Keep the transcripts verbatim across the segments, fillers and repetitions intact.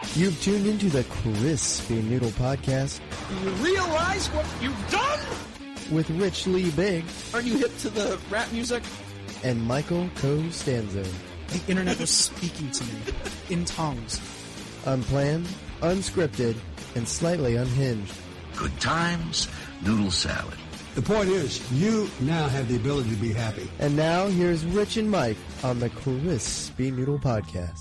You've tuned into the Crispy Noodle Podcast. Do you realize what you've done? With Rich Lee Big. Aren't you hip to the rap music? And Michael Costanzo. The internet was speaking to me in tongues. Unplanned, unscripted, and slightly unhinged. Good times, noodle salad. The point is, you now have the ability to be happy. And now, here's Rich and Mike on the Crispy Noodle Podcast.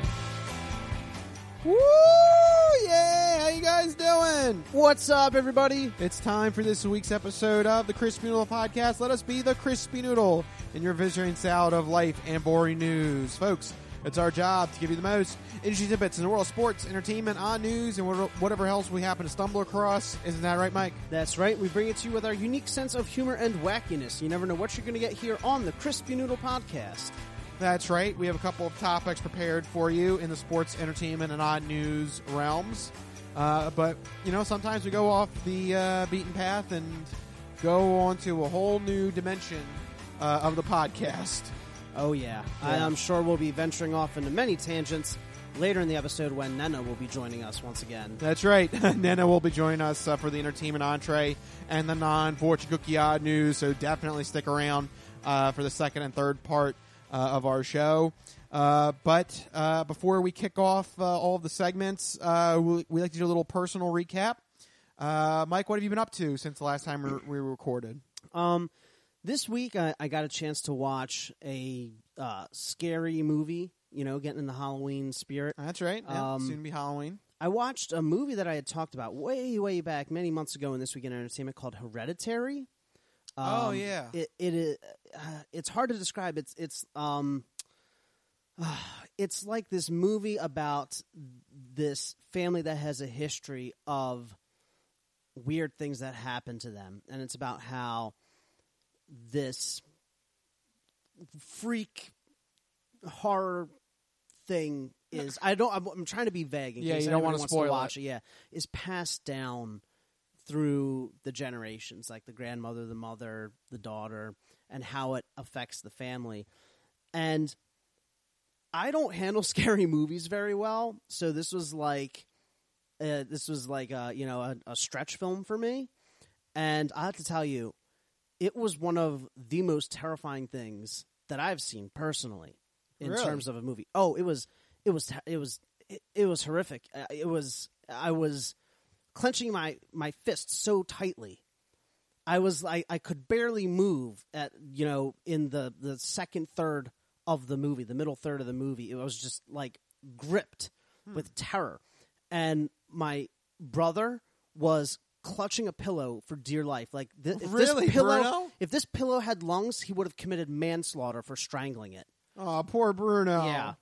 Woo! Yeah! How you guys doing? What's up, everybody? It's time for this week's episode of the Crispy Noodle Podcast. Let us be the Crispy Noodle in your vegetarian salad of life and boring news. Folks, it's our job to give you the most industry tidbits in the world of sports, entertainment, on news, and whatever else we happen to stumble across. Isn't that right, Mike? That's right. We bring it to you with our unique sense of humor and wackiness. You never know what you're going to get here on the Crispy Noodle Podcast. That's right. We have a couple of topics prepared for you in the sports, entertainment, and odd news realms. Uh, but, you know, sometimes we go off the uh, beaten path and go on to a whole new dimension uh, of the podcast. Oh, yeah. yeah. I'm sure we'll be venturing off into many tangents later in the episode when Nena will be joining us once again. That's right. Nena will be joining us uh, for the entertainment entree and the non-fortune cookie odd news, so definitely stick around uh, for the second and third part Uh, of our show. Uh, but uh, before we kick off uh, all of the segments, uh, we, we like to do a little personal recap. Uh, Mike, what have you been up to since the last time we, we recorded? Um, this week I, I got a chance to watch a uh, scary movie, you know, getting in the Halloween spirit. That's right. Yeah, um, soon to be Halloween. I watched a movie that I had talked about way, way back many months ago in This Week in Entertainment called Hereditary. Um, oh yeah, it it is. Uh, it's hard to describe. It's it's um, uh, it's like this movie about this family that has a history of weird things that happen to them, and it's about how this freak horror thing is. I don't. I'm, I'm trying to be vague. In yeah, case you don't want to spoil to watch it. it. Yeah, is passed down through the generations, like the grandmother, the mother, the daughter, and how it affects the family. And I don't handle scary movies very well, so this was like uh, this was like a, you know a, a stretch film for me. And I have to tell you, it was one of the most terrifying things that I've seen personally in really? terms of a movie. Oh, it was it was it was it, it was horrific. Uh, it was I was. clenching my, my fists so tightly. I was I, I could barely move at you know in the, the second third of the movie, the middle third of the movie. It was just like gripped hmm. with terror. And my brother was clutching a pillow for dear life. Like th- if really, this pillow Bruno? if this pillow had lungs, he would have committed manslaughter for strangling it. Oh, poor Bruno. Yeah.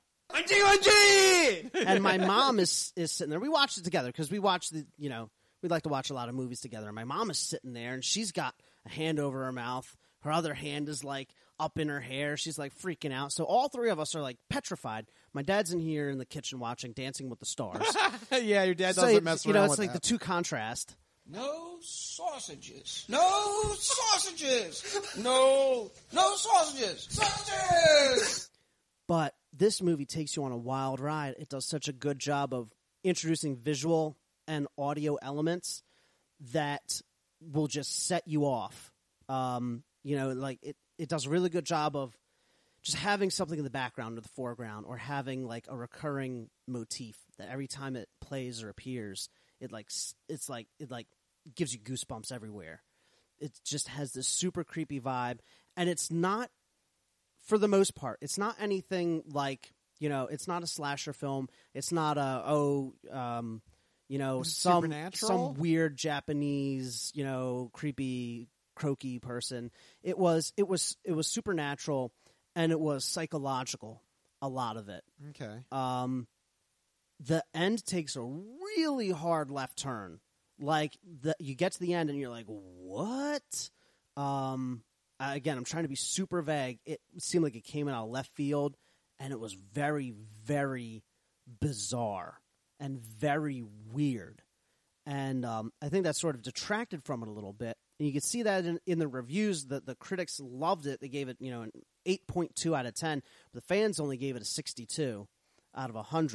G! And my mom is is sitting there. We watched it together because we watch the, you know, we like to watch a lot of movies together. And my mom is sitting there, and she's got a hand over her mouth. Her other hand is, like, up in her hair. She's, like, freaking out. So all three of us are, like, petrified. My dad's in here in the kitchen watching Dancing with the Stars. Yeah, your dad so doesn't it, mess you around know, it's with like that. the two contrast. No sausages. No sausages. No, no sausages. Sausages! But this movie takes you on a wild ride. It does such a good job of introducing visual and audio elements that will just set you off. Um, you know, like it, it does a really good job of just having something in the background or the foreground, or having like a recurring motif that every time it plays or appears, it like it's like it like gives you goosebumps everywhere. It just has this super creepy vibe, and it's not, for the most part, it's not anything like, you know, it's not a slasher film. It's not a, oh, um, you know, some supernatural? some weird Japanese, you know, creepy, croaky person. It was it was it was supernatural, and it was psychological, a lot of it. Okay. Um, the end takes a really hard left turn. Like the you get to the end and you're like, what? Um, again, I'm trying to be super vague. It seemed like it came out of left field, and it was very, very bizarre and very weird. And um, I think that sort of detracted from it a little bit. And you can see that in, in the reviews. That the critics loved it. They gave it, you know, an eight point two out of ten. But the fans only gave it a sixty-two out of one hundred.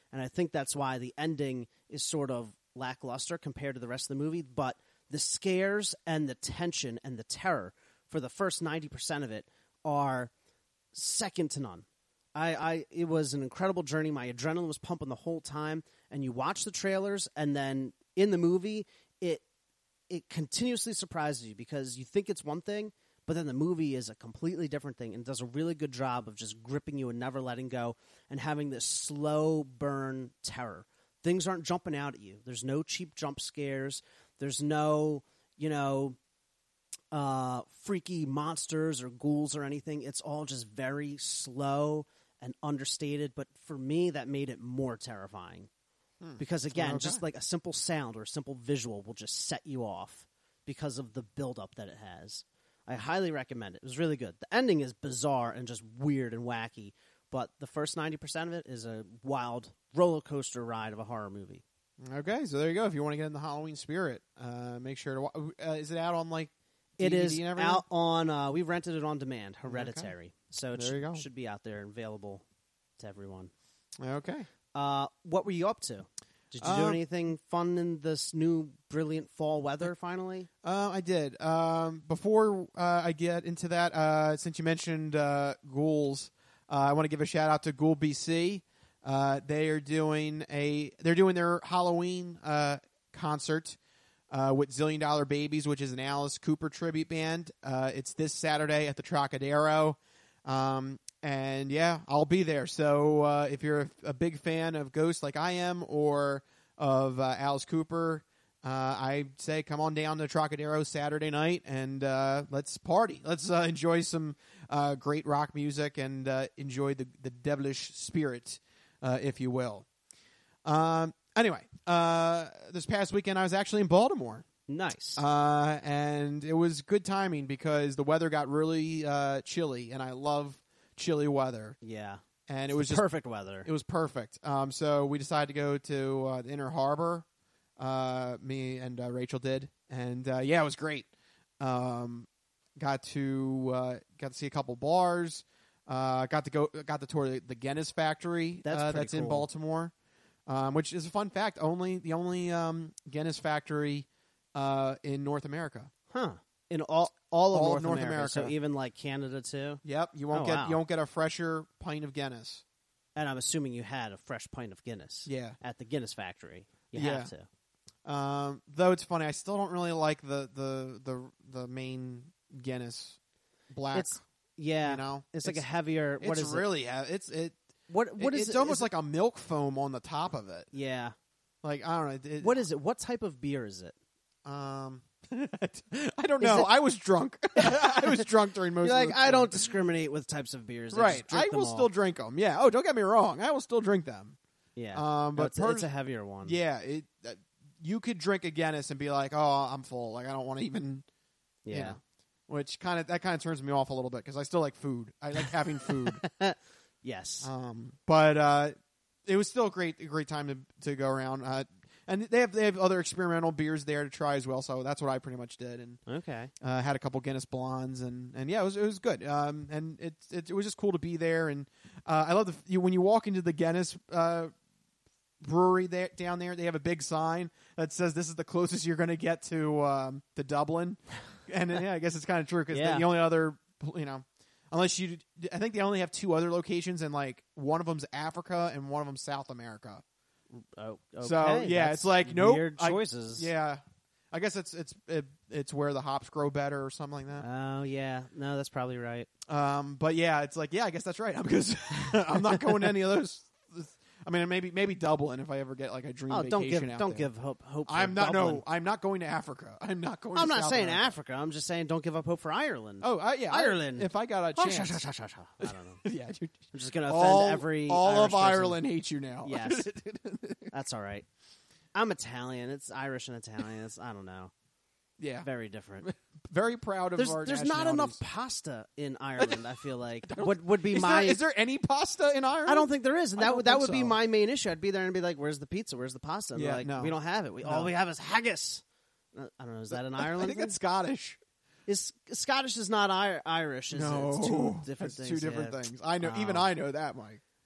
and I think that's why the ending is sort of lackluster compared to the rest of the movie. But the scares and the tension and the terror for the first ninety percent of it are second to none. I, I it was an incredible journey. My adrenaline was pumping the whole time, and you watch the trailers, and then in the movie, it it continuously surprises you because you think it's one thing, but then the movie is a completely different thing and does a really good job of just gripping you and never letting go and having this slow burn terror. Things aren't jumping out at you. There's no cheap jump scares. There's no, you know, uh, freaky monsters or ghouls or anything. It's all just very slow and understated. But for me, that made it more terrifying. Hmm. Because, again, okay. just like a simple sound or a simple visual will just set you off because of the buildup that it has. I highly recommend it. It was really good. The ending is bizarre and just weird and wacky, but the first ninety percent of it is a wild roller coaster ride of a horror movie. Okay, so there you go. If you want to get in the Halloween spirit, uh, make sure to watch. Uh, is it out on, like, D V D it is and everything? out on, uh, we rented it on demand, Hereditary. Okay. So it there should, should be out there and available to everyone. Okay. Uh, what were you up to? Did you do um, anything fun in this new brilliant fall weather finally? Uh, I did. Um, before uh, I get into that, uh, since you mentioned uh, ghouls, uh, I want to give a shout out to Ghoul B C. Uh, they are doing a they're doing their Halloween uh, concert uh, with Zillion Dollar Babies, which is an Alice Cooper tribute band. Uh, it's this Saturday at the Trocadero. Um, And, yeah, I'll be there. So uh, if you're a, a big fan of Ghost like I am or of uh, Alice Cooper, uh, I'd say come on down to Trocadero Saturday night and uh, let's party. Let's uh, enjoy some uh, great rock music and uh, enjoy the, the devilish spirit, uh, if you will. Um, anyway, uh, this past weekend I was actually in Baltimore. Nice. Uh, and it was good timing because the weather got really uh, chilly, and I love chilly weather. Yeah. And it it's was just perfect weather. It was perfect. Um, so we decided to go to uh, the Inner Harbor. Uh, me and uh, Rachel did, and uh, yeah, it was great. Um, got to uh, got to see a couple bars. Uh, got to go. Got to tour the, the Guinness factory. That's uh, pretty that's cool. in Baltimore, um, which is a fun fact. Only the only um, Guinness factory uh, in North America. Huh. In all all of All North, of North America, America. so even like Canada too. Yep, you won't Oh, get wow. you won't get a fresher pint of Guinness. And I'm assuming you had a fresh pint of Guinness. Yeah. At the Guinness factory, you Yeah. have to. Um, though it's funny, I still don't really like the the the, the main Guinness black. It's yeah. you know, it's, like a heavier. What it's is really he- it's it. it? What what it- is it's it? almost Is like a milk foam on the top of it. it, yeah. Like I don't know. It, it- What is it? What type of beer is it? Um, I don't Is know. it- I was drunk. I was drunk during most. You're of like the I tour. don't discriminate with types of beers. I Right. just drink I them will all. still drink them. Yeah. Oh, don't get me wrong. I will still drink them. Yeah. Um, No, but it's, a- pers- it's a heavier one. Yeah. It. Uh, you could drink a Guinness and be like, "Oh, I'm full. Like I don't want to even." Yeah. You know, which kind of that kind of turns me off a little bit because I still like food. I like having food. Yes. Um, but uh, it was still a great, a great time to to go around. Uh, and they have they have other experimental beers there to try as well. So that's what I pretty much did, and okay. uh, had a couple Guinness blondes, and, and yeah, it was it was good. Um, and it, it it was just cool to be there, and uh, I love the you, when you walk into the Guinness uh, brewery there down there. They have a big sign that says this is the closest you're going to get to um, to Dublin, and uh, yeah, I guess it's kind of true because Yeah. the only other you know. Unless you, I think they only have two other locations, and like one of them's Africa and one of them's South America. Oh, okay. So yeah, That's it's like nope, weird I- choices. yeah, I guess it's it's it, it's where the hops grow better or something like that. Oh yeah. No, that's probably right. Um, but yeah, it's like yeah, I guess that's right because I'm not going to any of those. I mean, maybe maybe Dublin if I ever get like a dream Oh, vacation don't give out don't there. give hope hope. For I'm not Dublin. no, I'm not going to Africa. I'm not going. I'm to not South saying America. Africa. I'm just saying don't give up hope for Ireland. Oh uh, yeah, I- Ireland. if I got a Oh, chance, sha, sha, sha, sha, sha. I don't know. yeah, dude. I'm just gonna offend all every all Irish of person. Ireland hates you now. Yes. That's all right. I'm Italian. It's Irish and Italian. It's I don't know. yeah, Very different. very proud of There's our there's not enough nationalities. pasta in Ireland. I feel like what would be Is my there, is there any pasta in Ireland? I don't think there is, and I that don't would that think would be so. my main issue. I'd be there and be like, "Where's the pizza? Where's the pasta?" And they're Yeah, like, no. we don't have it. We No. all we have is haggis. Uh, I don't know. Is that an Ireland I think thing? it's Scottish. Is Scottish is not I- Irish? Is no, it? It's two different That's things. two different yeah. things. I know. Even Wow. I know that, Mike.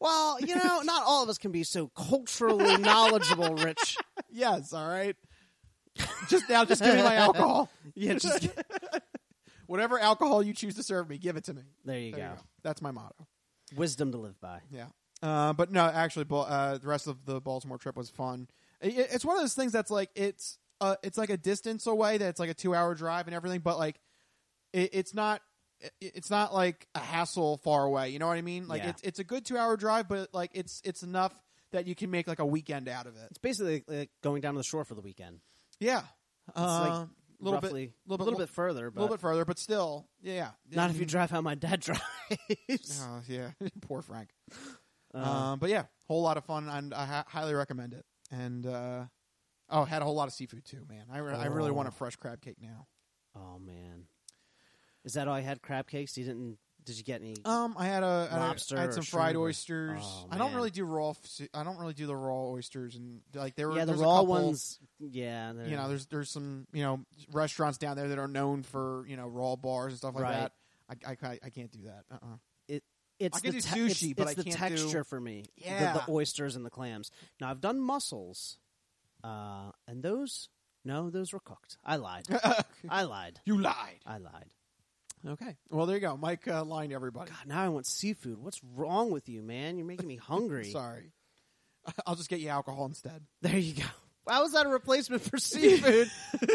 Well, you know, not all of us can be so culturally knowledgeable, Rich. Yes, all right. Just now, just give me my alcohol. Yeah, just Whatever alcohol you choose to serve me, give it to me. there you There go. you go. That's my motto. Wisdom to live by. Yeah. Uh, but no, actually, Bal- uh, the rest of the Baltimore trip was fun. It, it's one of those things that's like it's uh, it's like a distance away that it's like a two hour drive and everything, but like it, it's not it, it's not like a hassle far away. You know what I mean? Like Yeah. it's it's a good two hour drive, but like it's it's enough that you can make like a weekend out of it. It's basically like going down to the shore for the weekend. Yeah. It's Uh, like little roughly, bit, little bit, little bit further, a but little bit further, but still, yeah. not if you drive how my dad drives. Oh, yeah, poor Frank. Uh, Um, but yeah, whole lot of fun, and I ha- highly recommend it. And uh, oh, had a whole lot of seafood too, man. I, re- I really want a Oh. fresh crab cake now. Oh man, is that all you had? Crab cakes? You didn't? Did you get any? Um, I had a I had- Lobster I had or some shrimp fried or- oysters. Oh, I don't man. really do raw. f- I don't really do the raw oysters, and like there were yeah, the there's a raw couple, ones. Yeah, they're- You know, there's there's some you know restaurants down there that are known for you know raw bars and stuff like Right. that. I, I, I can't do that. Uh-uh. it. It's I can the do te- sushi, it's, but it's I the can't do- texture for me. The- Yeah. the, oysters and the clams. Now I've done mussels, uh, and those no, those were cooked. I lied. I lied. You lied. I lied. Okay. Well, there you go. Mike uh, lying to everybody. God, now I want seafood. What's wrong with you, man? You're making me hungry. Sorry. I'll just get you alcohol instead. There you go. How is that a replacement for seafood?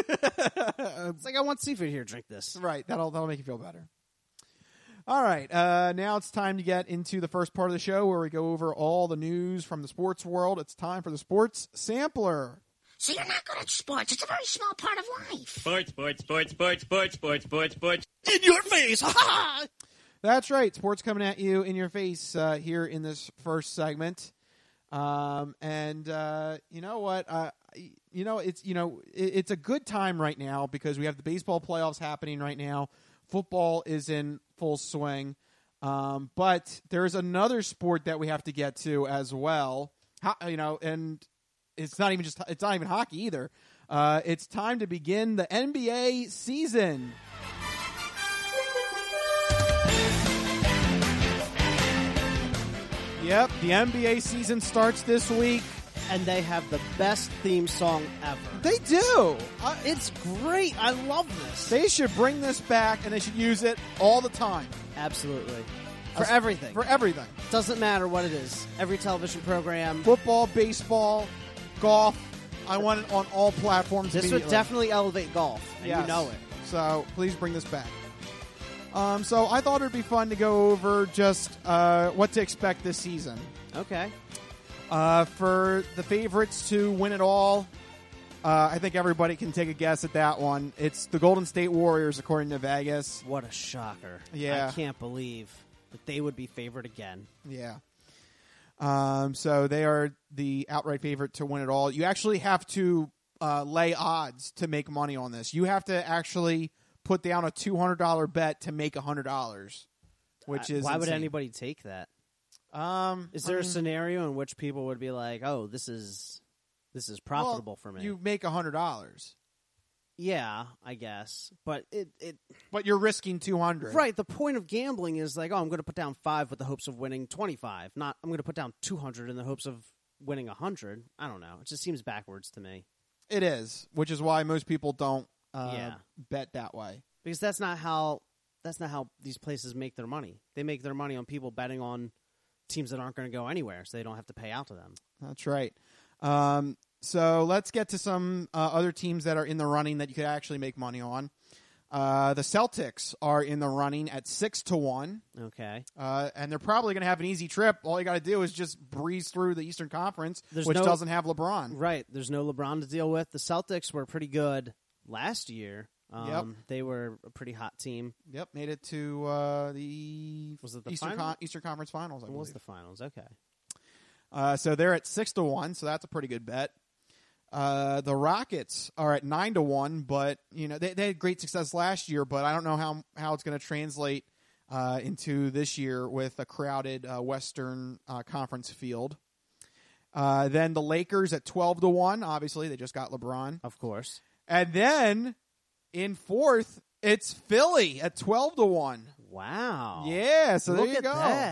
It's like I want seafood here. Drink this. Right. That'll that'll make you feel better. All right. Uh, now it's time to get into the first part of the show where we go over all the news from the sports world. It's time for the Sports Sampler. So you're not good at sports. It's a very small part of life. Sports, sports, sports, sports, sports, sports, sports, sports. In your face. Ha ha! That's right. Sports coming at you in your face uh, here in this first segment. Um, and uh, you know what? Uh, you know it's you know it, it's a good time right now because we have the baseball playoffs happening right now. Football is in full swing, um, but there is another sport that we have to get to as well. Ho- you know, and it's not even just it's not even hockey either. Uh, it's time to begin the N B A season. Yep, the N B A season starts this week. And they have the best theme song ever. They do. Uh, it's great. I love this. They should bring this back, and they should use it all the time Absolutely. For As- everything. For everything. Doesn't matter what it is. Every television program. Football, baseball, golf. I want it on all platforms. This would immediately. definitely elevate golf. And Yes. you know it. So please bring this back. Um, so I thought it'd be fun to go over just uh, what to expect this season. Okay. Uh, for the favorites to win it all, uh, I think everybody can take a guess at that one. It's the Golden State Warriors, according to Vegas. What a shocker. Yeah. I can't believe that they would be favored again. Yeah. Um, so they are the outright favorite to win it all. You actually have to uh, lay odds to make money on this. You have to actually put down a two hundred dollars bet to make one hundred dollars, which I- is Why would insane. anybody take that? Um, Is I there a mean, scenario in which people would be like, "Oh, this is this is profitable well, for me"? You make one hundred dollars, Yeah, I guess. But it it but you're risking two hundred. right. The point of gambling is like, oh, I'm going to put down five with the hopes of winning twenty-five. Not I'm going to put down two hundred in the hopes of winning a hundred. I don't know. It just seems backwards to me It is, which is why most people don't uh, Yeah. bet that way. because that's not how that's not how these places make their money. They make their money on people betting on teams that aren't going to go anywhere, so they don't have to pay out to them. That's right. Um, so let's get to some uh, other teams that are in the running that you could actually make money on. Uh, the Celtics are in the running at six to one, Okay. uh, and they're probably going to have an easy trip. All you got to do is just breeze through the Eastern Conference, There's which no- doesn't have LeBron. Right. There's no LeBron to deal with. The Celtics were pretty good last year. Um, Yep. They were a pretty hot team. Yep, made it to uh, the Was it the Eastern final? Con- Eastern Conference Finals. I What was believe. the finals? Okay. Uh, so they're at six to one, so that's a pretty good bet. Uh, the Rockets are at nine to one, but you know they, they had great success last year, but I don't know how how it's going to translate uh, into this year with a crowded uh, Western uh, Conference field. Uh, then the Lakers at twelve to one. Obviously, they just got LeBron, Of course. and then in fourth, it's Philly at twelve to one. Wow. Yeah, so there Look you at go. that.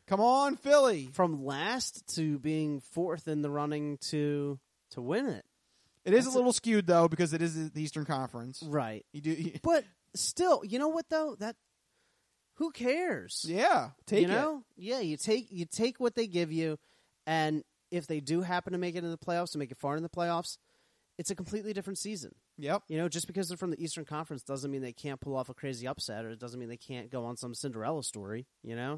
Come on, Philly. From last to being fourth in the running to to win it. It is That's a little skewed, though, because it is the Eastern Conference. Right. You do, you, But still, you know what, though? That who cares? yeah, take you it. know? Yeah, you take you take what they give you, and if they do happen to make it into the playoffs and make it far in the playoffs, it's a completely different season. Yep. You know, just because they're from the Eastern Conference doesn't mean they can't pull off a crazy upset, or it doesn't mean they can't go on some Cinderella story, you know?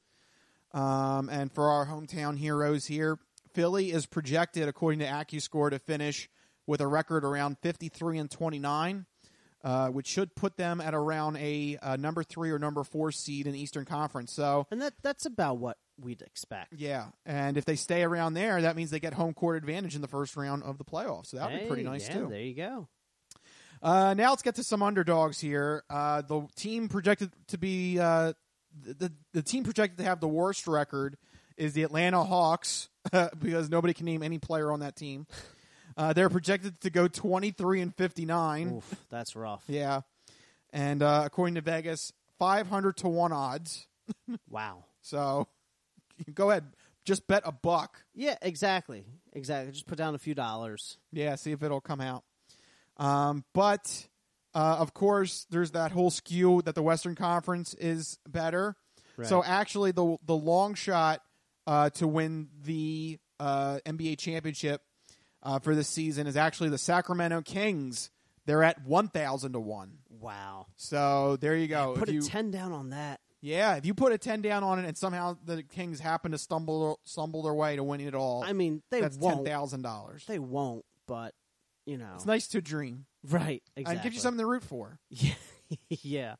Um, and for our hometown heroes here, Philly is projected, according to AccuScore, to finish with a record around fifty-three and twenty-nine, uh, which should put them at around a, a number three or number four seed in the Eastern Conference. So, And that that's about what we'd expect. yeah, and if they stay around there, that means they get home court advantage in the first round of the playoffs. So that would Hey, be pretty nice yeah, too. There you go. Uh, now let's get to some underdogs here. Uh, the team projected to be uh, the, the the team projected to have the worst record is the Atlanta Hawks because nobody can name any player on that team. Uh, they're projected to go twenty-three and fifty-nine. Oof, that's rough. Yeah, and uh, according to Vegas, five hundred to one odds. Wow. So go ahead, just bet a buck. Yeah, exactly. Exactly. Just put down a few dollars. Yeah, see if it'll come out. Um, but, uh, of course, there's that whole skew that the Western Conference is better. Right. So, actually, the the long shot uh, to win the uh, N B A championship uh, for this season is actually the Sacramento Kings. They're at one thousand to one. Wow. So, there you go. Put If a you, ten down on that. yeah, if you put a ten down on it and somehow the Kings happen to stumble stumble their way to winning it all, I mean, they that's won't. ten thousand dollars. They won't, but, you know. It's nice to dream. Right, exactly. And give you something to root for. Yeah. yeah.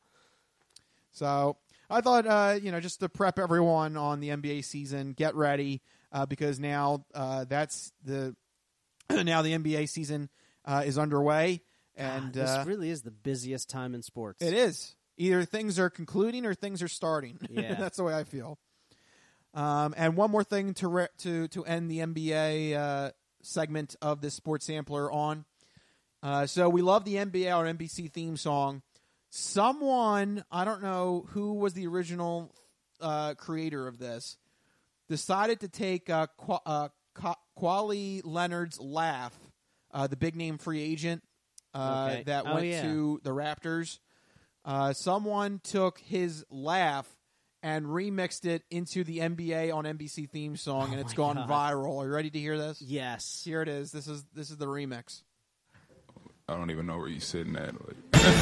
So I thought, uh, you know, just to prep everyone on the N B A season, get ready uh, because now uh, that's the now the N B A season uh, is underway, and God, this uh, really is the busiest time in sports. it is either things are concluding or things are starting. Yeah. That's the way I feel. Um, and one more thing to re- to to end the N B A uh, segment of this Sports Sampler on. Uh, so we love the N B A or N B C theme song. Someone, I don't know who was the original uh, creator of this, decided to take uh, Qu- uh, Ka- Kawhi Leonard's laugh, uh, the big name free agent uh, Okay. that Oh, went yeah. to the Raptors. Uh, someone took his laugh and remixed it into the N B A on N B C theme song, Oh and it's my gone God. viral. Are you ready to hear this? Yes. Here it is. This is this is the remix. I don't even know where you're sitting at. Like.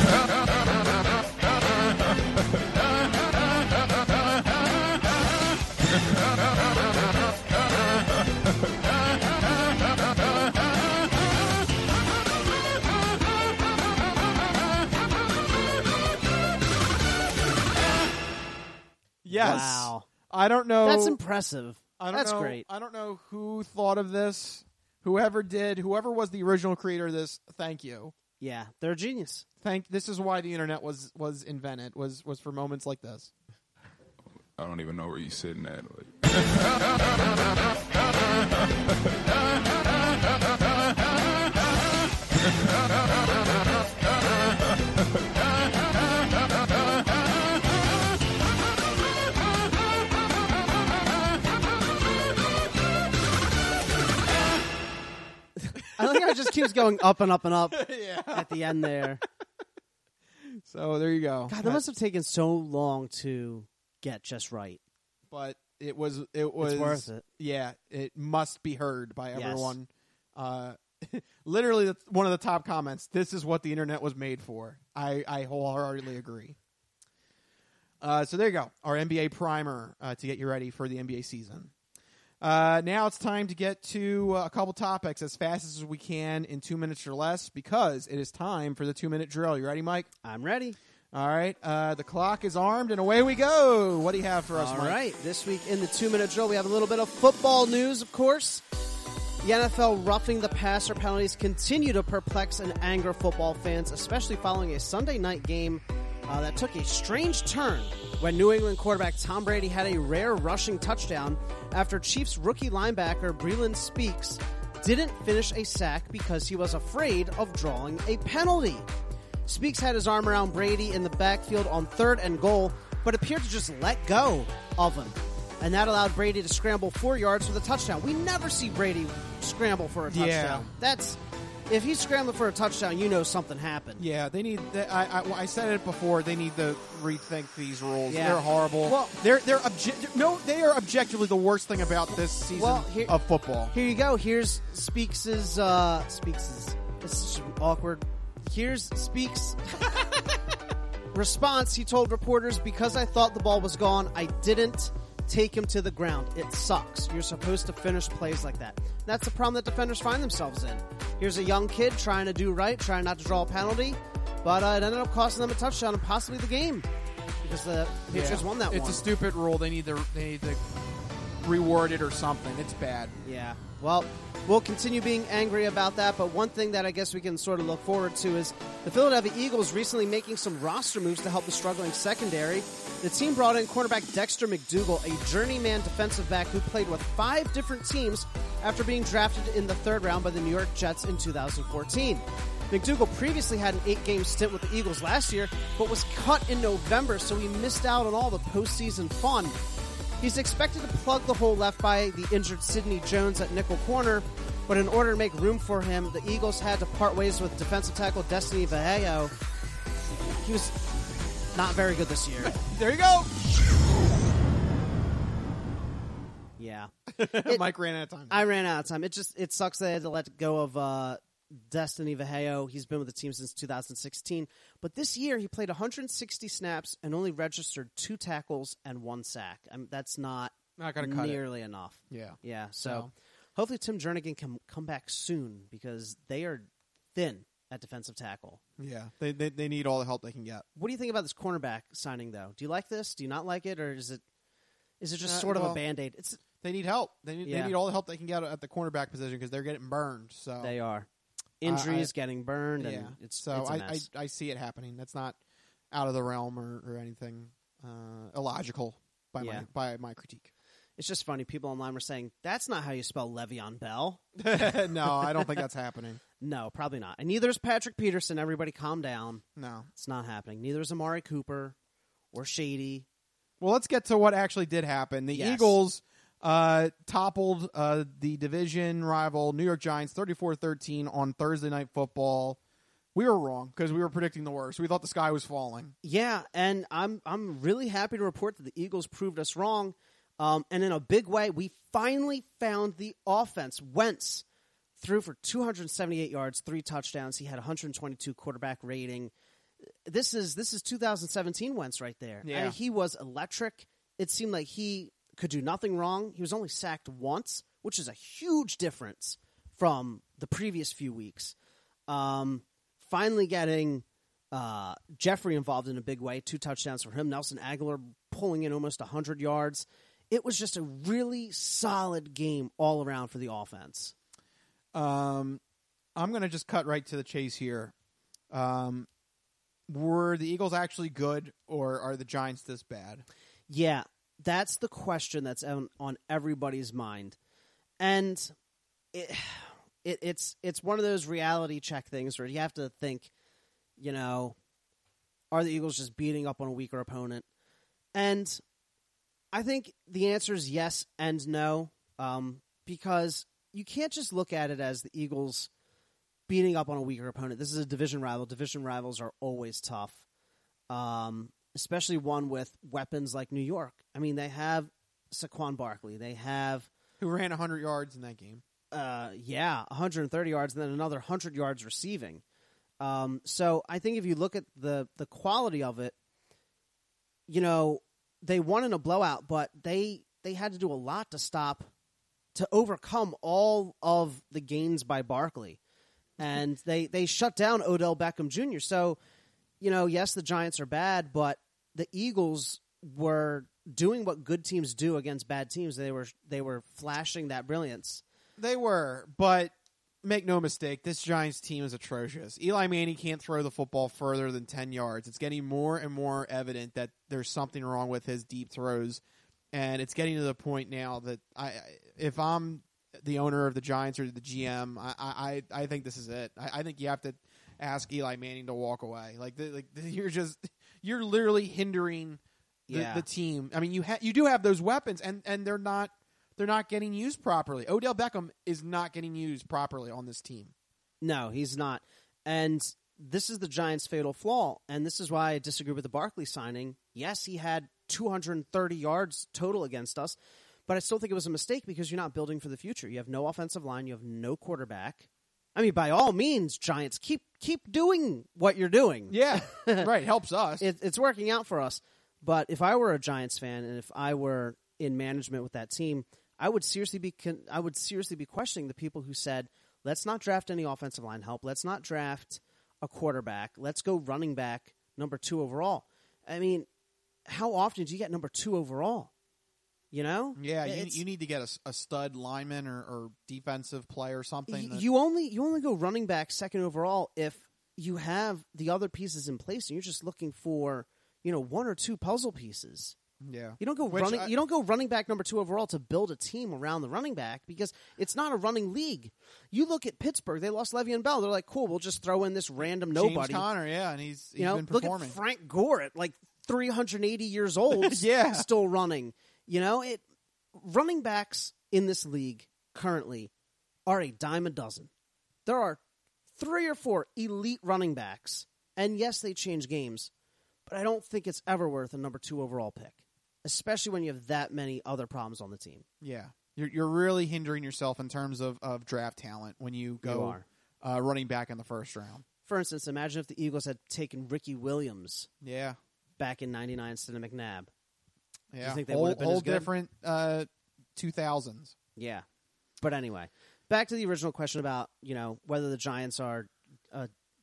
Yes. Wow. I don't know. That's impressive. I don't That's know, great. I don't know who thought of this. Whoever did, whoever was the original creator of this, thank you. Yeah, they're a genius. Thank. This is why the internet was was invented. Was was for moments like this. I don't even know where you're sitting at. Like. I like how it just keeps going up and up and up Yeah. at the end there. So there you go. God, that must have taken so long to get just right. But it was. It was worth it. Yeah, it must be heard by Yes. everyone. Uh, literally, that's one of the top comments. This is what the internet was made for. I, I wholeheartedly agree. Uh, so there you go. Our N B A primer uh, to get you ready for the N B A season. Uh, now it's time to get to uh, a couple topics as fast as we can in two minutes or less because it is time for the two-minute drill. You ready, Mike? I'm ready. All right. Uh, the clock is armed, and away we go. What do you have for us, All Mike? right. This week in the two-minute drill, we have a little bit of football news, of course. The N F L roughing the passer penalties continue to perplex and anger football fans, especially following a Sunday night game uh, that took a strange turn when New England quarterback Tom Brady had a rare rushing touchdown after Chiefs rookie linebacker Breeland Speaks didn't finish a sack because he was afraid of drawing a penalty. Speaks had his arm around Brady in the backfield on third and goal, but appeared to just let go of him. and that allowed Brady to scramble four yards for the touchdown. We never see Brady scramble for a touchdown. Yeah. That's if he's scrambling for a touchdown, you know something happened. Yeah, they need. They, I, I I said it before. They need to rethink these rules. Yeah. They're horrible. Well, they're they're obje- no, they are objectively the worst thing about this season Well, here- of football. Here you go. Here's Speaks's. Uh, Speaks's. This is awkward. Here's Speaks' response. He told reporters, "Because I thought the ball was gone, I didn't take him to the ground. It sucks. You're supposed to finish plays like that." That's the problem that defenders find themselves in. Here's a young kid trying to do right, trying not to draw a penalty, but uh, it ended up costing them a touchdown and possibly the game because the Patriots Yeah. won that it's one. a stupid rule. They need to they need to reward it or something. It's bad. Yeah. Well, we'll continue being angry about that, but one thing that I guess we can sort of look forward to is the Philadelphia Eagles recently making some roster moves to help the struggling secondary. The team brought in cornerback Dexter McDougal, a journeyman defensive back who played with five different teams after being drafted in the third round by the New York Jets in two thousand fourteen. McDougal previously had an eight-game stint with the Eagles last year, but was cut in November, so he missed out on all the postseason fun. He's expected to plug the hole left by the injured Sidney Jones at nickel corner, but in order to make room for him, the Eagles had to part ways with defensive tackle Destiny Vaheo. He was not very good this year. There you go. Yeah. Mike ran out of time. I ran out of time. It just it sucks they had to let go of uh, Destiny Vaheo. He's been with the team since two thousand sixteen. But this year, he played one hundred sixty snaps and only registered two tackles and one sack. I mean, that's not, Not gonna cut it. nearly enough. Yeah. Yeah, so No. hopefully Tim Jernigan can come back soon because they are thin at defensive tackle. Yeah, they, they they need all the help they can get. What do you think about this cornerback signing, though? Do you like this? Do you not like it? Or is it is it just Uh, sort of well, a Band-Aid? It's They need help. They need, Yeah. they need all the help they can get at the cornerback position because they're getting burned. So They are. Injuries, I- getting burned, and yeah. it's, so it's a I, mess. I I see it happening. That's not out of the realm or, or anything uh, illogical by Yeah. my by my critique. It's just funny. People online were saying, that's not how you spell Le'Veon Bell. No, I don't think that's happening. No, probably not. And neither is Patrick Peterson. Everybody calm down. No. It's not happening. Neither is Amari Cooper or Shady. Well, let's get to what actually did happen. The Yes. Eagles uh, toppled uh, the division rival New York Giants thirty-four thirteen on Thursday Night Football. We were wrong because we were predicting the worst. We thought the sky was falling. Yeah, and I'm I'm really happy to report that the Eagles proved us wrong. Um, and in a big way, we finally found the offense. Wentz threw for two hundred seventy-eight yards, three touchdowns. He had one hundred twenty-two quarterback rating. This is this is two thousand seventeen Wentz right there. Yeah. And he was electric. It seemed like he could do nothing wrong. He was only sacked once, which is a huge difference from the previous few weeks. Um, finally getting uh, Jeffrey involved in a big way. Two touchdowns for him. Nelson Aguilar pulling in almost one hundred yards. It was just a really solid game all around for the offense. Um, I'm going to just cut right to the chase here. Um, were the Eagles actually good, or are the Giants this bad? Yeah, that's the question that's on, on everybody's mind. And it, it, it's it's one of those reality check things where you have to think, you know, are the Eagles just beating up on a weaker opponent? And I think the answer is yes and no, um, because you can't just look at it as the Eagles beating up on a weaker opponent. This is a division rival. Division rivals are always tough, um, especially one with weapons like New York. I mean, they have Saquon Barkley. They have... Who ran one hundred yards in that game. Uh, yeah, one hundred thirty yards and then another one hundred yards receiving. Um, so I think if you look at the, the quality of it, you know, they won in a blowout, but they they had to do a lot to stop, to overcome all of the gains by Barkley. And they, they shut down Odell Beckham Junior So, you know, yes, the Giants are bad, but the Eagles were doing what good teams do against bad teams. They were they were flashing that brilliance. They were, but make no mistake, this Giants team is atrocious. Eli Manning can't throw the football further than ten yards. It's getting more and more evident that there's something wrong with his deep throws, and it's getting to the point now that I, if I'm the owner of the Giants or the G M, I I, I think this is it. I, I think you have to ask Eli Manning to walk away. Like, the, like the, you're just you're literally hindering the, Yeah. the team. I mean, you ha- you do have those weapons, and, and they're not they're not getting used properly. Odell Beckham is not getting used properly on this team. No, he's not. And this is the Giants' fatal flaw, and this is why I disagree with the Barkley signing. Yes, he had two hundred thirty yards total against us, but I still think it was a mistake because you're not building for the future. You have no offensive line. You have no quarterback. I mean, by all means, Giants, keep keep doing what you're doing. Yeah, right. Helps us. It, it's working out for us. But if I were a Giants fan and if I were in management with that team, I would seriously be con- I would seriously be questioning the people who said, let's not draft any offensive line help. Let's not draft a quarterback. Let's go running back number two overall. I mean, how often do you get number two overall? You know? Yeah, you, It's- you need to get a, a stud lineman or, or defensive player or something. Y- that- You only you only go running back second overall if you have the other pieces in place, and you're just looking for you know one or two puzzle pieces. yeah, You don't go Which running. I- you don't go running back number two overall to build a team around the running back because it's not a running league. You look at Pittsburgh; they lost Le'Veon Bell. They're like, cool, we'll just throw in this random nobody. James Conner, yeah, and he's, he's you know, been look performing. at Frank Gore at like three hundred eighty years old, Yeah. still running. You know, it running backs in this league currently are a dime a dozen. There are three or four elite running backs, and yes, they change games, but I don't think it's ever worth a number two overall pick, especially when you have that many other problems on the team. Yeah, you're you're really hindering yourself in terms of, of draft talent when you go You are. Uh, running back in the first round. For instance, imagine if the Eagles had taken Ricky Williams Yeah, back in ninety-nine instead of McNabb. yeah, think they whole, would have been whole as good? different uh, two thousands. Yeah. But anyway, back to the original question about, you know, whether the Giants are uh,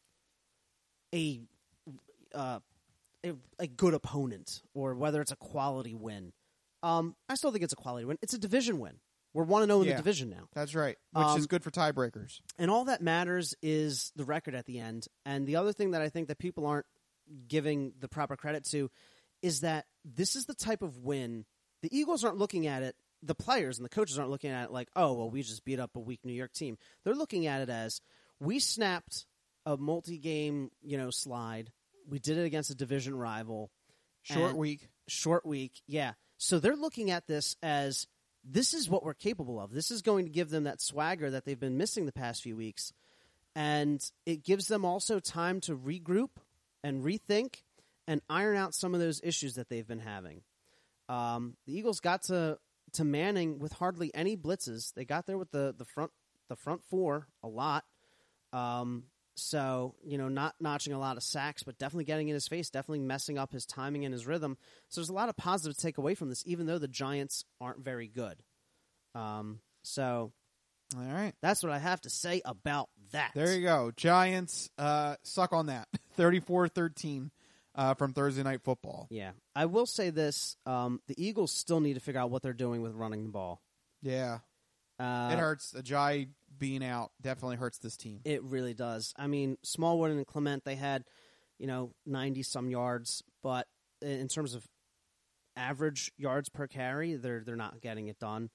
a, uh, a a good opponent or whether it's a quality win. Um, I still think it's a quality win. It's a division win. We're one and zero in Yeah. the division now. That's right, which Um, is good for tiebreakers. And all that matters is the record at the end. And the other thing that I think that people aren't giving the proper credit to is that this is the type of win. The Eagles aren't looking at it, the players and the coaches aren't looking at it like, oh, well, we just beat up a weak New York team. They're looking at it as we snapped a multi-game, you know, slide. We did it against a division rival. Short and- week. Short week, yeah. So they're looking at this as this is what we're capable of. This is going to give them that swagger that they've been missing the past few weeks. And it gives them also time to regroup and rethink and iron out some of those issues that they've been having. Um, the Eagles got to, to Manning with hardly any blitzes. They got there with the, the front the front four a lot. Um, so, you know, not notching a lot of sacks, but definitely getting in his face, definitely messing up his timing and his rhythm. So there's a lot of positive to take away from this, even though the Giants aren't very good. Um, so All right. that's what I have to say about that. There you go. Giants uh, suck on that. thirty-four thirteen uh, from Thursday Night Football. Yeah. I will say this. Um, the Eagles still need to figure out what they're doing with running the ball. Yeah. Uh, It hurts. Ajay being out definitely hurts this team. It really does. I mean, Smallwood and Clement, they had, you know, ninety-some yards, but in terms of average yards per carry, they're they're not getting it done.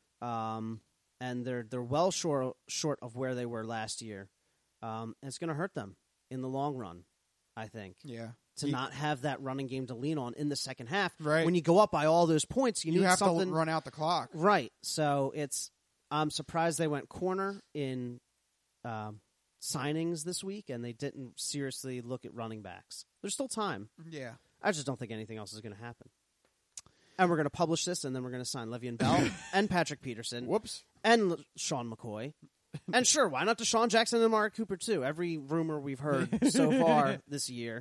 Um, and they're they're well short short of where they were last year. Um, and it's going to hurt them in the long run, I think. Yeah. To You- not have that running game to lean on in the second half. Right. When you go up by all those points, you, You need have something to run out the clock. Right. So it's I'm surprised they went corner in um, signings this week, and they didn't seriously look at running backs. There's still time. Yeah. I just don't think anything else is going to happen. And we're going to publish this, and then we're going to sign Le'Veon Bell and Patrick Peterson. Whoops. And L- Sean McCoy. And sure, why not Deshaun Jackson and Amari Cooper, too? Every rumor we've heard so far this year.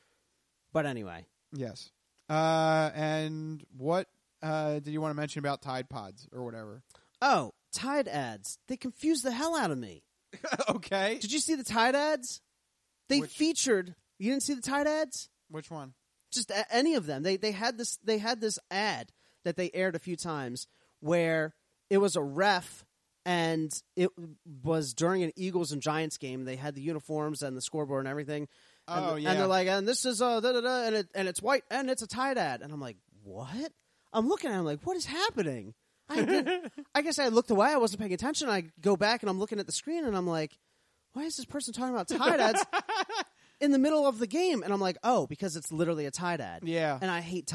But anyway. Yes. Uh, and what uh, did you want to mention about Tide Pods or whatever? Oh, Tide ads. They confuse the hell out of me. Okay. Did you see the Tide ads? They Which- featured. You didn't see the Tide ads? Which one? Just a- any of them. They they had this they had this ad that they aired a few times where it was a ref and it was during an Eagles and Giants game. They had the uniforms and the scoreboard and everything. And, Oh, yeah. And they're like, and this is uh da da da, and it and it's white and it's a Tide ad. And I'm like, what? I'm looking at it, I'm like, what is happening? I did, I guess I looked away. I wasn't paying attention. I go back and I'm looking at the screen and I'm like, why is this person talking about Tide ads in the middle of the game? And I'm like, oh, because it's literally a Tide ad. Yeah. And I hate Tide.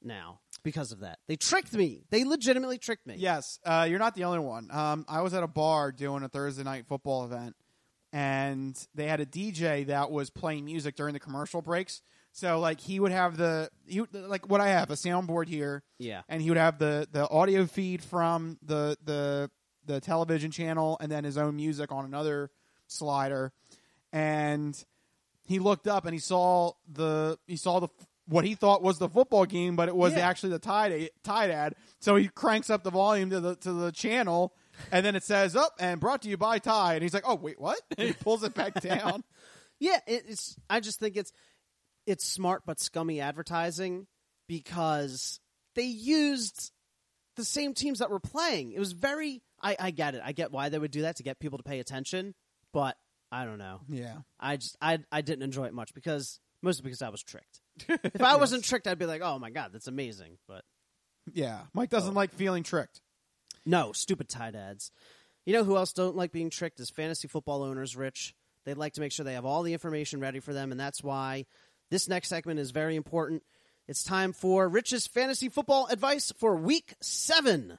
now because of that. They tricked me. They legitimately tricked me. Yes, uh, you're not the only one. Um, I was at a bar doing a Thursday night football event, and they had a D J that was playing music during the commercial breaks. So, like, he would have the he, like what I have, a soundboard here, Yeah. and he would have the, the audio feed from the the the television channel, and then his own music on another slider. And he looked up and he saw the he saw the what he thought was the football game, but it was Yeah. actually the Tide Tide ad. So he cranks up the volume to the to the channel, and then it says up and brought to you by Tide. And he's like, "Oh wait, what?" And he pulls it back down. Yeah, it, it's. I just think it's it's smart but scummy advertising because they used the same teams that were playing. It was very. I, I get it. I get why they would do that to get people to pay attention, but I don't know. Yeah, I just I I didn't enjoy it much because mostly because I was tricked. If I wasn't tricked, I'd be like, "Oh my god, that's amazing!" But yeah, Mike doesn't like feeling tricked. no, stupid Tide ads. You know who else don't like being tricked is fantasy football owners, Rich. They'd like to make sure they have all the information ready for them, and that's why this next segment is very important. It's time for Rich's fantasy football advice for week seven.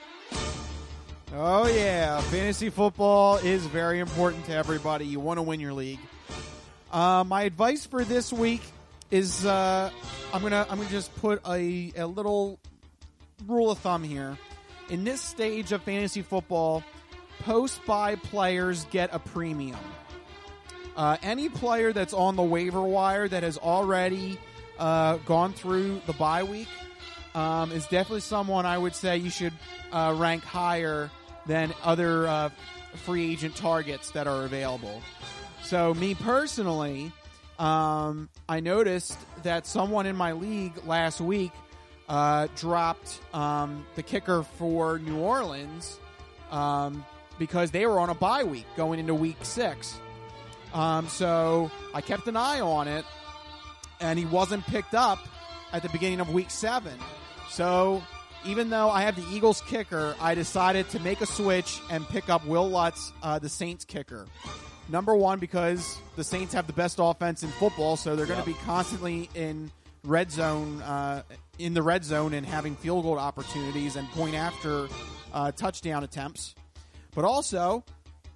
Oh yeah, fantasy football is very important to everybody. You want to win your league. Uh, my advice for this week is uh, I'm gonna I'm gonna just put a, a little rule of thumb here. In this stage of fantasy football, post-buy players get a premium. Uh, any player that's on the waiver wire that has already uh, gone through the bye week um, is definitely someone I would say you should uh, rank higher than other uh, free agent targets that are available. So me personally, um, I noticed that someone in my league last week uh, dropped um, the kicker for New Orleans um, because they were on a bye week going into week six. Um, so I kept an eye on it, and he wasn't picked up at the beginning of week seven. So even though I have the Eagles kicker, I decided to make a switch and pick up Will Lutz, uh, the Saints kicker. Number one, because the Saints have the best offense in football, so they're going to be constantly in red zone, uh, in the red zone and having field goal opportunities and point after uh, touchdown attempts. But also,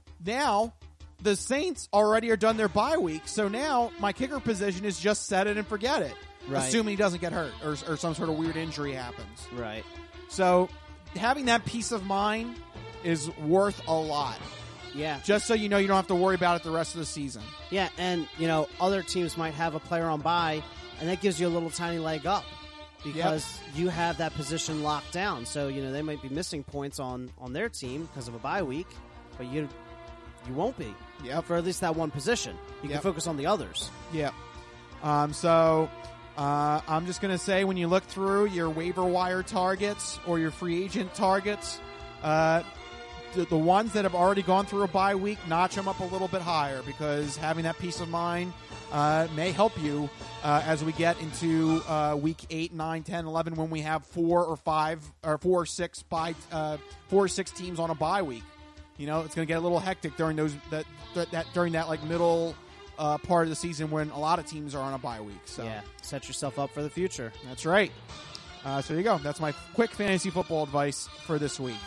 now the Saints already are done their bye week, so now my kicker position is just set it and forget it. Right. Assuming he doesn't get hurt or, or some sort of weird injury happens. Right. So having that peace of mind is worth a lot. Yeah. Just so you know you don't have to worry about it the rest of the season. Yeah, and, you know, other teams might have a player on bye, and that gives you a little tiny leg up because yep. you have that position locked down. So, you know, they might be missing points on, on their team because of a bye week, but you you won't be. Yep. For at least that one position. You yep. can focus on the others. Yeah. Um, so uh, I'm just going to say when you look through your waiver wire targets or your free agent targets, uh, the, the ones that have already gone through a bye week, notch them up a little bit higher because having that peace of mind uh, may help you uh, as we get into uh, week eight, nine, ten, eleven when we have four or five or four or six bye, uh, four or six teams on a bye week. You know, it's going to get a little hectic during those that that, that during that like middle uh, part of the season when a lot of teams are on a bye week. So yeah, set yourself up for the future. That's right. Uh, so there you go. That's my quick fantasy football advice for this week.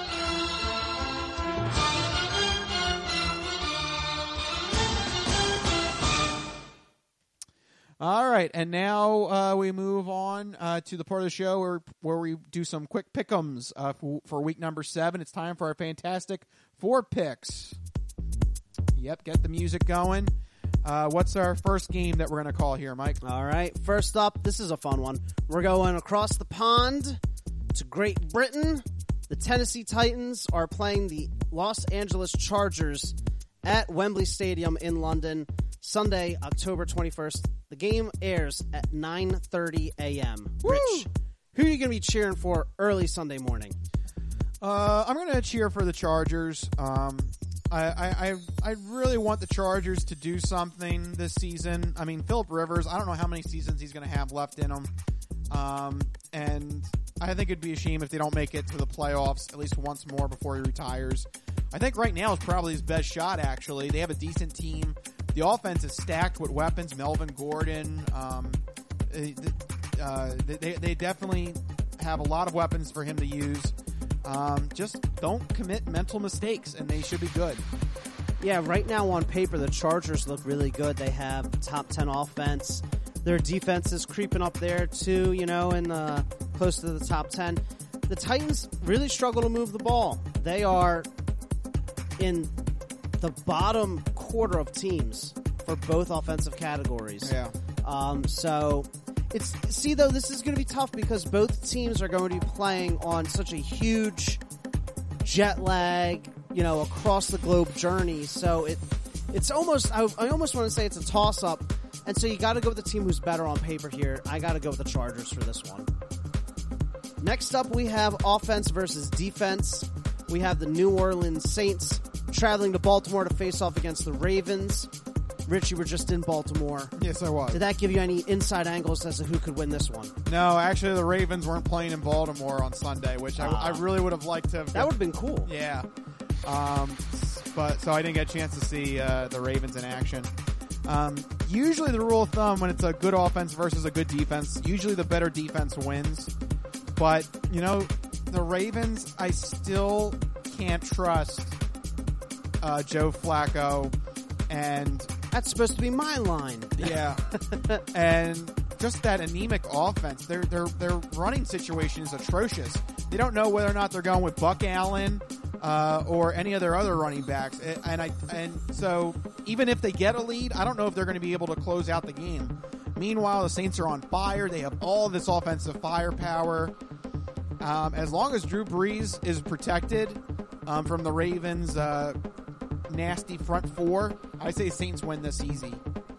All right, and now uh, we move on uh, to the part of the show where where we do some quick pick'ems uh, for, for week number seven. It's time for our fantastic four picks. Yep, get the music going. Uh, what's our first game that we're going to call here, Mike? All right, first up, this is a fun one. We're going across the pond to Great Britain. The Tennessee Titans are playing the Los Angeles Chargers at Wembley Stadium in London, Sunday, October twenty-first. The game airs at nine thirty a.m. Rich, who are you going to be cheering for early Sunday morning? Uh, I'm going to cheer for the Chargers. Um, I, I, I really want the Chargers to do something this season. I mean, Phillip Rivers, I don't know how many seasons he's going to have left in him. Um, and I think it'd be a shame if they don't make it to the playoffs at least once more before he retires. I think right now is probably his best shot, actually. They have a decent team. The offense is stacked with weapons. Melvin Gordon. Um, uh, they they definitely have a lot of weapons for him to use. Um, just don't commit mental mistakes, and they should be good. Yeah, right now on paper, the Chargers look really good. They have top ten offense. Their defense is creeping up there, too, you know, and uh, close to the top ten. The Titans really struggle to move the ball. They are in the bottom quarter of teams for both offensive categories. Yeah. Um, so, it's see, though, this is going to be tough because both teams are going to be playing on such a huge jet lag, you know, across the globe journey. So it it's almost I, I almost want to say it's a toss up, and so you got to go with the team who's better on paper here. I got to go with the Chargers for this one. Next up, we have offense versus defense. We have the New Orleans Saints traveling to Baltimore to face off against the Ravens. Rich, you were just in Baltimore. Yes, I was. Did that give you any inside angles as to who could win this one? No, actually, the Ravens weren't playing in Baltimore on Sunday, which I, Ah. I really would have liked to have. That would have been cool. Yeah. Um, but so I didn't get a chance to see uh, the Ravens in action. Um, usually the rule of thumb when it's a good offense versus a good defense, usually the better defense wins. But, you know, the Ravens, I still can't trust uh, Joe Flacco. And that's supposed to be my line. Yeah. And just that anemic offense, their their their running situation is atrocious. They don't know whether or not they're going with Buck Allen uh, or any of their other running backs. And I and so even if they get a lead, I don't know if they're going to be able to close out the game. Meanwhile, the Saints are on fire. They have all this offensive firepower. Um, as long as Drew Brees is protected um, from the Ravens' uh, nasty front four, I say Saints win this easy.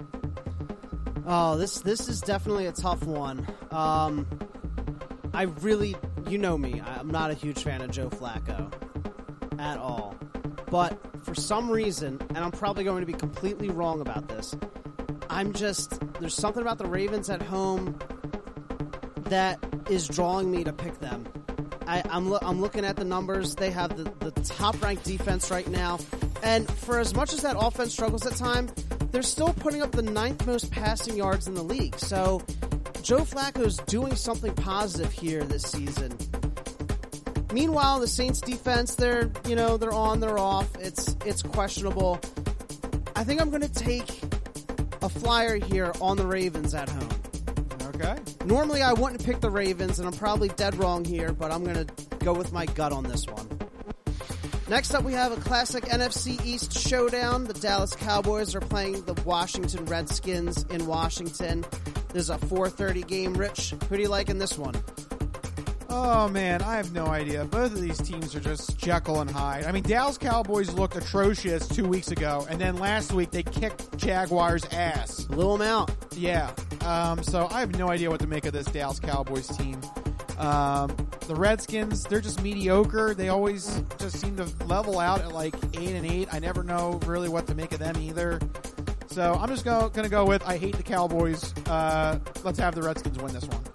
Oh, this this is definitely a tough one. Um, I really, you know me, I'm not a huge fan of Joe Flacco at all. But for some reason, and I'm probably going to be completely wrong about this, I'm just, there's something about the Ravens at home that is drawing me to pick them. I, I'm, lo- I'm looking at the numbers. They have the, the top-ranked defense right now. And for as much as that offense struggles at times, they're still putting up the ninth most passing yards in the league. So Joe Flacco's doing something positive here this season. Meanwhile, the Saints defense, they're, you know, they're on, they're off. It's it's questionable. I think I'm going to take a flyer here on the Ravens at home. Okay. Normally I wouldn't pick the Ravens, and I'm probably dead wrong here, but I'm going to go with my gut on this one. Next up, we have a classic N F C East showdown. The Dallas Cowboys are playing the Washington Redskins in Washington. This is a four thirty game. Rich, who do you like in this one? Oh, man, I have no idea. Both of these teams are just Jekyll and Hyde. I mean, Dallas Cowboys looked atrocious two weeks ago, and then last week they kicked Jaguars' ass. Blew them out. Yeah. Um, so I have no idea what to make of this Dallas Cowboys team. Um, the Redskins, they're just mediocre. They always just seem to level out at like eight and eight. I never know really what to make of them either. So I'm just go, gonna go with I hate the Cowboys. Uh, let's have the Redskins win this one.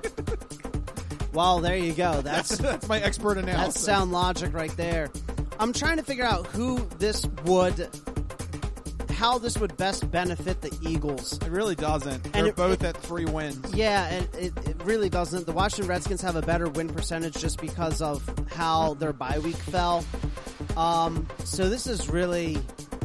Well, there you go. That's that's my expert analysis. That's sound logic right there. I'm trying to figure out who this would, how this would best benefit the Eagles. It really doesn't. And They're it, both it, at three wins. Yeah, and it, it really doesn't. The Washington Redskins have a better win percentage just because of how their bye week fell. Um, so this is really,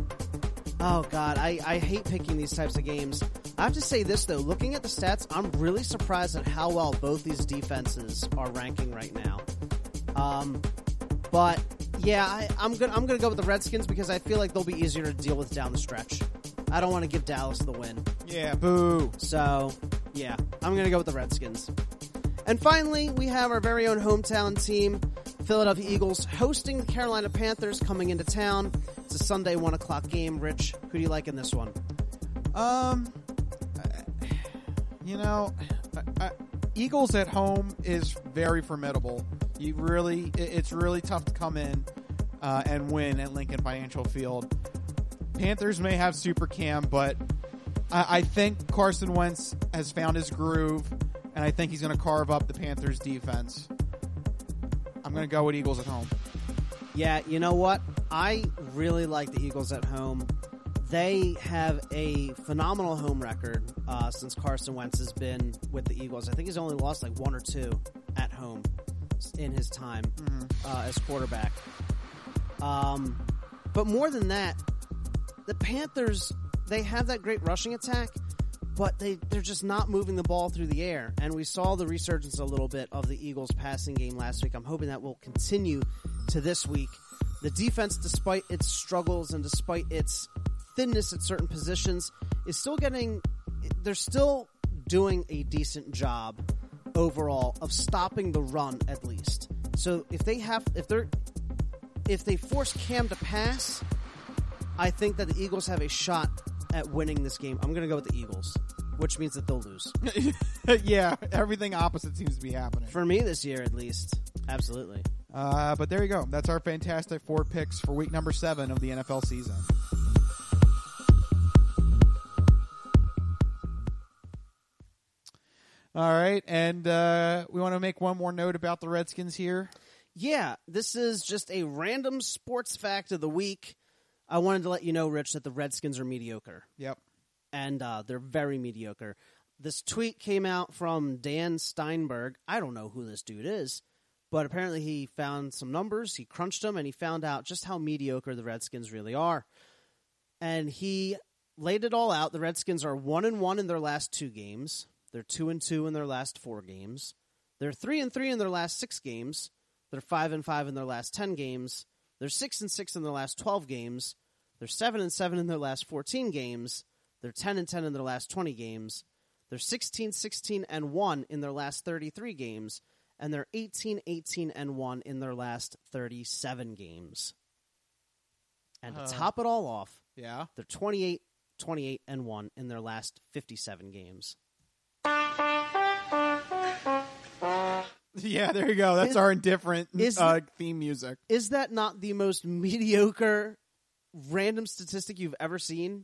oh God, I, I hate picking these types of games. I have to say this though, looking at the stats, I'm really surprised at how well both these defenses are ranking right now. Um, but yeah, I, I'm gonna I'm gonna go with the Redskins because I feel like they'll be easier to deal with down the stretch. I don't want to give Dallas the win. Yeah, boo. So yeah, I'm gonna go with the Redskins. And finally, we have our very own hometown team, Philadelphia Eagles, hosting the Carolina Panthers coming into town. It's a Sunday one o'clock game. Rich, who do you like in this one? Um. You know, I, I, Eagles at home is very formidable. You really, it, it's really tough to come in uh, and win at Lincoln Financial Field. Panthers may have Super Cam, but I, I think Carson Wentz has found his groove, and I think he's going to carve up the Panthers defense. I'm going to go with Eagles at home. Yeah, you know what? I really like the Eagles at home. They have a phenomenal home record uh, since Carson Wentz has been with the Eagles. I think he's only lost like one or two at home in his time mm-hmm. uh, as quarterback. Um, but more than that, the Panthers, they have that great rushing attack, but they, they're just not moving the ball through the air. And we saw the resurgence a little bit of the Eagles passing game last week. I'm hoping that will continue to this week. The defense, despite its struggles and despite its thinness at certain positions, is still getting, they're still doing a decent job overall of stopping the run at least. So if they have, if they're, if they force Cam to pass, I think that the Eagles have a shot at winning this game. I'm going to go with the Eagles, which means that they'll lose. Yeah, everything opposite seems to be happening. For me this year, at least. Absolutely. Uh, but there you go. That's our Fantastic Four picks for week number seven of the N F L season. All right, and uh, we want to make one more note about the Redskins here. Yeah, this is just a random sports fact of the week. I wanted to let you know, Rich, that the Redskins are mediocre. Yep. And uh, they're very mediocre. This tweet came out from Dan Steinberg. I don't know who this dude is, but apparently he found some numbers, he crunched them, and he found out just how mediocre the Redskins really are. And he laid it all out. The Redskins are one and one in their last two games. They're two and two in their last four games. They're three and three in their last six games. They're five and five in their last ten games. They're six and six in their last twelve games. They're seven and seven in their last fourteen games. They're ten and ten in their last twenty games. They're sixteen, sixteen and one in their last thirty-three games, and they're eighteen, eighteen and one in their last thirty-seven games. And to uh, top it all off, yeah, they're twenty-eight, twenty-eight and one in their last fifty-seven games. Yeah, there you go. That's is, our indifferent is, uh, theme music. Is that not the most mediocre random statistic you've ever seen?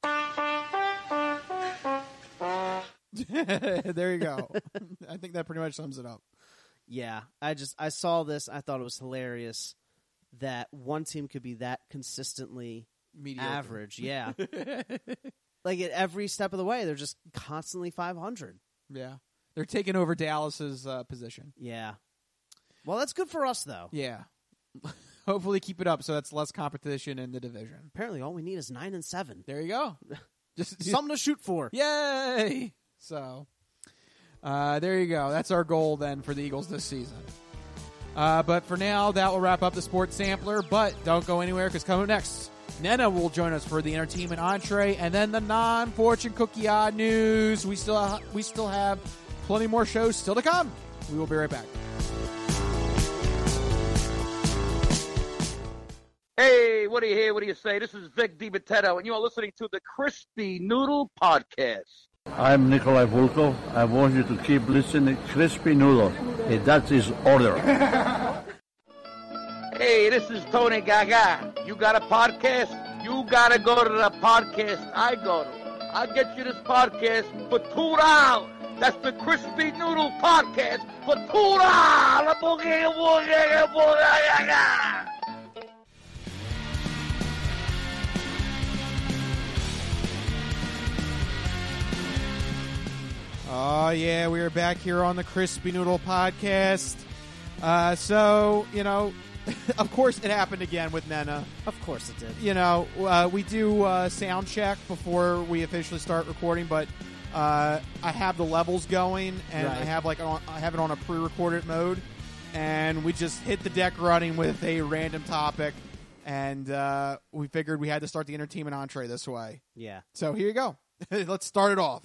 There you go. I think that pretty much sums it up. Yeah, I just I saw this. I thought it was hilarious that one team could be that consistently mediocre. Average. Yeah, like at every step of the way, they're just constantly five hundred. Yeah, they're taking over Dallas's uh, position. Yeah. Well, that's good for us, though. Yeah. Hopefully, keep it up so that's less competition in the division. Apparently, all we need is nine and seven. There you go. Just something to shoot for. Yay! So, uh, there you go. That's our goal then for the Eagles this season. Uh, but for now, that will wrap up the Sports Sampler. But don't go anywhere because coming up next, Nena will join us for the entertainment entree, and then the non-fortune cookie odd news. We still ha- we still have plenty more shows still to come. We will be right back. Hey, what do you hear? What do you say? This is Vic DiMatteo, and you are listening to the Crispy Noodle Podcast. I'm Nikolai Volkov. I want you to keep listening to Crispy Noodle. Hey, that is order. Hey, this is Tony Gaga. You got a podcast? You got to go to the podcast I go to. I'll get you this podcast for two dollars. That's the Crispy Noodle Podcast for two dollars. Boogie, boogie, boogie. Oh, yeah, we are back here on the Crispy Noodle Podcast. Uh, so, you know, of course it happened again with Nena. Of course it did. You know, uh, we do uh, sound check before we officially start recording, but uh, I have the levels going, and right. I have like on, I have it on a pre-recorded mode, and we just hit the deck running with a random topic, and uh, we figured we had to start the entertainment entree this way. Yeah. So here you go. Let's start it off.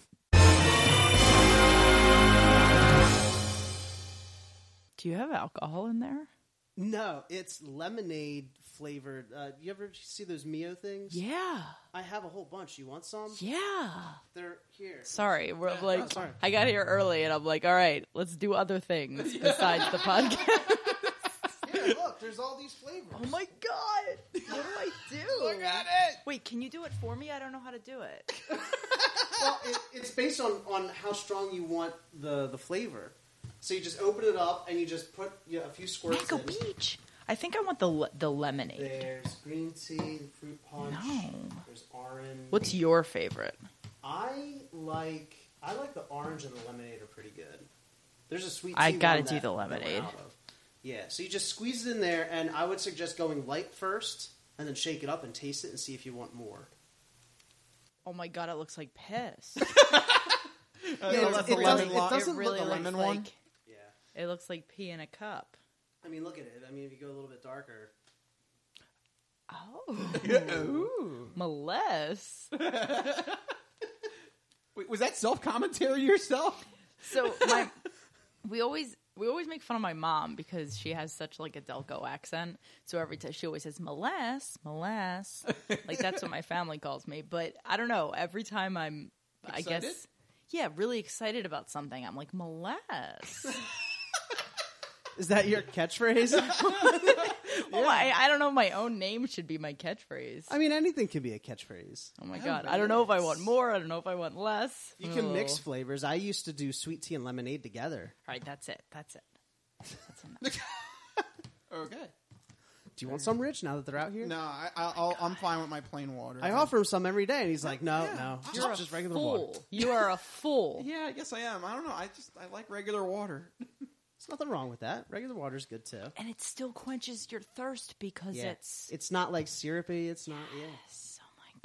Do you have alcohol in there? No, it's lemonade flavored. Uh, you ever see those Mio things? Yeah. I have a whole bunch. You want some? Yeah. They're here. Sorry. We're yeah. like, oh, sorry. I got here early, and I'm like, all right, let's do other things besides the podcast. Here, look, there's all these flavors. Oh, my God. What do I do? Look at it. Wait, can you do it for me? I don't know how to do it. Well, it, it's based on, on how strong you want the, the flavor. So you just open it up and you just put you know, a few squirts Mango in. Beach. I think I want the le- the lemonade. There's green tea, fruit punch. No. There's orange. What's your favorite? I like I like the orange and the lemonade are pretty good. There's a sweet tea I gotta one do that the we're lemonade. out of. Yeah, so you just squeeze it in there, and I would suggest going light first, and then shake it up and taste it and see if you want more. Oh my god, it looks like piss. Uh, Yeah, it, it it, doesn't- doesn't, it doesn't it look really the like- lemon like, one. Yeah. It looks like pee in a cup. I mean, look at it. I mean, if you go a little bit darker. Oh. Ooh. Molest. Wait, was that self commentary yourself? So my, we always we always make fun of my mom because she has such like a Delco accent. So every time she always says "molas, molas," like that's what my family calls me. But I don't know. Every time I'm, I Excited? guess, yeah, really excited about something, I'm like molas. Is that your catchphrase? Well, I, I don't know. My own name should be my catchphrase. I mean, anything can be a catchphrase. Oh my god! I don't know if I want more. I don't know if I want less. You can Oh. mix flavors. I used to do sweet tea and lemonade together. All right, that's it. That's it. That's enough. Okay. Do you want some, Rich, now that they're out here? No, I, I, I'll, I'm fine with my plain water. I offer him some every day, and he's like, no, Yeah. no, You're just, a just regular Fool. water. You are a fool. Yeah, I guess I am. I don't know. I just I like regular water. There's nothing wrong with that. Regular water's good, too. And it still quenches your thirst because Yeah. it's. It's not like syrupy. It's not, yeah. Yes,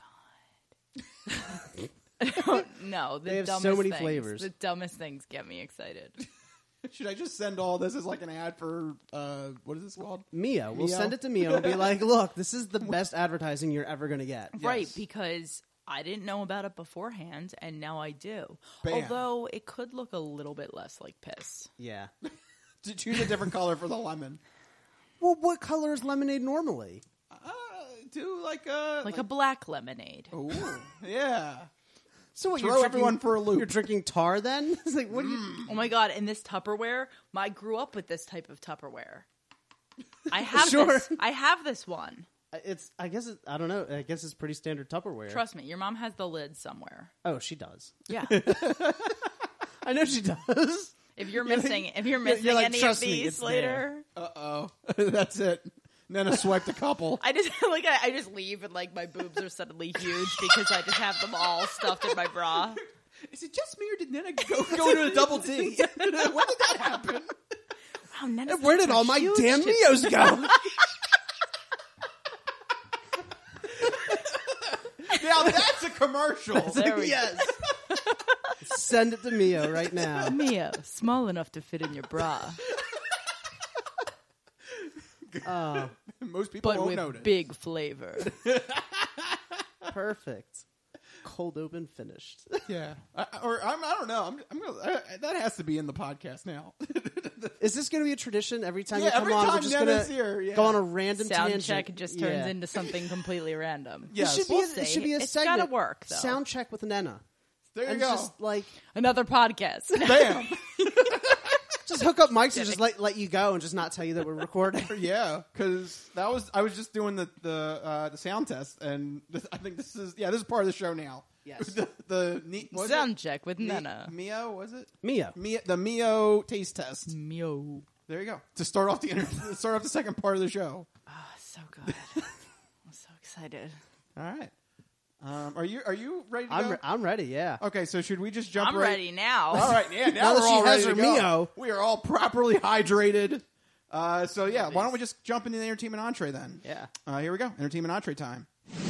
oh my god. No, the They have so dumbest many things, flavors. The dumbest things get me excited. Should I just send all this as like an ad for uh, what is this called? Mio. We'll Mio? send it to Mio and be like, look, this is the best advertising you're ever going to get. Right, because I didn't know about it beforehand, and now I do. Bam. Although it could look a little bit less like piss. Yeah. To choose a different color for the lemon. Well, what color is lemonade normally? Uh, do like a Like a black lemonade. Ooh, yeah. So what, Throw you're drinking, everyone for a loop. You're drinking tar then? It's like, what do you... Oh my god! And this Tupperware, I grew up with this type of Tupperware. I have Sure. this. I have this one. It's, I guess, it, I don't know. I guess it's pretty standard Tupperware. Trust me, your mom has the lid somewhere. Oh, she does. Yeah. I know she does. If you're missing, if you're missing you're like, any of "Trust me, these it's later, Uh oh. That's it. Nana swiped a couple. I just like I, I just leave and like my boobs are suddenly huge because I just have them all stuffed in my bra. Is it just me or did Nana go, go to a double D? When did that happen? Wow, Nana's Where did got all my huge damn tits. Mios go? Now that's a commercial. There we Yes. Send it to Mio right now. Mio, small enough to fit in your bra, Oh, Most people but won't with notice. big flavor. perfect. Cold open finished. Yeah. I, or I'm, I don't know. I'm, I'm gonna, I, that has to be in the podcast now. Is this going to be a tradition every time Yeah, you come every on? time We're just Nana's going to here, yeah. go on a random Sound tangent. check just turns Yeah. into something completely random. Yes. It should be. We'll a, it see. should be a It's segment. gotta work, though. Sound check with Nana. There you and go. just like Another podcast. Bam. just hook up mics and just let let you go and just not tell you that we're recording. Yeah, because that was I was just doing the the uh, the sound test, and this, I think this is yeah this is part of the show now. Yes. the the ne- what was Sound it? check with Mi- Nana. Mio was it? Mio. Mio the Mio taste test. Mio. There you go. To start off the inter- to start off the second part of the show. Oh, so good. I'm so excited. All right. Um, are you are you ready to I'm go? re- I'm ready. Yeah. Okay, so should we just jump I'm right? ready now. All right, yeah. Now, Now that we're she all has ready her to go. Mio. We are all properly hydrated. Uh, so yeah, why don't we just jump into the entertainment entree then? Yeah. Uh, here we go. Entertainment entree time.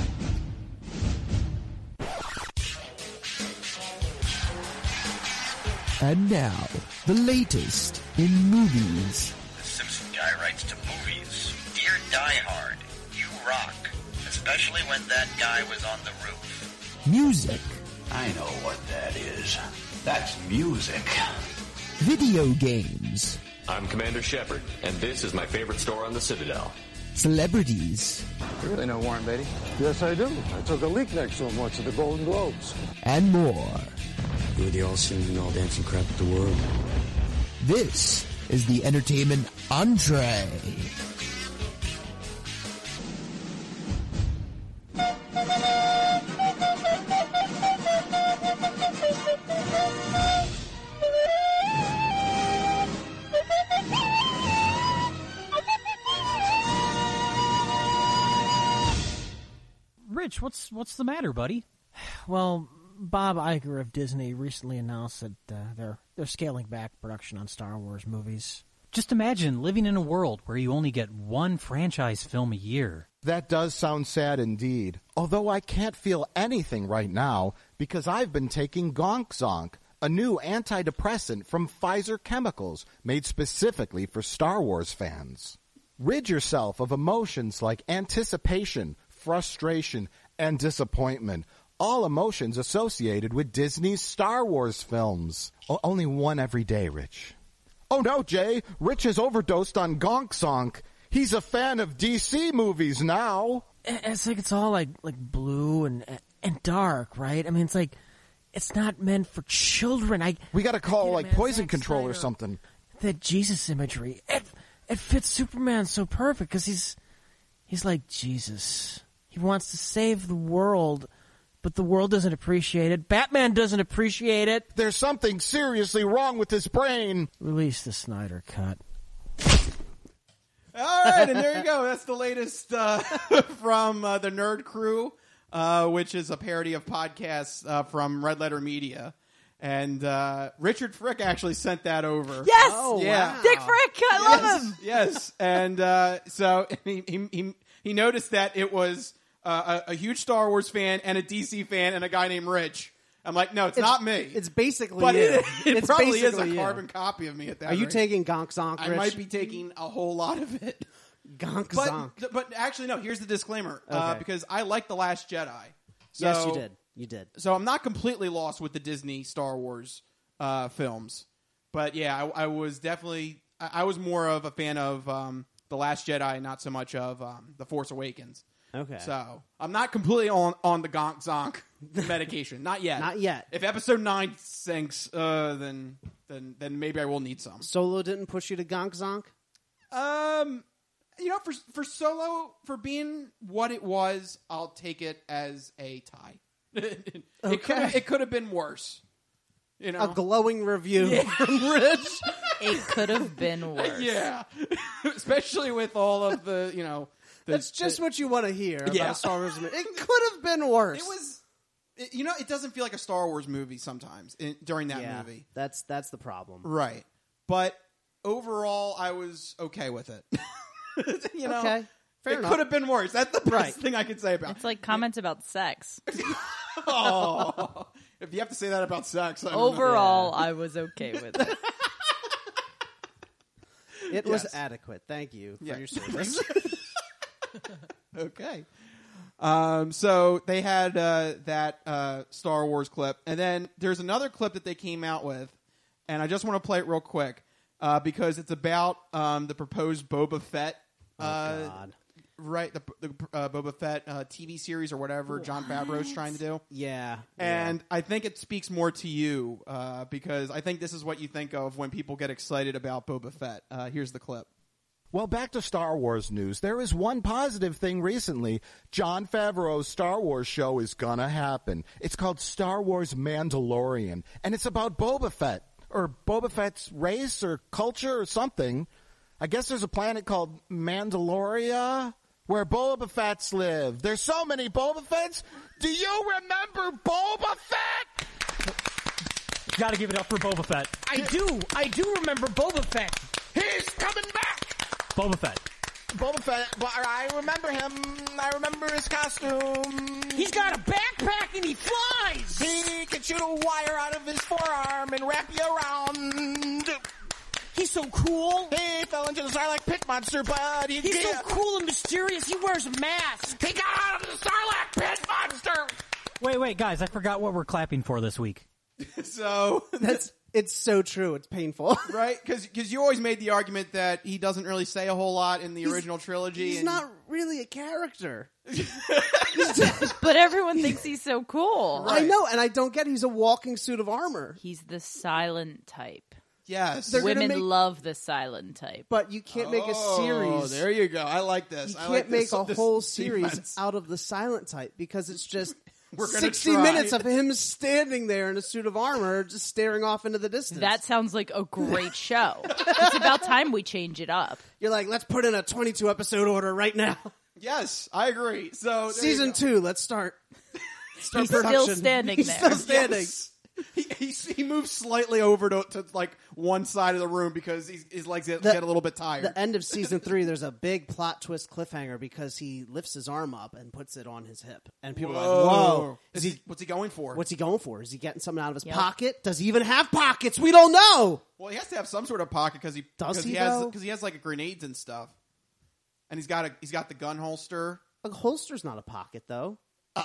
And now, the latest in movies. The Simpson guy writes to movies. Dear Die Hard, you rock. Especially when that guy was on the roof. Music. I know what that is. That's music. Video games. I'm Commander Shepard, and this is my favorite store on the Citadel. Celebrities. You really know Warren Beatty? Yes, I do. I took a leak next to him once at the Golden Globes. And more. You were the all-singing, all-dancing crap of the world. This is the entertainment entree. Rich, what's what's the matter, buddy? Well, Bob Iger of Disney recently announced that uh, they're they're scaling back production on Star Wars movies. Just imagine living in a world where you only get one franchise film a year. That does sound sad indeed. Although I can't feel anything right now because I've been taking Gonk Zonk, a new antidepressant from Pfizer Chemicals made specifically for Star Wars fans. Rid yourself of emotions like anticipation, frustration, and disappointment. All emotions associated with Disney's Star Wars films. O- only one every day, Rich. Oh no, Jay! Rich has overdosed on Gonk Zonk. He's a fan of D C movies now. It's like it's all like like blue and and dark, right? I mean, it's like it's not meant for children. I we got to call it, like man. Poison Zack Control Snyder, or something. That Jesus imagery, it it fits Superman so perfect because he's he's like Jesus. He wants to save the world. But the world doesn't appreciate it. Batman doesn't appreciate it. There's something seriously wrong with his brain. Release the Snyder Cut. All right, and there you go. That's the latest uh, from uh, the Nerd Crew, uh, which is a parody of podcasts uh, from Red Letter Media. And uh, Richard Frick actually sent that over. Yes! Oh, yeah. Wow. Dick Frick! I yes. love him! Yes. And uh, so he, he, he, he noticed that it was... Uh, a, a huge Star Wars fan and a D C fan and a guy named Rich. I'm like, no, it's, It's- not me. it's basically but you. it, it It's probably is a basically you. carbon copy of me at that Are you rate. taking Gonk Zonk, I Rich? might be taking a whole lot of it. Gonk but, Zonk. But actually, no, here's the disclaimer. Uh, Okay. because I like The Last Jedi. So, Yes, you did. You did. So I'm not completely lost with the Disney Star Wars uh, films. But yeah, I, I was definitely... I, I was more of a fan of um, The Last Jedi, not so much of um, The Force Awakens. Okay. So I'm not completely on, on the Gonk Zonk medication. Not yet. Not yet. If episode nine sinks, uh, then then then maybe I will need some. Solo didn't push you to Gonk Zonk? Um, you know, for for Solo, for being what it was, I'll take it as a tie. it Okay. could it could have been worse. You know, A glowing review Yeah. from Rich. It could have been worse. yeah, especially with all of the you know. The, That's just the- what you want to hear about Yeah. a Star Wars movie. It could have been worse. It was, it, you know, it doesn't feel like a Star Wars movie sometimes in, during that yeah, movie. That's that's the problem. Right. But overall, I was okay with it. you know, Okay. Fair it enough. could have been worse. That's the best Right. thing I could say about It's like comments about sex. Oh, if you have to say that about sex, I don't know. Overall, I was okay with it. It was Yes. adequate. Thank you for Yeah. your service. Okay. Um, so they had uh, that uh, Star Wars clip, and then there's another clip that they came out with, and I just want to play it real quick uh, because it's about um, the proposed Boba Fett. Uh, oh, God. Right, the, the uh, Boba Fett uh, T V series or whatever John Favreau's trying to do. Yeah. And I think it speaks more to you uh, because I think this is what you think of when people get excited about Boba Fett. Uh, here's the clip. Well, back to Star Wars news. There is one positive thing recently. Jon Favreau's Star Wars show is gonna happen. It's called Star Wars Mandalorian, and it's about Boba Fett, or Boba Fett's race or culture or something. I guess there's a planet called Mandaloria where Boba Fett's live. There's so many Boba Fetts. Do you remember Boba Fett? Gotta give it up for Boba Fett. I do. I do remember Boba Fett. He's coming back. Boba Fett. Boba Fett, but I remember him. I remember his costume. He's got a backpack and he flies. He can shoot a wire out of his forearm and wrap you around. He's so cool. He fell into the Sarlacc pit monster, but he He's did. so cool and mysterious. He wears a mask. He got out of the Sarlacc pit monster. Wait, wait, guys, I forgot what we're clapping for this week. So That's it's so true. It's painful. right, because you always made the argument that he doesn't really say a whole lot in the He's- original trilogy. He's and not really a character. But everyone thinks he's so cool. I know, and I don't get he's a walking suit of armor. He's the silent type. Yes. They're gonna Women make- love the silent type. But you can't make a Oh, series. there you go. I like this. You I can't like make this, a this whole series defense. out of the silent type because it's just We're gonna sixty try. minutes of him standing there in a suit of armor, just staring off into the distance. That sounds like a great show. It's about time we change it up. You're like, let's put in a twenty-two episode order right now. Yes, I agree. So there you Season go. two, let's start. start He's still production. standing He's there. still standing. Yes. He, he he moves slightly over to, to like one side of the room because he's, his legs get, The- get a little bit tired. The end of season three, there's a big plot twist cliffhanger because he lifts his arm up and puts it on his hip, and people are like, "Whoa, Is he, what's he going for? what's he going for? Is he getting something out of his Yep. pocket? Does he even have pockets? We don't know." Well, he has to have some sort of pocket because he Does cause he, he has though? because he has like grenades and stuff, and he's got a he's got the gun holster. A holster's not a pocket, though.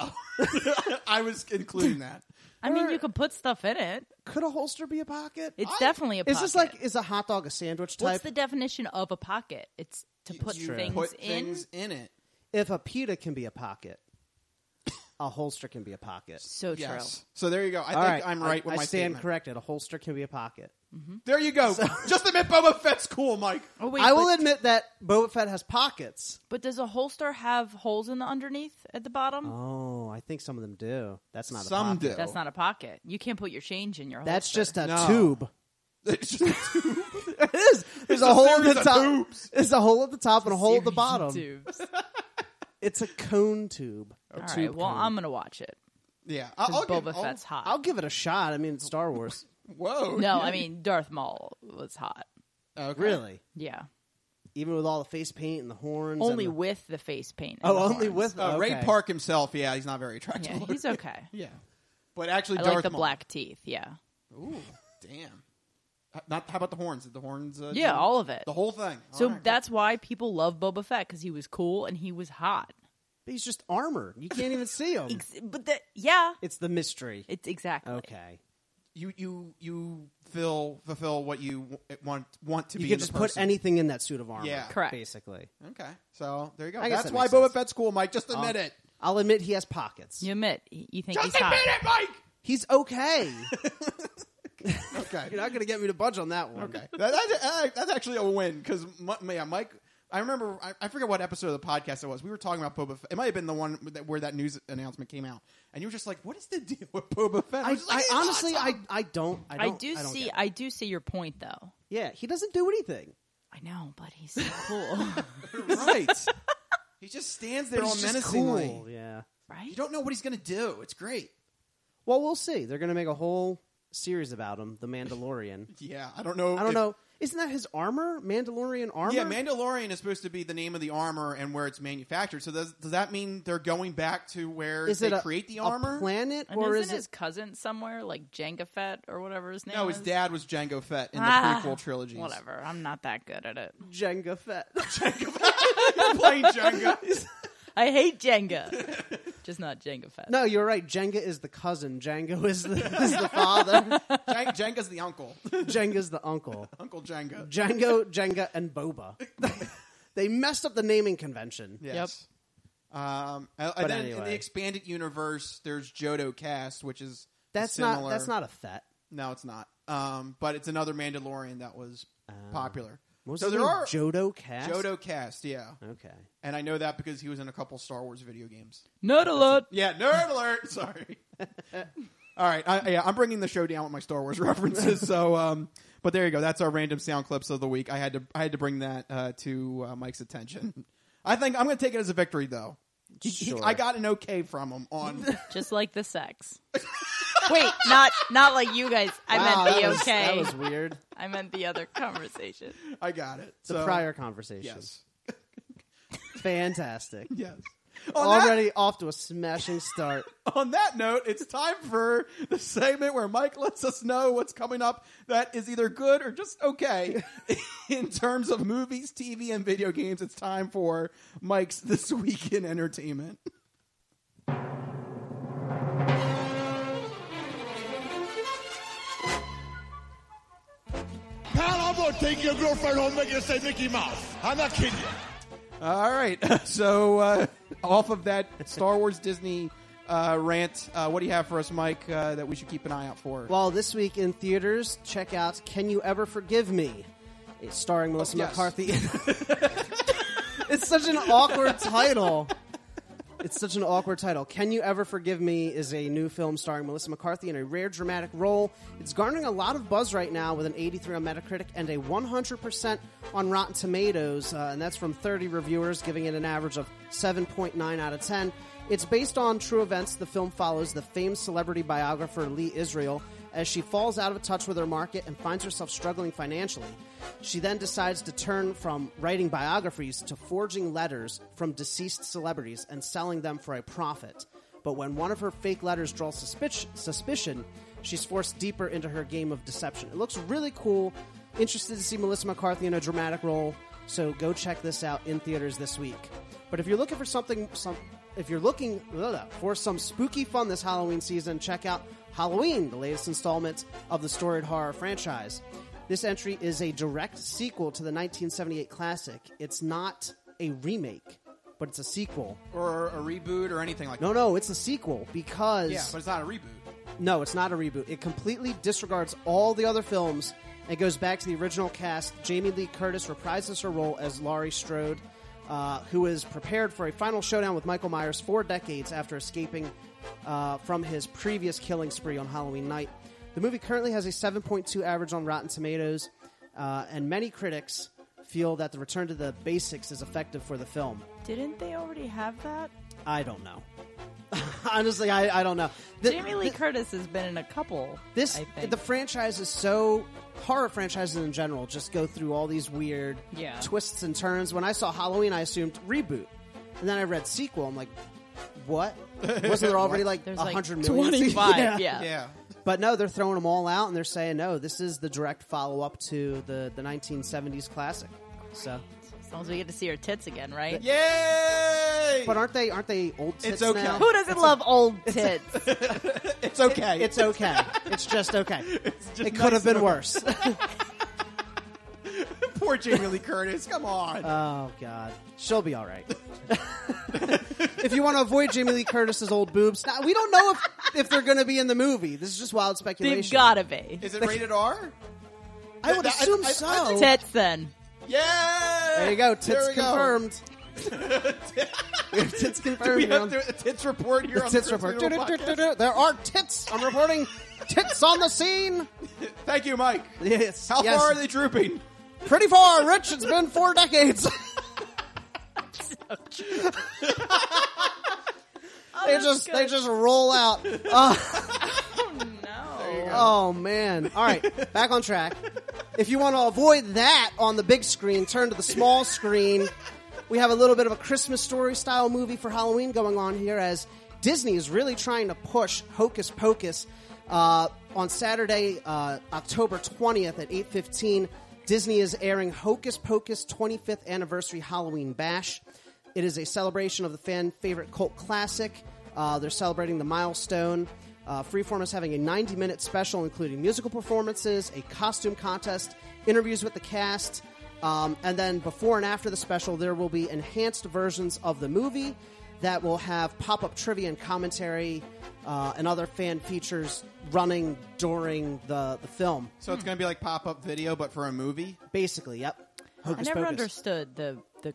I was including that. I mean, you can put stuff in it. Could a holster be a pocket? It's I- definitely a pocket. Is this like is a hot dog a sandwich type? What's the definition of a pocket? It's to put You things put in. things in it. If a pita can be a pocket, a holster can be a pocket. So true. Yes. So there you go. I All think right, I'm right I, with I my stand statement. corrected. A holster can be a pocket. There you go. Just admit Boba Fett's cool, Mike. Oh, wait, I will but, admit that Boba Fett has pockets. but does a holster have holes in the underneath at the bottom? Oh, I think some of them do. That's not Some a pocket. do. That's not a pocket. You can't put your change in your holster. That's just a No. tube. It's just a tube. It is. There's a hole at series the of top. tubes. There's a hole at the top and a hole at the Series of bottom. tubes. It's a cone tube. A All tube right. Well, cone. I'm gonna watch it. Yeah. 'Cause I'll, I'll Boba give, I'll- Fett's hot. I'll give it a shot. I mean, it's Star Wars. Whoa. No, I mean Darth Maul was hot. Okay. Really? Yeah. Even with all the face paint and the horns. Only and the... with the face paint. Oh, and the only horns. with Uh, okay. Ray Park himself, yeah, he's not very attractive. Yeah, he's okay. Yeah. But actually, I Darth like the Maul. black teeth. Yeah. Ooh, damn. Uh, Not how about the horns? Did the horns? Uh, Yeah, do- all of it. The whole thing. So All right, that's why people love Boba Fett because he was cool and he was hot. But he's just armor. You can't even see him. Ex- but the, yeah, It's the mystery. it's exactly. Okay. You you you fill fulfill what you w- want want to You be. could in just the put person. anything in that suit of armor. Yeah. Correct. Basically. Okay, so there you go. I guess That's that why makes Boba sense. Fett's cool, Mike. Just admit I'll- it. I'll admit he has pockets. You admit you think Just he's hot. admit it, Mike. He's okay. Okay. You're not going to get me to budge on that one. Okay, that, that's, uh, that's actually a win because yeah, Mike. I remember. I, I forget what episode of the podcast it was. We were talking about Boba Fett. It might have been the one that, where that news announcement came out, and you were just like, "What is the deal with Boba Fett?" I, was just like, I "He's honestly, I, awesome." I don't. I I don't. do I don't see. get it. I do see your point, though. Yeah, he doesn't do anything. I know, but he's so cool, right. He just stands there But all he's just menacingly. cool. Yeah. right? You don't know what he's going to do. It's great. Well, we'll see. They're going to make a whole series about him, The Mandalorian. Yeah, I don't know. I don't if- know. Isn't that his armor? Mandalorian armor? Yeah, Mandalorian is supposed to be the name of the armor and where it's manufactured. So does does that mean they're going back to where Is they it a, create the a armor? planet, And or isn't is his it? cousin somewhere like Jango Fett or whatever his name No, is? his dad was Jango Fett in the Ah, prequel trilogies. Whatever. I'm not that good at it. Jenga Fett? You're playing Jenga. I hate Jenga. Just not Jango Fett. No, you're right. Jenga is the cousin. Django is the, is the father. Jang- Jenga's the uncle. Jenga's the uncle. Uncle Jenga. Django, Jenga, and Boba. They messed up the naming convention. Yes. Um, and But then in anyway. the expanded universe, there's Jodo Cast, which is That's similar. not. That's not a Fett. No, it's not. Um, but it's another Mandalorian that was popular. Was So his there name are Jodo Cast. Jodo Cast, yeah. Okay. And I know that because he was in a couple Star Wars video games. Nerd alert. Yeah, nerd alert. Sorry. All right, I, yeah, I'm bringing the show down with my Star Wars references. So, um, but there you go. That's our random sound clips of the week. I had to, I had to bring that uh, to uh, Mike's attention. I think I'm going to take it as a victory, though. He- he- Sure. I got an okay from him on. Just like the sex. Wait, not not like you guys. I Wow, meant the that was- okay. That was weird. I meant the other conversation. I got it. The So- prior conversation. Yes. Fantastic. Yes. On that- Already off to a smashing start. On that note, it's time for the segment where Mike lets us know what's coming up that is either good or just okay in terms of movies, T V, and video games. It's time for Mike's This Week in Entertainment. Pal, I'm gonna take your girlfriend home, make you say Mickey Mouse. I'm not kidding you. All right. So, uh, off of that Star Wars Disney uh, rant, uh, what do you have for us, Mike, uh, that we should keep an eye out for? Well, this week in theaters, check out Can You Ever Forgive Me? It's starring Melissa Oh, yes. McCarthy. It's such an awkward title. It's such an awkward title. Can You Ever Forgive Me is a new film starring Melissa McCarthy in a rare dramatic role. It's garnering a lot of buzz right now with an eighty-three on Metacritic and a one hundred percent on Rotten Tomatoes, uh, and that's from thirty reviewers, giving it an average of seven point nine out of ten. It's based on true events. The film follows the famed celebrity biographer Lee Israel as she falls out of touch with her market and finds herself struggling financially. She then decides to turn from writing biographies to forging letters from deceased celebrities and selling them for a profit. But when one of her fake letters draws suspicion, suspicion, she's forced deeper into her game of deception. It looks really cool. Interested to see Melissa McCarthy in a dramatic role, so go check this out in theaters this week. But if you're looking for something, some, if you're looking ugh, for some spooky fun this Halloween season, check out Halloween, the latest installment of the storied horror franchise. This entry is a direct sequel to the nineteen seventy-eight classic. It's not a remake, but it's a sequel. Or a reboot or anything like No, that. no, it's a sequel because... Yeah, but it's not a reboot. No, it's not a reboot. It completely disregards all the other films and goes back to the original cast. Jamie Lee Curtis reprises her role as Laurie Strode, uh, who is prepared for a final showdown with Michael Myers four decades after escaping uh, from his previous killing spree on Halloween night. The movie currently has a seven point two average on Rotten Tomatoes, uh, and many critics feel that the return to the basics is effective for the film. Didn't they already have that? I don't know. Honestly, I, I don't know. The, Jamie Lee Curtis has been in a couple. This I think. the franchise is so horror franchises in general just go through all these weird Yeah. twists and turns. When I saw Halloween, I assumed reboot, and then I read sequel. I'm like, what? Wasn't there already like There's a like hundred million? twenty-five, yeah. yeah. Yeah. But no, they're throwing them all out, and they're saying no. This is the direct follow up to the the nineteen seventies classic. So. As long as we get to see her tits again, right? Yay! But aren't they aren't they old tits It's okay. now? Who doesn't love old tits? It's okay. It's okay. It's just okay. just it could have nice been and worse. Poor Jamie Lee Curtis. Come on. Oh, God. She'll be all right. If you want to avoid Jamie Lee Curtis's old boobs, now, we don't know if, if they're going to be in the movie. This is just wild speculation. They've gotta be. Is it rated R? I would I- assume I- I- so. I think- Tits, then. Yeah. There you go. Tits There we go. confirmed. We have tits Do confirmed. we here on- have the tits report here the on tits the report. Chris Noodle podcast? Du-du-du-du-du. There are tits. I'm reporting tits on the scene. Thank you, Mike. Yes. How yes. far are they drooping? Pretty far, Rich. It's been four decades. they that's just good. they just roll out. Uh, Oh, no. oh man! All right, back on track. If you want to avoid that on the big screen, turn to the small screen. We have a little bit of a Christmas Story style movie for Halloween going on here, as Disney is really trying to push Hocus Pocus. Uh, on Saturday, uh, October twentieth at eight fifteen, Disney is airing Hocus Pocus twenty-fifth Anniversary Halloween Bash. It is a celebration of the fan favorite cult classic. Uh, they're celebrating the milestone. Uh, Freeform is having a ninety-minute special including musical performances, a costume contest, interviews with the cast, um, and then before and after the special, there will be enhanced versions of the movie that will have pop-up trivia and commentary uh, and other fan features running during the, the film. So it's going to be like pop-up video, but for a movie? Basically, yep. I Hocus never Pocus. understood the the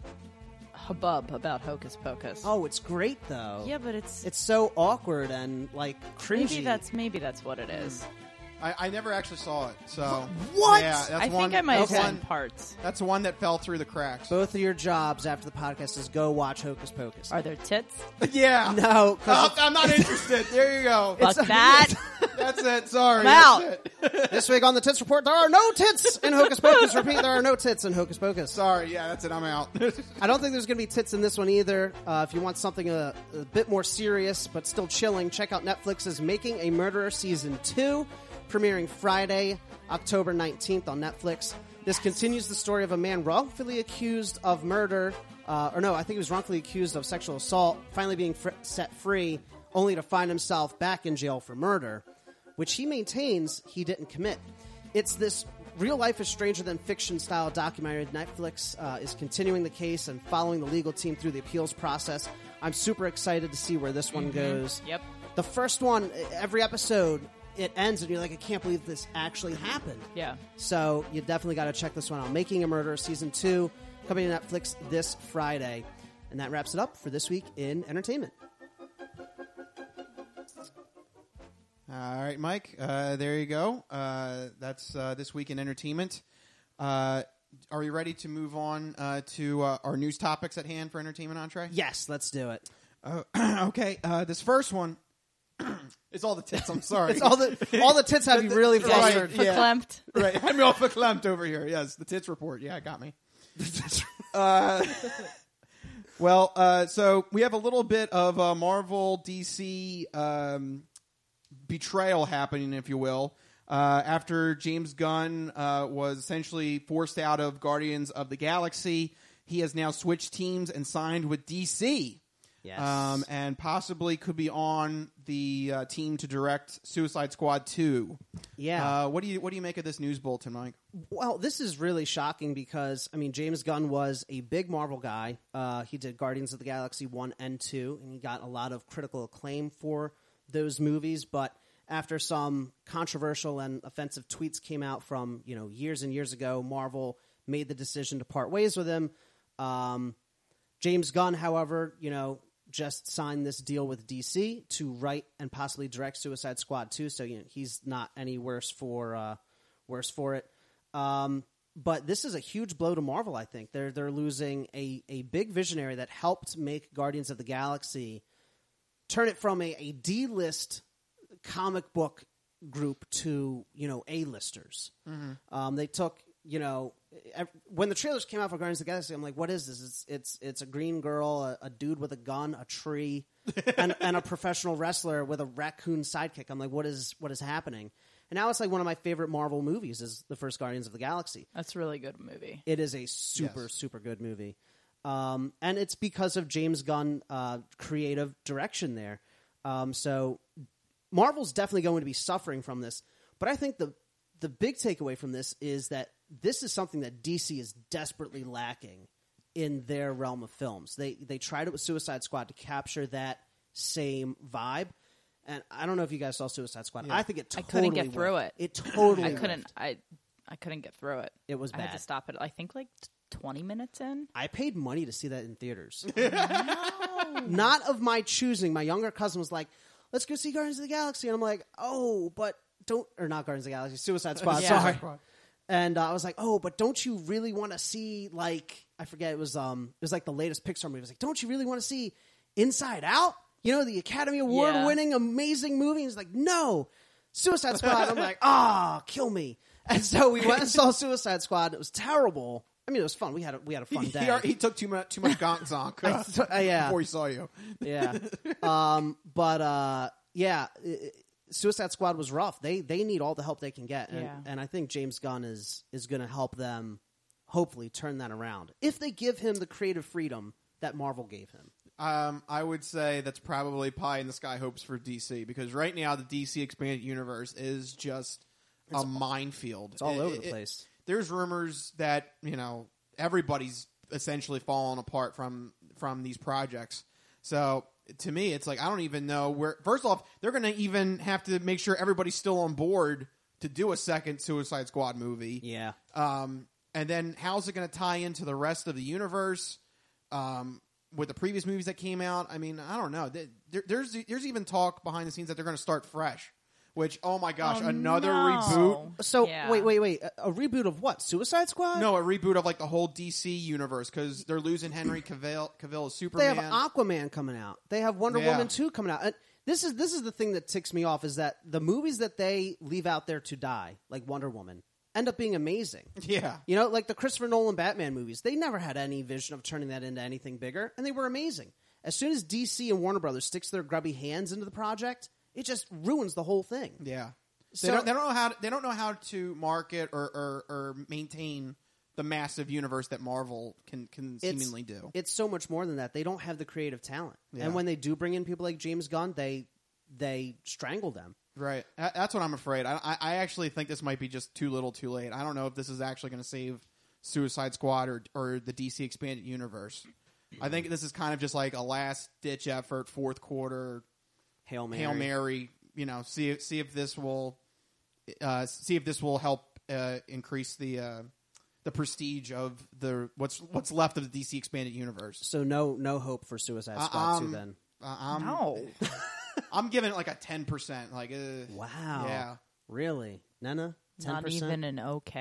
hubbub about Hocus Pocus. Oh, it's great though. Yeah, but it's It's so awkward and like cringy. maybe that's maybe that's what it is. I, I never actually saw it, so What? Yeah, that's I one, think I might have that's seen one, parts. That's one that fell through the cracks. Both of your jobs after the podcast is go watch Hocus Pocus. Are there tits? Yeah. No, 'cause Oh, I'm not interested. There you go. Fuck that. That's it. Sorry. I'm out. That's it. This week on the Tits Report, there are no tits in Hocus Pocus. Repeat, there are no tits in Hocus Pocus. Sorry. Yeah, that's it. I'm out. I don't think there's going to be tits in this one either. Uh, if you want something a, a bit more serious but still chilling, check out Netflix's Making a Murderer Season two, premiering Friday, October nineteenth on Netflix. This continues the story of a man wrongfully accused of murder, uh, or no, I think he was wrongfully accused of sexual assault, finally being fr- set free, only to find himself back in jail for murder, which he maintains he didn't commit. It's this real life is stranger than fiction style documentary. Netflix uh, is continuing the case and following the legal team through the appeals process. I'm super excited to see where this one Mhm. goes. Yep. The first one, every episode, it ends and you're like, I can't believe this actually happened. Yeah. So you definitely got to check this one out. Making a Murderer Season two, coming to Netflix this Friday. And that wraps it up for this week in entertainment. All right, Mike. Uh, there you go. Uh, that's uh, this week in entertainment. Uh, are we ready to move on uh, to uh, our news topics at hand for Entertainment Entree? Yes, let's do it. Uh, okay, uh, this first one is all the tits. I'm sorry. It's all the all the tits have you really flustered. Right, yeah. Verklempt. Right, I'm all verklempt over here. Yes, the tits report. Yeah, it got me. uh, well, uh, so we have a little bit of uh, Marvel D C um, betrayal happening, if you will. Uh, after James Gunn uh, was essentially forced out of Guardians of the Galaxy, he has now switched teams and signed with D C. Yes. Um, and possibly could be on the uh, team to direct Suicide Squad two. Yeah. Uh, what do you what do you make of this news bulletin, Mike? Well, this is really shocking because, I mean, James Gunn was a big Marvel guy. Uh, he did Guardians of the Galaxy one and two, and he got a lot of critical acclaim for those movies. But after some controversial and offensive tweets came out from, you know, years and years ago, Marvel made the decision to part ways with him. Um, James Gunn, however, you know, just signed this deal with D C to write and possibly direct Suicide Squad two, so you know, he's not any worse for uh, worse for it. Um, but this is a huge blow to Marvel. I think they're they're losing a a big visionary that helped make Guardians of the Galaxy turn it from a, a D-list comic book group to, you know, A-listers. Mm-hmm. Um, they took, you know, ev- when the trailers came out for Guardians of the Galaxy, I'm like, what is this? It's it's it's a green girl, a, a dude with a gun, a tree, and, and a professional wrestler with a raccoon sidekick. I'm like, what is what is happening? And now it's like one of my favorite Marvel movies is the first Guardians of the Galaxy. That's a really good movie. It is a super, Yes. super good movie. Um, and it's because of James Gunn uh, creative direction there. Um, so Marvel's definitely going to be suffering from this. But I think the the big takeaway from this is that this is something that D C is desperately lacking in their realm of films. They they tried it with Suicide Squad to capture that same vibe. And I don't know if you guys saw Suicide Squad. Yeah. I think it I totally couldn't get through worked. it. It totally I couldn't. worked. I I couldn't get through it. It was I had bad. to stop it. I think like t- twenty minutes in. I paid money to see that in theaters. Not of my choosing. My younger cousin was like, let's go see Guardians of the Galaxy. And I'm like, oh, but don't, or not Guardians of the Galaxy, Suicide Squad, Yeah. sorry. And uh, I was like, oh, but don't you really want to see, like, I forget, it was um, it was like the latest Pixar movie. I was like, don't you really want to see Inside Out? You know, the Academy Award Yeah. winning amazing movie. He's like, no, Suicide Squad. I'm like, ah, kill me. And so we went and saw Suicide Squad. It was terrible. I mean, it was fun. We had a, we had a fun He, day. he, he took too much too much gonk zonk I th- uh, yeah. before he saw you. Yeah. Um, but uh, yeah, i- i- Suicide Squad was rough. They they need all the help they can get, and, Yeah. and I think James Gunn is is going to help them hopefully turn that around if they give him the creative freedom that Marvel gave him. Um, I would say that's probably pie in the sky hopes for D C because right now the D C expanded universe is just a minefield. It's all It- over the it- place. There's rumors that you know everybody's essentially fallen apart from from these projects. So to me, it's like I don't even know where. First off, they're going to even have to make sure everybody's still on board to do a second Suicide Squad movie. Yeah. Um, and then how's it going to tie into the rest of the universe? Um, with the previous movies that came out, I mean, I don't know. There, there's there's even talk behind the scenes that they're going to start fresh. Which, oh my gosh, Oh, another no. reboot. So Yeah. wait, wait, wait. A, a reboot of what? Suicide Squad? No, a reboot of like the whole D C universe because they're losing Henry Cavill, Cavill as They Superman. have Aquaman coming out. They have Wonder Yeah. Woman two coming out. And this is this is the thing that ticks me off is that the movies that they leave out there to die, like Wonder Woman, end up being amazing. Yeah. You know, like the Christopher Nolan Batman movies, they never had any vision of turning that into anything bigger, and they were amazing. As soon as D C and Warner Brothers sticks their grubby hands into the project, it just ruins the whole thing. Yeah. So- they, don't, they don't know how to, they don't know how to market or, or, or maintain the massive universe that Marvel can can It's- seemingly do. It's so much more than that. They don't have the creative talent, Yeah. and when they do bring in people like James Gunn, they they strangle them. Right. A- That's what I'm afraid. I, I I actually think this might be just too little, too late. I don't know if this is actually going to save Suicide Squad or or the D C expanded universe. I think this is kind of just like a last ditch effort, fourth quarter Hail Mary. Hail Mary. You know, see if see if this will uh, see if this will help uh, increase the uh, the prestige of the what's what's left of the D C expanded universe. So no no hope for Suicide Uh, Squad um, two then. Uh, I'm, No. I'm giving it like a ten percent. Like, uh, Wow. yeah. Really? Nana? ten Not percent? even an okay.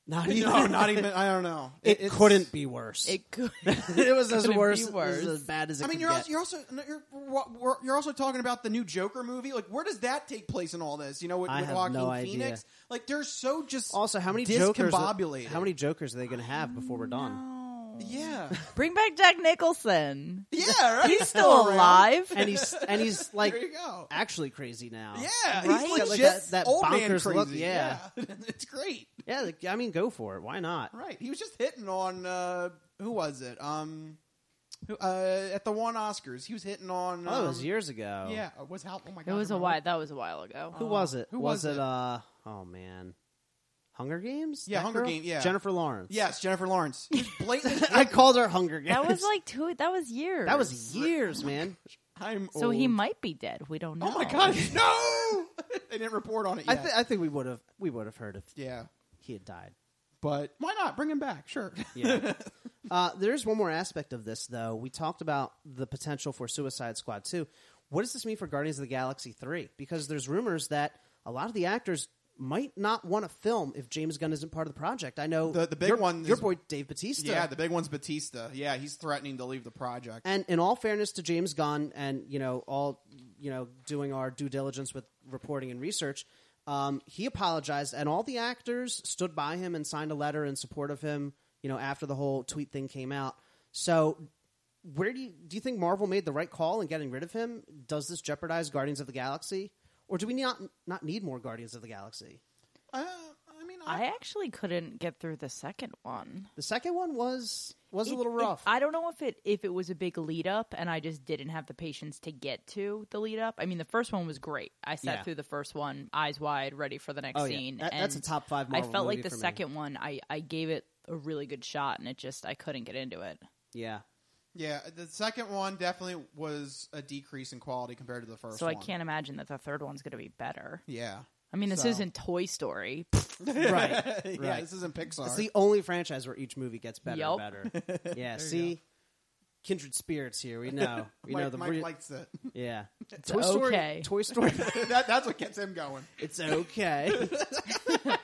Not even. No, not even. I don't know. It, It- it's- couldn't be worse. It could. it was as couldn't be worse, it worse. was as bad as it I mean, could you're get. also, you're also you're we're- you're also talking about the new Joker movie. Like, where does that take place in all this? You know, with, I with have Joaquin no idea. Phoenix. Like, they're so just Also, how many jokers? discombobulated. How many jokers are they going to have before we're done? Yeah, Bring back Jack Nicholson. yeah, right. He's still alive. And he's and he's like There you go. actually crazy now. Yeah, Right? he's Got, legit like, that- that old man bonkers crazy. look, yeah. it's great. Yeah, like, I mean, go for it. Why not? Right, he was just hitting on uh, who was it? Um, who, uh, at the one Oscars, he was hitting on. Um, Oh, it was years ago. Yeah, it was how? Oh my It god, was a remember? while. That was a while ago. Who was it? Who was, was it? it? Uh, oh man, Hunger Games. Yeah, That Hunger girl? Games, yeah. Jennifer Lawrence. Yes, Jennifer Lawrence. He was blatantly. I called her Hunger Games. That was like two. That was years. that was years, man. I'm So he old. might be dead. We don't know. Oh my god, no! They didn't report on it I, yet. th- I think we would have we would have heard if yeah, he had died. but why not bring him back? Sure. Yeah. uh, there's one more aspect of this, though. We talked about the potential for Suicide Squad two. What does this mean for Guardians of the Galaxy three? Because there's rumors that a lot of the actors might not want to film if James Gunn isn't part of the project. I know The- the big your, one your is- boy Dave Bautista. Yeah, the big one's Batista. Yeah, he's threatening to leave the project. And in all fairness to James Gunn, and you know, all you know, doing our due diligence with reporting and research, um, he apologized, and all the actors stood by him and signed a letter in support of him. You know, after the whole tweet thing came out. So, where do you do you think Marvel made the right call in getting rid of him? Does this jeopardize Guardians of the Galaxy, or do we not not need more Guardians of the Galaxy? Uh, I mean, I actually couldn't get through the second one. The second one was was a It- little it- rough. I don't know if it if it was a big lead up, and I just didn't have the patience to get to the lead up. I mean, the first one was great. I sat Yeah. through the first one, eyes wide, ready for the next Oh, yeah. scene. That- that's and a top five I Marvel felt like movie the for me. second one, I I gave it a really good shot, and it just I couldn't get into it. Yeah. Yeah, the second one definitely was a decrease in quality compared to the first So one. I can't imagine that the third one's going to be better. Yeah. I mean, this So- isn't Toy Story. right, Yeah, right. this isn't Pixar. It's the only franchise where each movie gets better Yup. and better. Yeah, There you see, kindred spirits here. We know, we Mike, know the Mike re- likes it. yeah. It's Toy Story, okay. Toy Story. that, that's what gets him going. It's okay. There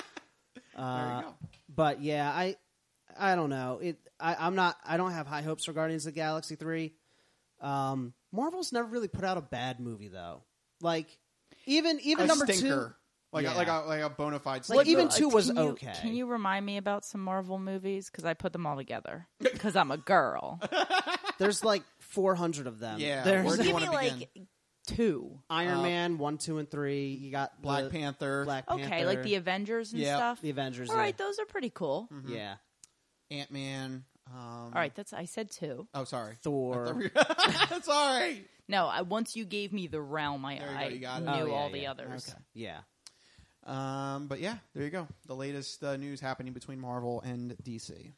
uh, you go. but yeah, I, I don't know. It. I, I'm not. I don't have high hopes for Guardians of the Galaxy three. Um, Marvel's never really put out a bad movie though. Like even even A number stinker. two. Like, Yeah. a, like a like a bona fide Like, stinker. even Uh, two was can you- okay. Can you remind me about some Marvel movies? Because I put them all together. Because I'm a girl. There's like four hundred of them. Yeah, There's where do you Give me wanna begin? like two. Iron Uh, Man one, two, and three. You got Black the Panther, Black Panther. Okay, like the Avengers and Yeah. stuff. the Avengers. All yeah. right, those are pretty cool. Yeah. Ant Man. Um, All right, that's I said two. Oh, sorry. Thor. Sorry. No, I, once you gave me the realm, I, There you go, I you got it. knew Oh, yeah, all the yeah. others. Okay. Yeah. Um, but yeah, there you go. The latest uh, news happening between Marvel and D C.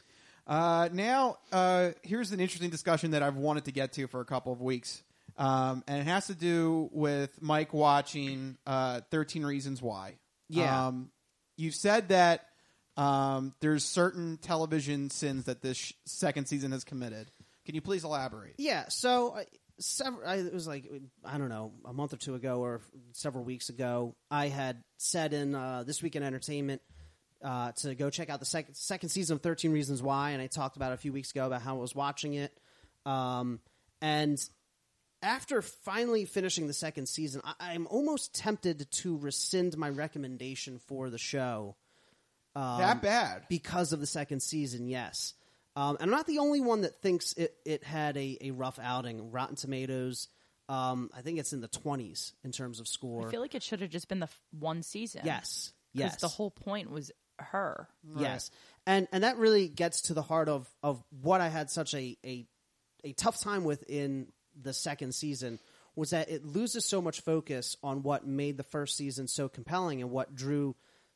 Uh, now, uh, here's an interesting discussion that I've wanted to get to for a couple of weeks. Um, and it has to do with Mike watching uh, thirteen Reasons Why. Yeah. Um, you said that um, there's certain television sins that this sh- second season has committed. Can you please elaborate? Yeah. So, I, several, I, it was like, I don't know, a month or two ago or several weeks ago, I had said in uh, This Week in Entertainment uh, to go check out the second second season of thirteen Reasons Why, and I talked about it a few weeks ago about how I was watching it. Um, and after finally finishing the second season, I, I'm almost tempted to rescind my recommendation for the show. Um, That bad? Because of the second season, yes. Um, and I'm not the only one that thinks it, it had a, a rough outing. Rotten Tomatoes, um, I think it's in the twenties in terms of score. I feel like it should have just been the f- one season. Yes, 'Cause yes. the whole point was her. Yes, and and that really gets to the heart of, of what I had such a, a a tough time with in the second season, was that it loses so much focus on what made the first season so compelling and what drew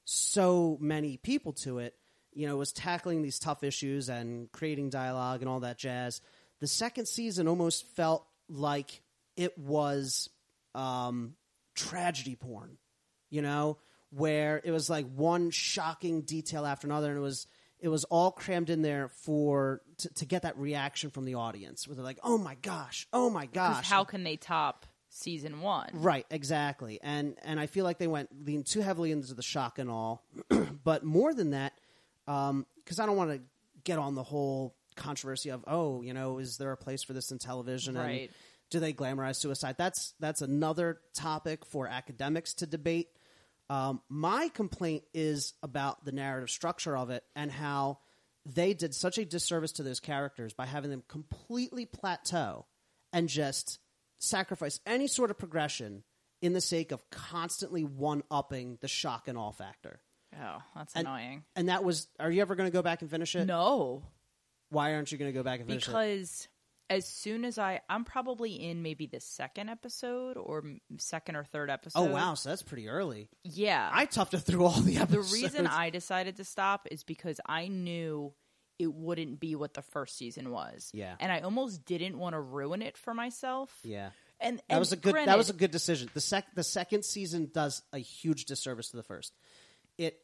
so many people to it. You know, was tackling these tough issues and creating dialogue and all that jazz. The second season almost felt like it was um, tragedy porn, you know, where it was like one shocking detail after another, and it was it was all crammed in there for to, to get that reaction from the audience, where they're like, "Oh my gosh, oh my 'Cause gosh!" how can they top season one. Right, exactly. And and I feel like they went leaned too heavily into the shock and awe. But more than that, um, because I don't want to get on the whole controversy of, oh, you know, is there a place for this in television? Right. And do they glamorize suicide? That's that's another topic for academics to debate. Um, my complaint is about the narrative structure of it and how they did such a disservice to those characters by having them completely plateau and just sacrifice any sort of progression in the sake of constantly one-upping the shock and awe factor. Oh, that's and, annoying. And that was, are you ever going to go back and finish it? No. Why aren't you going to go back and finish because it? Because as soon as I, I'm probably in maybe the second episode or second or third episode. Oh, wow. So that's pretty early. Yeah. I toughed it through all the episodes. The reason I decided to stop is because I knew it wouldn't be what the first season was. Yeah. And I almost didn't want to ruin it for myself. Yeah. And, that and was a good granted, that was a good decision. The sec the second season does a huge disservice to the first. It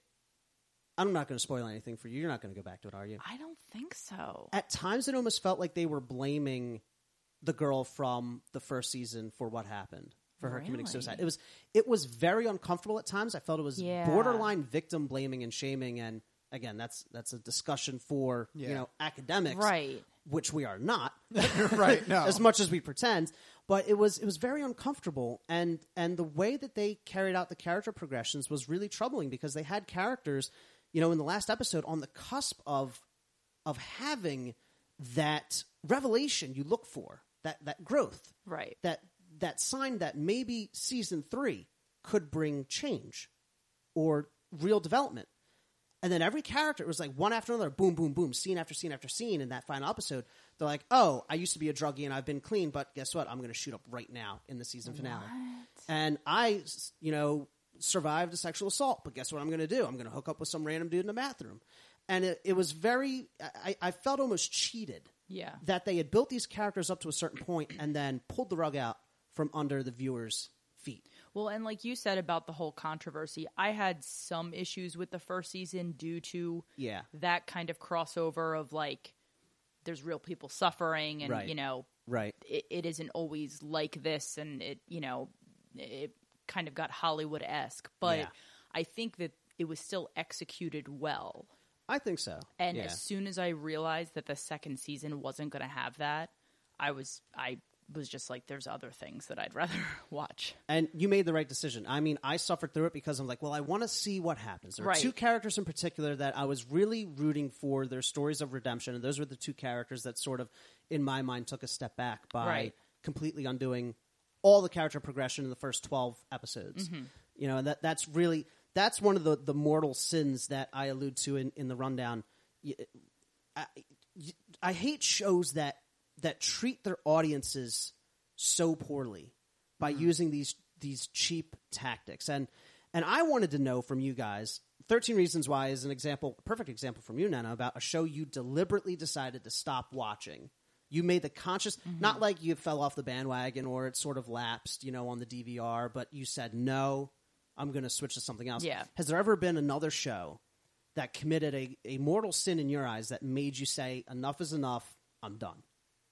I'm not going to spoil anything for you. You're not going to go back to it, are you? I don't think so. At times it almost felt like they were blaming the girl from the first season for what happened, for her Really? committing suicide. It was it was very uncomfortable at times. I felt it was Yeah. borderline victim blaming and shaming, and again, that's that's a discussion for Yeah. you know academics, Right. which we are not, Right, no. as much as we pretend. But it was it was very uncomfortable, and and the way that they carried out the character progressions was really troubling because they had characters, you know, in the last episode on the cusp of of having that revelation you look for, that that growth, Right. that that sign that maybe season three could bring change or real development. And then every character, it was like one after another, boom, boom, boom, scene after scene after scene. In that final episode, they're like, oh, I used to be a druggie and I've been clean, but guess what? I'm going to shoot up right now in the season finale. And I, you know, survived a sexual assault, but guess what I'm going to do? I'm going to hook up with some random dude in the bathroom. And it, it was very, I, I felt almost cheated. Yeah. That they had built these characters up to a certain point and then pulled the rug out from under the viewer's feet. Well, and like you said about the whole controversy, I had some issues with the first season due to Yeah. that kind of crossover of like, there's real people suffering, and Right. you know, Right. it, it isn't always like this, and it, you know, it kind of got Hollywood-esque. But Yeah. I think that it was still executed well. I think so. And yeah. as soon as I realized that the second season wasn't going to have that, I was I was just like, there's other things that I'd rather watch. And you made the right decision. I mean, I suffered through it because I'm like, well, I want to see what happens. There are Right. two characters in particular that I was really rooting for their stories of redemption, and those were the two characters that sort of, in my mind, took a step back by Right. completely undoing all the character progression in the first twelve episodes. Mhm. You know, and that that's really that's one of the, the mortal sins that I allude to in, in the rundown. Y- I, y- I hate shows that that treat their audiences so poorly by using these these cheap tactics. And and I wanted to know from you guys, thirteen Reasons Why is an example, a perfect example from you, Nana, about a show you deliberately decided to stop watching. You made the conscious, not like you fell off the bandwagon or it sort of lapsed, you know, on the D V R, but you said, no, I'm going to switch to something else. Yeah. Has there ever been another show that committed a, a mortal sin in your eyes that made you say, enough is enough, I'm done?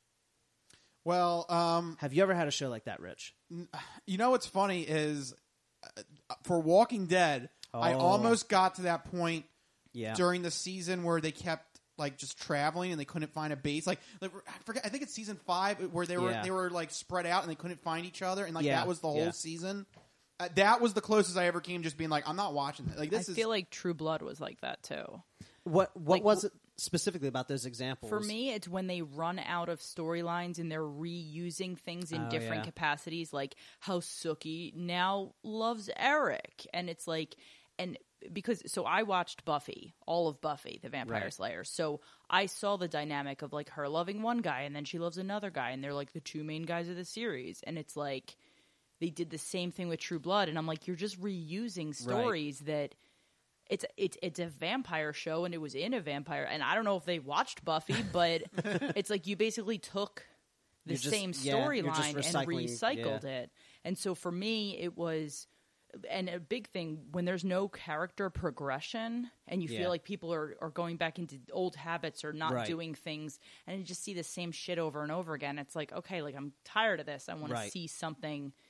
Well, um, have you ever had a show like that, Rich? You know what's funny is uh, for Walking Dead, I Oh. almost got to that point Yeah. during the season where they kept like just traveling and they couldn't find a base. Like, like I forget, I think it's season five where they were Yeah. they were like spread out and they couldn't find each other, and like Yeah. that was the whole Yeah. season. Uh, that was the closest I ever came, just being like, I'm not watching that. Like this I is feel like True Blood was like that too. What what Like, was it specifically about those examples? For me, it's when they run out of storylines and they're reusing things in Oh, different yeah. capacities, like how Sookie now loves Eric. And it's like, and because, so I watched Buffy, all of Buffy, the Vampire Right. Slayer. So I saw the dynamic of like her loving one guy and then she loves another guy, and they're like the two main guys of the series. And it's like, they did the same thing with True Blood. And I'm like, you're just reusing stories that. It's it's it's a vampire show, and it was in a vampire. And I don't know if they watched Buffy, but it's like you basically took the You're just- same yeah, you're just storyline and recycling- recycled yeah. it. And so for me, it was, and a big thing when there's no character progression, and you Yeah. feel like people are, are going back into old habits or not Right. doing things, and you just see the same shit over and over again. It's like, okay, like I'm tired of this. I want Right. to see something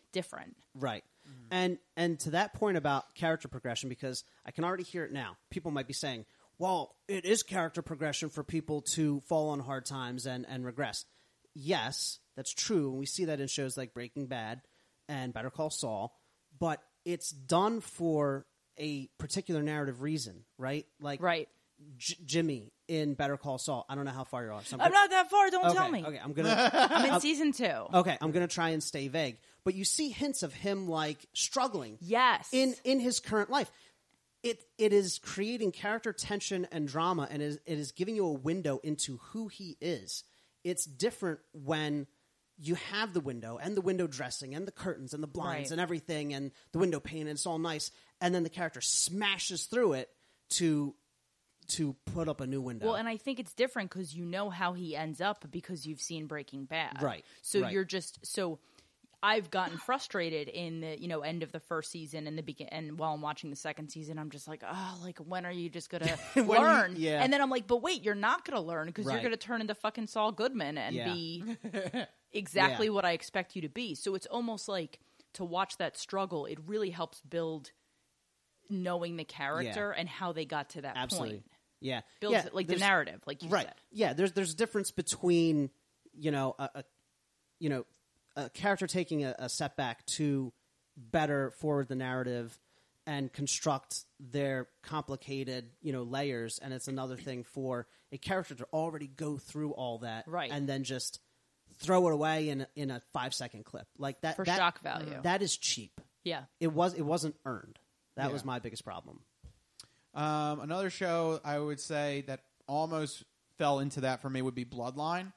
different. Right. And and to that point about character progression, because I can already hear it now. People might be saying, well, it is character progression for people to fall on hard times and, and regress. Yes, that's true. And we see that in shows like Breaking Bad and Better Call Saul. But it's done for a particular narrative reason, right? Like right. J- Jimmy in Better Call Saul. I don't know how far you're on. So I'm, I'm not that far. Don't okay, tell me. Okay, I'm gonna. I'm in I'm- season two. Okay, I'm gonna try and stay vague. But you see hints of him like struggling. Yes. In in his current life. It it is creating character tension and drama, and it is, it is giving you a window into who he is. It's different when you have the window and the window dressing and the curtains and the blinds Right. and everything and the window pane and it's all nice, and then the character smashes through it to to put up a new window. Well, and I think it's different because you know how he ends up because you've seen Breaking Bad. Right, So right. you're just so. I've gotten frustrated in the you know end of the first season and the begin and while I'm watching the second season, I'm just like, oh, like when are you just gonna When you- learn? yeah. And then I'm like, but wait, you're not gonna learn because you're Right. gonna turn into fucking Saul Goodman and Yeah. be exactly Yeah. what I expect you to be. So it's almost like to watch that struggle. It really helps build knowing the character and how they got to that Absolutely. point. Yeah. Builds yeah, it, like the there's- narrative, like you right. said. Yeah, there's there's a difference between, you know, a, a you know, a character taking a, a setback to better forward the narrative and construct their complicated, you know, layers, and it's another thing for a character to already go through all that Right. and then just throw it away in a, in a five second clip. Like that For that- shock value. That is cheap. Yeah. It was it wasn't earned. That Yeah. was my biggest problem. Um, another show I would say that almost fell into that for me would be Bloodline.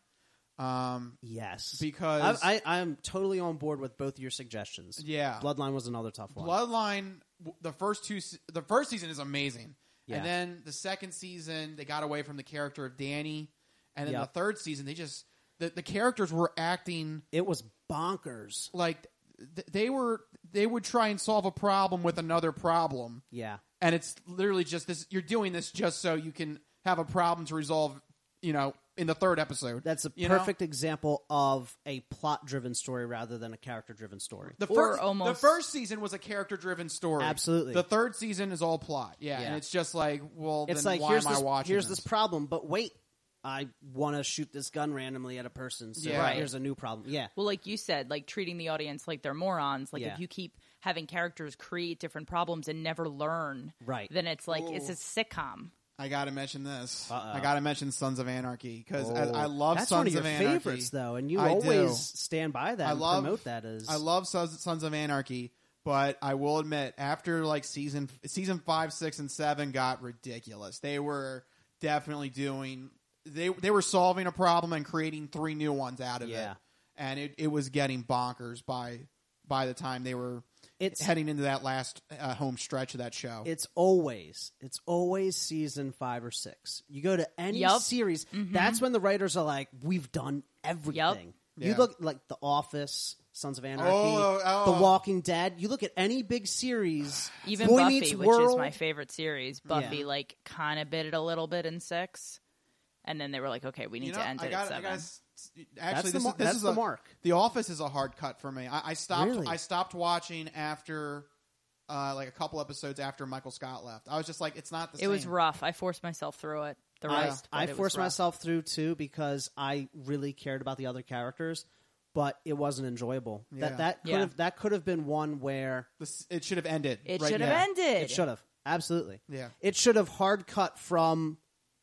Um, yes, because I, I, I'm totally on board with both your suggestions. Yeah. Bloodline was another tough one. Bloodline, w- the first two, se- the first season is amazing, Yeah. and then the second season they got away from the character of Danny, and then Yep. the third season they just the, the characters were acting. It was bonkers. Like th- they were, they would try and solve a problem with another problem. Yeah. And it's literally just this. You're doing this just so you can have a problem to resolve. You know, in the third episode, That's a you know? perfect example of a plot-driven story rather than a character-driven story. The Or first, almost- the first season was a character-driven story. Absolutely. The third season is all plot. Yeah, Yeah. and it's just like, well, It's then like why here's am this I watching here's this? this problem, but wait, I want to shoot this gun randomly at a person. So Yeah. Right. here's a new problem. Yeah. Well, like you said, like treating the audience like they're morons. Like Yeah. if you keep having characters create different problems and never learn, Right. then it's like Ooh. it's a sitcom. I got to mention this. Uh-oh. I got to mention Sons of Anarchy because Oh. I, I love That's Sons one of your of Anarchy. favorites, though, and you I always do. stand by that I and love, promote that as. I love Sons, Sons of Anarchy, but I will admit, after like season season five, six, and seven got ridiculous. They were definitely doing. They they were solving a problem and creating three new ones out of Yeah. it, and it, it was getting bonkers by by the time they were It's- heading into that last uh, home stretch of that show. It's always it's always season five or six. You go to any Yup. series, Mhm. that's when the writers are like, "We've done everything." You Yeah. look like The Office, Sons of Anarchy, Oh, oh. The Walking Dead. You look at any big series, Even Boy Buffy, Meets which World, is my favorite series. Buffy Yeah. like kind of bit it a little bit in six, and then they were like, okay, we need You know, to end I it got, at I seven. gotta s- actually, That's the this, mar- is, this that's is the a, mark. The Office is a hard cut for me. I, I stopped. Really? I stopped watching after, uh, like a couple episodes after Michael Scott left. I was just like, it's not the It same. was rough. I forced myself through it. The I, rest, but I it was forced rough. myself through too because I really cared about the other characters, but it wasn't enjoyable. Yeah. That that could Yeah. have that could have been one where This, it should have ended. It right should have now. ended. it should have absolutely. Yeah. It should have hard cut from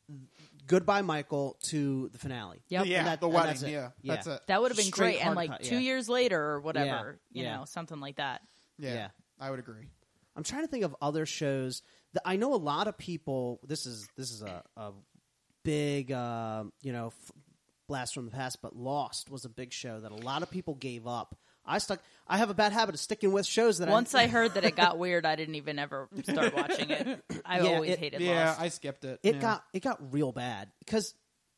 Goodbye Michael to the finale. Yep. Yeah, And that- the and wedding. that's it. Yeah, Yeah. that's it. That would have been Straight great. And hard like cut, two yeah. years later or whatever, you yeah. know, something like that. Yeah, Yeah. I would agree. I'm trying to think of other shows that I know a lot of people. This is this is a, a big uh, you know f- blast from the past, but Lost was a big show that a lot of people gave up. I stuck. I have a bad habit of sticking with shows that Once I, I heard that it got weird, I didn't even ever start watching it. I Yeah, always it- hated Yeah, Lost. I skipped it. it yeah. got it got real bad because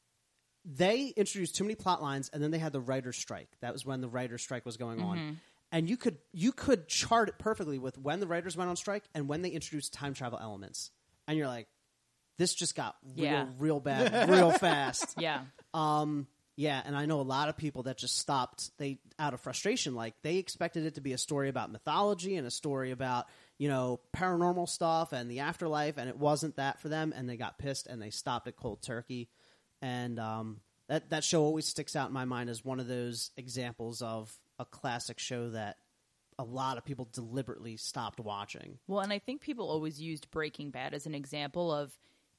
they introduced too many plot lines, and then they had the writer's strike. That was when the writer's strike was going on. Mhm. And you could you could chart it perfectly with when the writers went on strike and when they introduced time travel elements. And you're like, this just got real, Yeah. real bad, real fast. Yeah. Um, Yeah, and I know a lot of people that just stopped. They out of frustration, like they expected it to be a story about mythology and a story about you know paranormal stuff and the afterlife, and it wasn't that for them. And they got pissed and they stopped it cold turkey. And um, that that show always sticks out in my mind as one of those examples of a classic show that a lot of people deliberately stopped watching. Well, and I think people always used Breaking Bad as an example of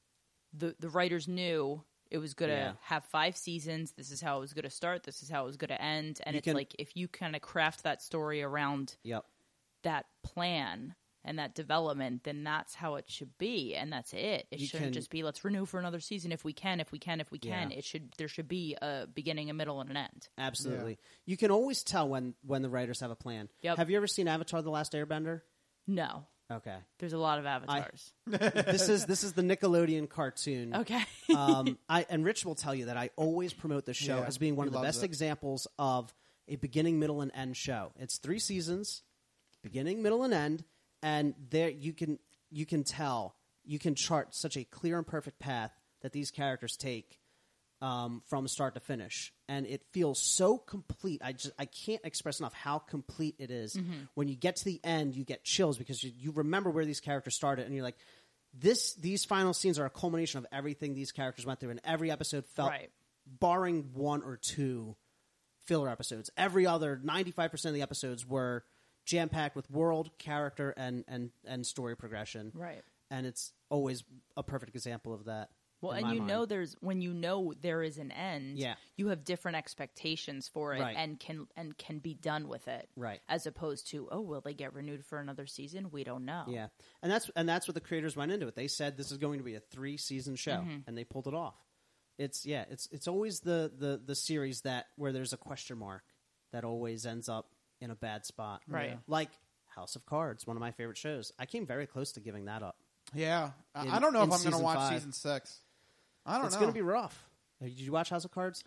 the the writers knew it was going to Yeah. have five seasons. This is how it was going to start. This is how it was going to end. And You it's can- like if you kind of craft that story around Yep. that plan and that development, then that's how it should be, and that's it. It You shouldn't can- just be let's renew for another season if we can, if we can, if we can. Yeah. It should there should be a beginning, a middle, and an end. Absolutely. You can always tell when, when the writers have a plan. Yep. Have you ever seen Avatar: The Last Airbender? No, Okay. there's a lot of avatars. this is this is the Nickelodeon cartoon. Okay. um, I and Rich will tell you that I always promote this show Yeah, as being one he of the loves best it. examples of a beginning, middle, and end show. It's three seasons, beginning, middle, and end, and there you can you can tell you can chart such a clear and perfect path that these characters take um, from start to finish, and it feels so complete. I just I can't express enough how complete it is. Mhm. When you get to the end, you get chills because you, you remember where these characters started, and you're like, this. These final scenes are a culmination of everything these characters went through, and every episode felt, Right. barring one or two filler episodes, every other ninety-five percent of the episodes were jam packed with world, character, and and and story progression. Right. And it's always a perfect example of that. Well, in and my you mind. know there's when you know there is an end, Yeah. you have different expectations for it Right. and can and can be done with it. Right. As opposed to, oh, will they get renewed for another season? We don't know. Yeah, and that's and that's what the creators went into it. They said this is going to be a three season show, Mhm. and they pulled it off. It's yeah, it's it's always the, the, the series that where there's a question mark that always ends up in a bad spot. Right. Yeah. Like House of Cards, one of my favorite shows. I came very close to giving that up. Yeah, I, In- I don't know if in I'm going to season watch five. season six. I don't it's know. going to be rough. Uh, Did you watch House of Cards?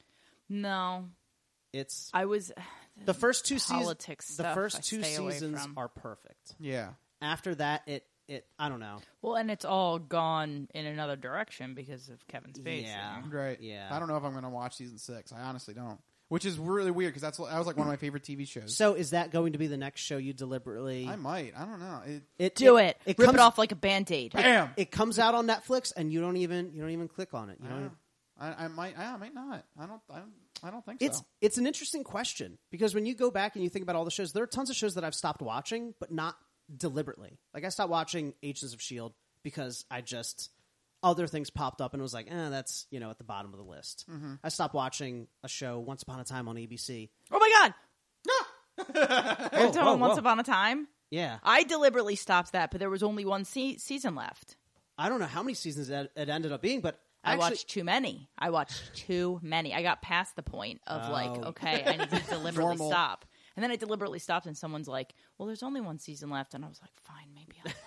No. It's I was the first two seasons. politics The stuff first I two stay away seasons from. are perfect. Yeah. After that, it it I don't know. Well, and it's all gone in another direction because of Kevin Spacey. Yeah. Right. Yeah. I don't know if I'm going to watch season six. I honestly don't. Which is really weird because that's that was like one of my favorite T V shows. So is that going to be the next show you deliberately? I might. I don't know. It, It, Do it. It Rip comes, it off like a Band-Aid. Bam! It comes out on Netflix, and you don't even you don't even click on it. You I, don't. don't Even, know. I, I might. I might not. I don't. I don't, I don't think it's so. it's an interesting question because when you go back and you think about all the shows, there are tons of shows that I've stopped watching, but not deliberately. Like I stopped watching Agents of S H I E L D because I just other things popped up and it was like, eh, that's you know at the bottom of the list. Mhm. I stopped watching a show Once Upon a Time on A B C. Oh my God! You're Whoa, talking whoa, Once whoa. Upon a Time? Yeah, I deliberately stopped that, but there was only one se- season left. I don't know how many seasons it, it ended up being, but I actually, watched too many. I watched too many. I got past the point of like, Oh. okay, I need to deliberately Normal. stop. And then I deliberately stopped, and someone's like, well, there's only one season left. And I was like, fine, maybe I'll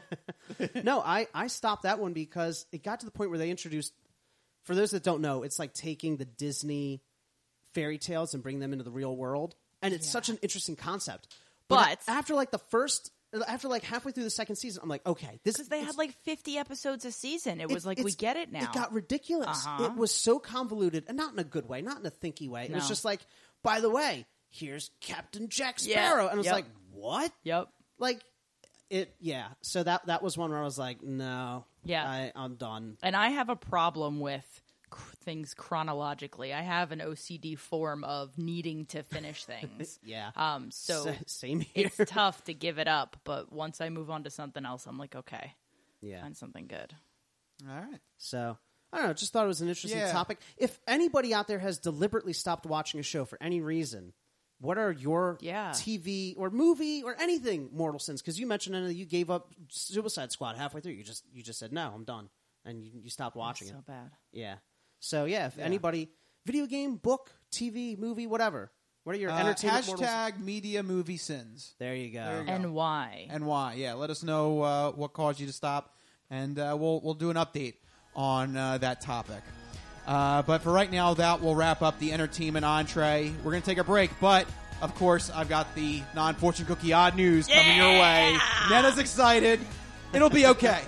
watch. no, I, I stopped that one because it got to the point where they introduced, for those that don't know, it's like taking the Disney fairy tales and bringing them into the real world. And it's Yeah. such an interesting concept. But- a- after like the first, after like halfway through the second season, I'm like, okay, this is, They it's- had like fifty episodes a season. It was it's- like, we it's- get it now. It got ridiculous. Uh-huh. It was so convoluted, and not in a good way, not in a thinky way. It was No. just like, by the way, here's Captain Jack Yeah. Sparrow. And I was Yep. like, what? Yep. Like, it, yeah. So that, that was one where I was like, no, Yeah. I, I'm done. And I have a problem with cr- things chronologically. I have an O C D form of needing to finish things. Yeah. Um. So Sa- same here. it's tough to give it up, but once I move on to something else, I'm like, okay, Yeah. find something good. All right. So I don't know. Just thought it was an interesting Yeah. topic. If anybody out there has deliberately stopped watching a show for any reason, what are your Yeah. T V or movie or anything mortal sins? Because you mentioned Anna, you gave up Suicide Squad halfway through. You just you just said no, I'm done, and you, you stopped watching so it. bad. Yeah. So yeah, if Yeah. anybody, video game, book, T V, movie, whatever. What are your Uh, entertainment mortal sins? hashtag media movie sins. There you go. There you go. And why? And why? Yeah, let us know uh, what caused you to stop, and uh, we'll we'll do an update on uh, that topic. Uh, but for right now, that will wrap up the entertainment entree. We're going to take a break, but of course, I've got the non-fortune cookie odd news coming your way. Nana's excited. It'll be okay.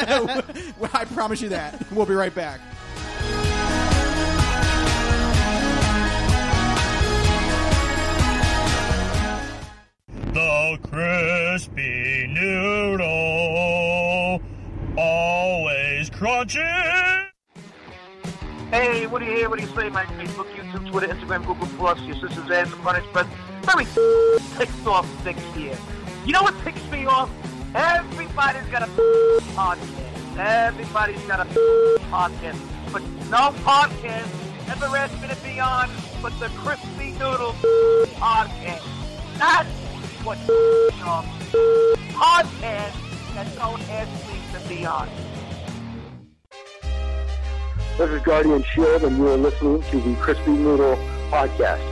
I promise you that. We'll be right back. The crispy noodle, always crunchy. Hey, what do you hear? What do you say? My Facebook, YouTube, Twitter, Instagram, Google Plus, your sister's ass, the Fun Express. Very ticked off six here. You know what ticks me off? Everybody's got a podcast. Everybody's got a podcast. But no podcast ever asked me to be on but the Crispy Noodle podcast. That's what off. Podcast that don't ask me to be on. This is Guardian Shield, and you are listening to the Crispy Noodle podcast.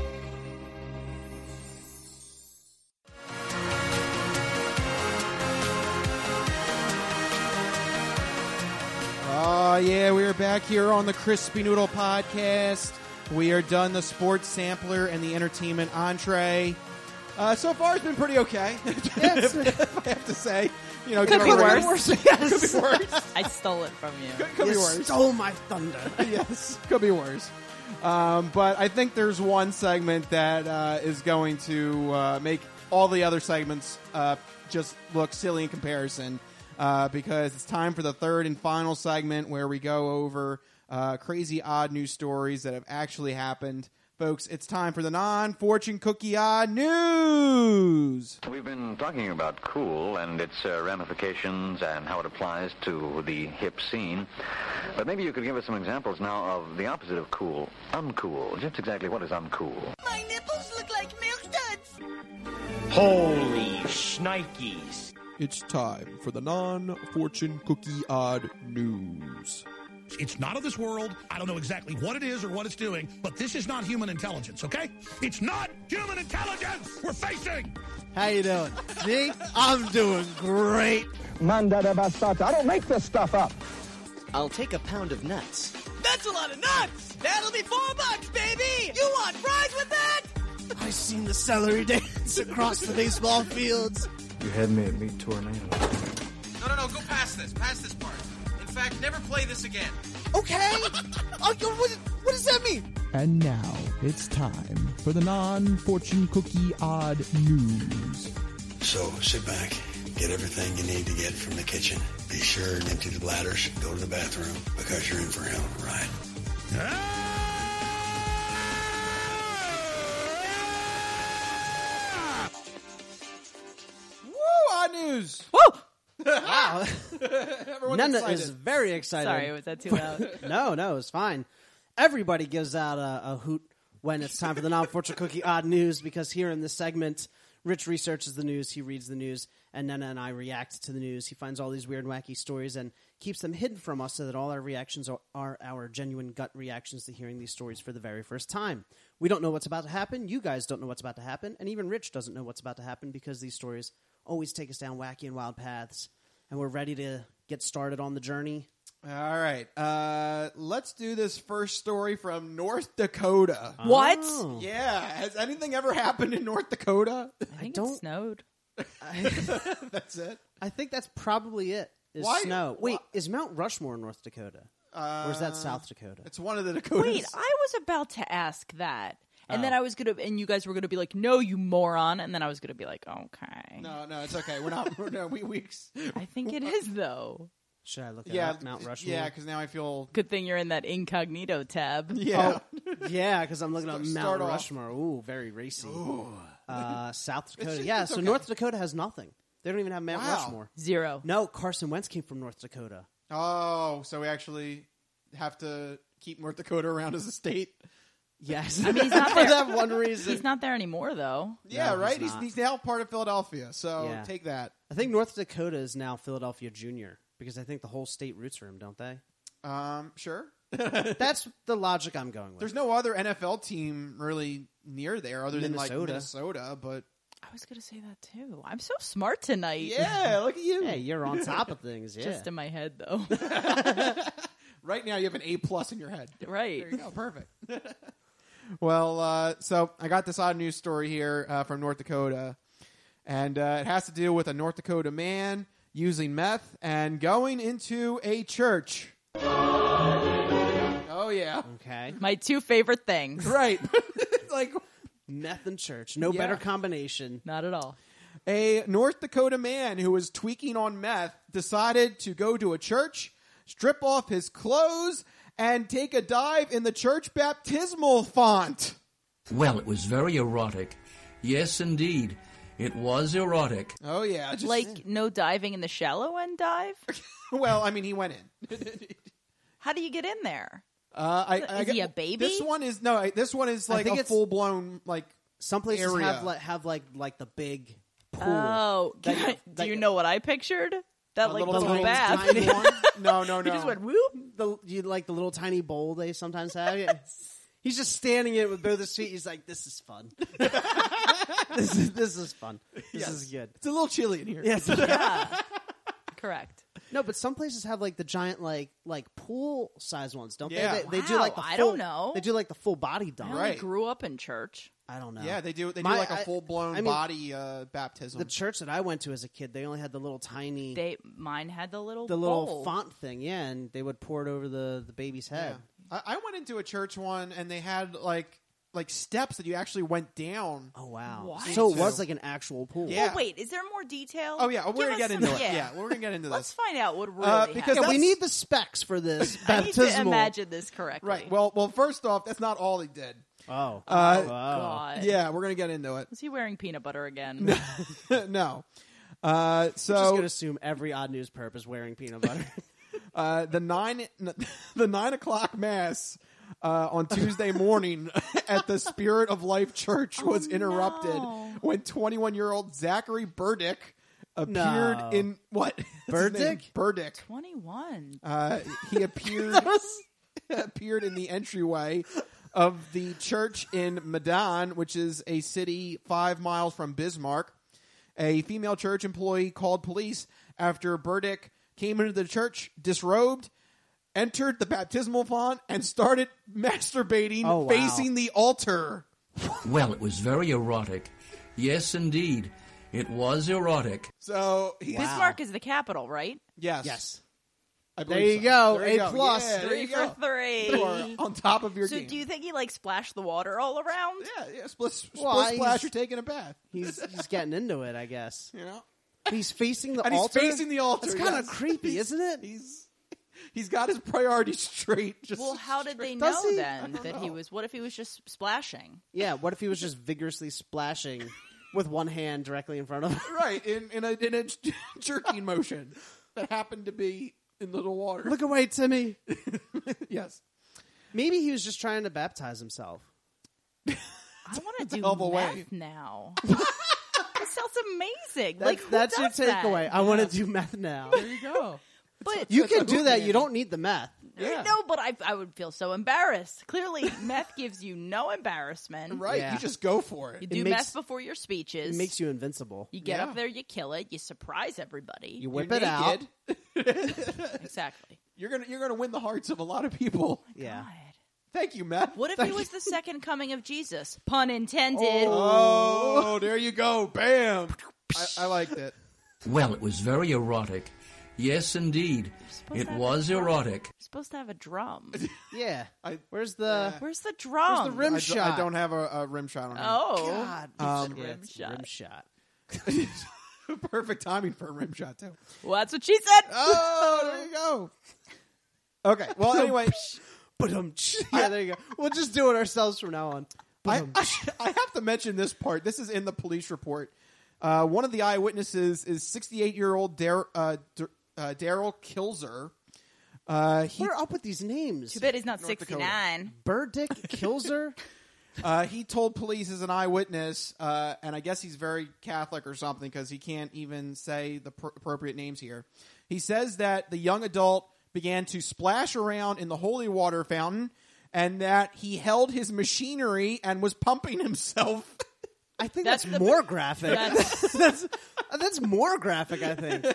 Oh, yeah, we are back here on the Crispy Noodle podcast. We are done the sports sampler and the entertainment entree. Uh, so far, it's been pretty okay. Yes. If I have to say. You know, Could give be or take. worse. Could be worse. I stole it from you. Could, could you be worse. stole my thunder. Yes, could be worse. Um, but I think there's one segment that uh, is going to uh, make all the other segments uh, just look silly in comparison. Uh, because it's time for the third and final segment where we go over uh, crazy odd news stories that have actually happened. Folks, it's time for the non-fortune cookie odd news. We've been talking about cool and its uh, ramifications and how it applies to the hip scene. But maybe you could give us some examples now of the opposite of cool, uncool. Just exactly what is uncool? My nipples look like milk duds. Holy shnikes. It's time for the non-fortune cookie odd news. It's not of this world. I don't know exactly what it is or what it's doing, but this is not human intelligence, okay? It's not human intelligence we're facing. How you doing? Me? I'm doing great. Manda de bastata. I don't make this stuff up. I'll take a pound of nuts. That's a lot of nuts. That'll be four bucks, baby. You want fries with that? I seen the celery dance across the baseball fields. You had me at Meat Tornado. No, no, no, go past this. Past this part. In fact, never play this again. Okay. Oh, what, what does that mean? And now it's time for the non-fortune cookie odd news. So sit back, get everything you need to get from the kitchen. Be sure and empty the bladders. Go to the bathroom because you're in for a hell of a ride. Woo! Odd news. Woo! Wow. Everyone's Nana excited. is very excited. Sorry, was that too loud? no, no, it's fine. Everybody gives out a, a hoot when it's time for the non-fortune cookie odd news because here in this segment, Rich researches the news, he reads the news, and Nana and I react to the news. He finds all these weird, wacky stories and keeps them hidden from us so that all our reactions are, are our genuine gut reactions to hearing these stories for the very first time. We don't know what's about to happen. You guys don't know what's about to happen. And even Rich doesn't know what's about to happen because these stories always take us down wacky and wild paths. And we're ready to get started on the journey. All right. Uh, let's do this first story from North Dakota. What? Oh. Yeah. Has anything ever happened in North Dakota? I think don't- it snowed. That's it? I think that's probably it. Is Why- snow. Wait, why- is Mount Rushmore in North Dakota? Uh, or is that South Dakota? It's one of the Dakotas. Wait, I was about to ask that. And then Oh. I was going to, and you guys were going to be like, no, you moron. And then I was going to be like, okay. No, no, it's okay. We're not. We're, no, we, we, I think it is, though. Should I look at yeah, Mount Rushmore? Yeah, because now I feel. Good thing you're in that incognito tab. Yeah. Oh, yeah, because I'm looking Start- at start Mount off. Rushmore. Ooh, very racy. Ooh. Uh, South Dakota. It's- yeah, it's so okay. North Dakota has nothing. They don't even have Mount Wow. Rushmore. Zero. No, Carson Wentz came from North Dakota. Oh, so we actually have to keep North Dakota around as a state. Yes. I mean, he's not For there. that one reason. He's not there anymore, though. Yeah, No, right. he's He's, not. he's now part of Philadelphia. So Yeah. take that. I think North Dakota is now Philadelphia Junior because I think the whole state roots for him, don't they? Um, sure. That's the logic I'm going with. There's no other N F L team really near there other than like Minnesota. Minnesota, but I was going to say that, too. I'm so smart tonight. yeah, look at you. Hey, you're on top of things, yeah. Just in my head, though. Right now you have an A plus in your head. Right. There you go. Perfect. Well, uh, so I got this odd news story here uh, from North Dakota, and uh, it has to do with a North Dakota man using meth and going into a church. Oh, yeah. Okay. My two favorite things. Right. Like, Meth and church. No Yeah. better combination. Not at all. A North Dakota man who was tweaking on meth decided to go to a church, strip off his clothes, and take a dive in the church baptismal font. Well, it was very erotic. Yes, indeed. It was erotic. Oh, yeah. Just, Like, no diving in the shallow end dive? well, I mean, he went in. How do you get in there? Uh, I, Is I, he I- a baby? This one is no. I- This one is I like think a it's- full blown like. Some places area. have like have like like the big pool. Oh, That- do that- you know what I pictured? That A like little little tiny- bath. tiny one? No, no, You no. just went whoop. The, you like the little tiny bowl they sometimes have. Yeah. He's just standing in it with both his feet. He's like, "This is fun. this is this is fun. This Yes. is good." It's a little chilly in here. Yes. Yeah. Correct. No, but some places have like the giant like like pool size ones, don't Yeah. they? They, they do Wow, like the full, I don't know. They do like the full body I dunk. only Right. grew up in church. I don't know. Yeah, they do. They do My- like a I- full blown I mean, body uh, baptism. The church that I went to as a kid, they only had the little tiny They mine had the little the little bowl. font thing, yeah, and they would pour it over the the baby's head. Yeah. I, I went into a church one, and they had like like steps that you actually went down. Oh wow! What? So it Into. was like an actual pool. Yeah. Oh, wait, is there more detail? Oh yeah, we're Give gonna us get some- into it. Yeah. Yeah, we're gonna get into Let's this. find out what really Uh, because Yeah, we that's- need the specs for this I need baptismal. to imagine this correctly. Right. Well, well. First off, that's not all he did. Oh, Uh, oh. God. Yeah, we're gonna get into it. Was he wearing peanut butter again? no. Uh, so just gonna assume every odd news perp is wearing peanut butter. uh, the nine the nine o'clock mass uh, on Tuesday morning at the Spirit of Life Church was interrupted no. when twenty-one year old Zachary Burdick appeared No. in what What's his name? Burdick? Burdick. twenty-one. Uh, he appeared appeared in the entryway of the church in Medan, which is a city five miles from Bismarck. A female church employee called police after Burdick came into the church disrobed, entered the baptismal font, and started masturbating Oh, wow. facing the altar. Well, it was very erotic. Yes, indeed. It was erotic. So he, Bismarck is the capital, right? yes, yes. I There believe you so. go. There you A plus. Yeah, there Three you for go. three. You are on top of your So game. do you think he like splashed the water all around? Yeah, yeah. Split, split Well, splash. he's- You're taking a bath. He's he's getting into it, I guess. You know. He's facing the And altar. he's facing the altar. It's kind of yes. creepy, He's- isn't it? He's he's got his priorities straight. Just Well, how did they Does know he? then that he was? What if he was just splashing? Yeah. What if he was just vigorously splashing with one hand directly in front of him? right in in a in a jerking motion that happened to be in little water. Look away, Timmy. yes. Maybe he was just trying to baptize himself. I want to do hell of a meth way. now. That sounds amazing. That's, like who that's your does that? takeaway. I want to do meth now. There you go. But You That's can a do hoop that. man. You don't need the meth. Yeah. no, but I I would feel so embarrassed. Clearly, meth gives you no embarrassment. Right. Yeah. You just go for You it. do makes- meth before your speeches. It makes you invincible. You get Yeah. up there, you kill it, you surprise everybody. You whip You're it out. naked. exactly. You're gonna you're gonna win the hearts of a lot of people. Yeah. God. Thank you, Matt. What if Thank he was you. the second coming of Jesus? Pun intended. Oh, there you go. Bam. I, I liked it. Well, it was very erotic. Yes, indeed. supposed It to have was a drum. erotic. You're supposed to have a drum. Yeah. I, Where's the Where's the drum? Where's the rim I, do, shot? I don't have a, a rim shot on Oh, God. Um, Yeah, rim it's shot. rim shot. him. Perfect timing for a rim shot too. Well, that's what she said. Oh, there you go. Okay. Well, anyway, Ba-dum. Yeah, there you go. We'll just do it ourselves from now on. I, I, I have to mention this part. This is in the police report. Uh, one of the eyewitnesses is sixty-eight-year-old Dar- uh, D- uh, Daryl Kilzer. Uh, he, What are up with these names? Too bad he's not North sixty-nine. Burdick Kilzer. uh, he told police as an eyewitness, uh, and I guess he's very Catholic or something because he can't even say the pr- appropriate names here. He says that the young adult began to splash around in the holy water fountain and that he held his machinery and was pumping himself. I think That's that's, the- more graphic. That's- that's that's more graphic. I think.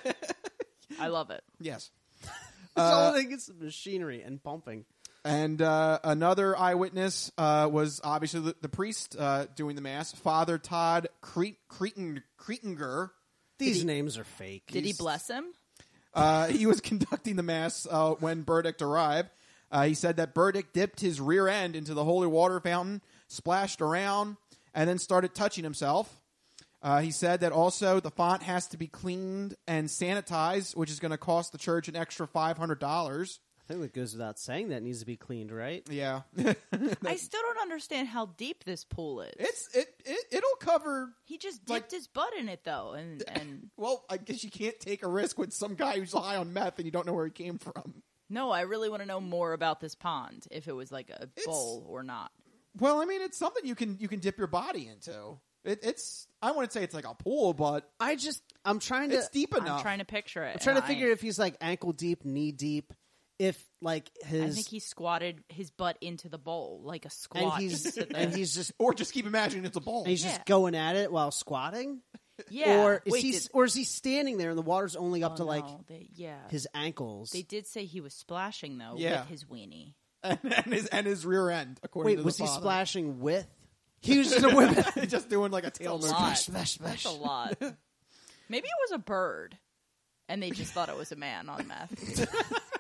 I love it. Yes. That's Uh, all I think is machinery and pumping. And uh, another eyewitness uh, was obviously the, the priest uh, doing the mass, Father Todd Cre- Cretin- Creetinger. These names are fake. Did he bless him? Uh, he was conducting the mass uh, when Burdick arrived. Uh, he said that Burdick dipped his rear end into the holy water fountain, splashed around, and then started touching himself. Uh, he said that also the font has to be cleaned and sanitized, which is going to cost the church an extra five hundred dollars. I think it goes without saying that it needs to be cleaned, right? Yeah. I still don't understand how deep this pool is. It's it, it it'll cover. He just dipped like, his butt in it though, and and well, I guess you can't take a risk with some guy who's high on meth and you don't know where he came from. no, I really want to know more about this pond, if it was like a it's, bowl or not. Well, I mean, it's something you can you can dip your body into. It, it's I wouldn't say it's like a pool, but I just I'm trying to. It's deep enough. I'm trying to picture it. I'm trying to I, figure if he's like ankle deep, knee deep. If like his, I think he squatted his butt into the bowl like a squat, and he's into the, and he's just or just keep imagining it's a bowl. And he's yeah. just going at it while squatting. Yeah, or is Wait, he did, or is he standing there and the water's only up oh, to like no, they, yeah. his ankles? They did say he was splashing though yeah. with his weenie and, and his and his rear end. According Wait, to was the he father. splashing with? He was just a whip, just doing like a tail That's a motion. lot. Splash, splash, That's a lot. Maybe it was a bird, and they just thought it was a man on meth.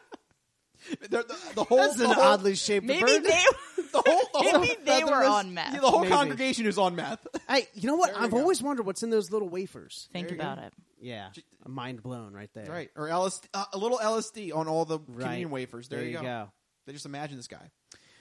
The, the, the whole, That's the an whole, oddly shaped Maybe bird. they, the whole, the whole maybe they were on meth. Yeah, the whole Maybe. congregation is on meth. Hey, you know what? There you I've go. always wondered what's in those little wafers. Think There you about go. it. Yeah, I'm mind blown right there. Right, or L S D, uh, a little L S D on all the Right. communion wafers. There, There you you go. go. They just imagine this guy.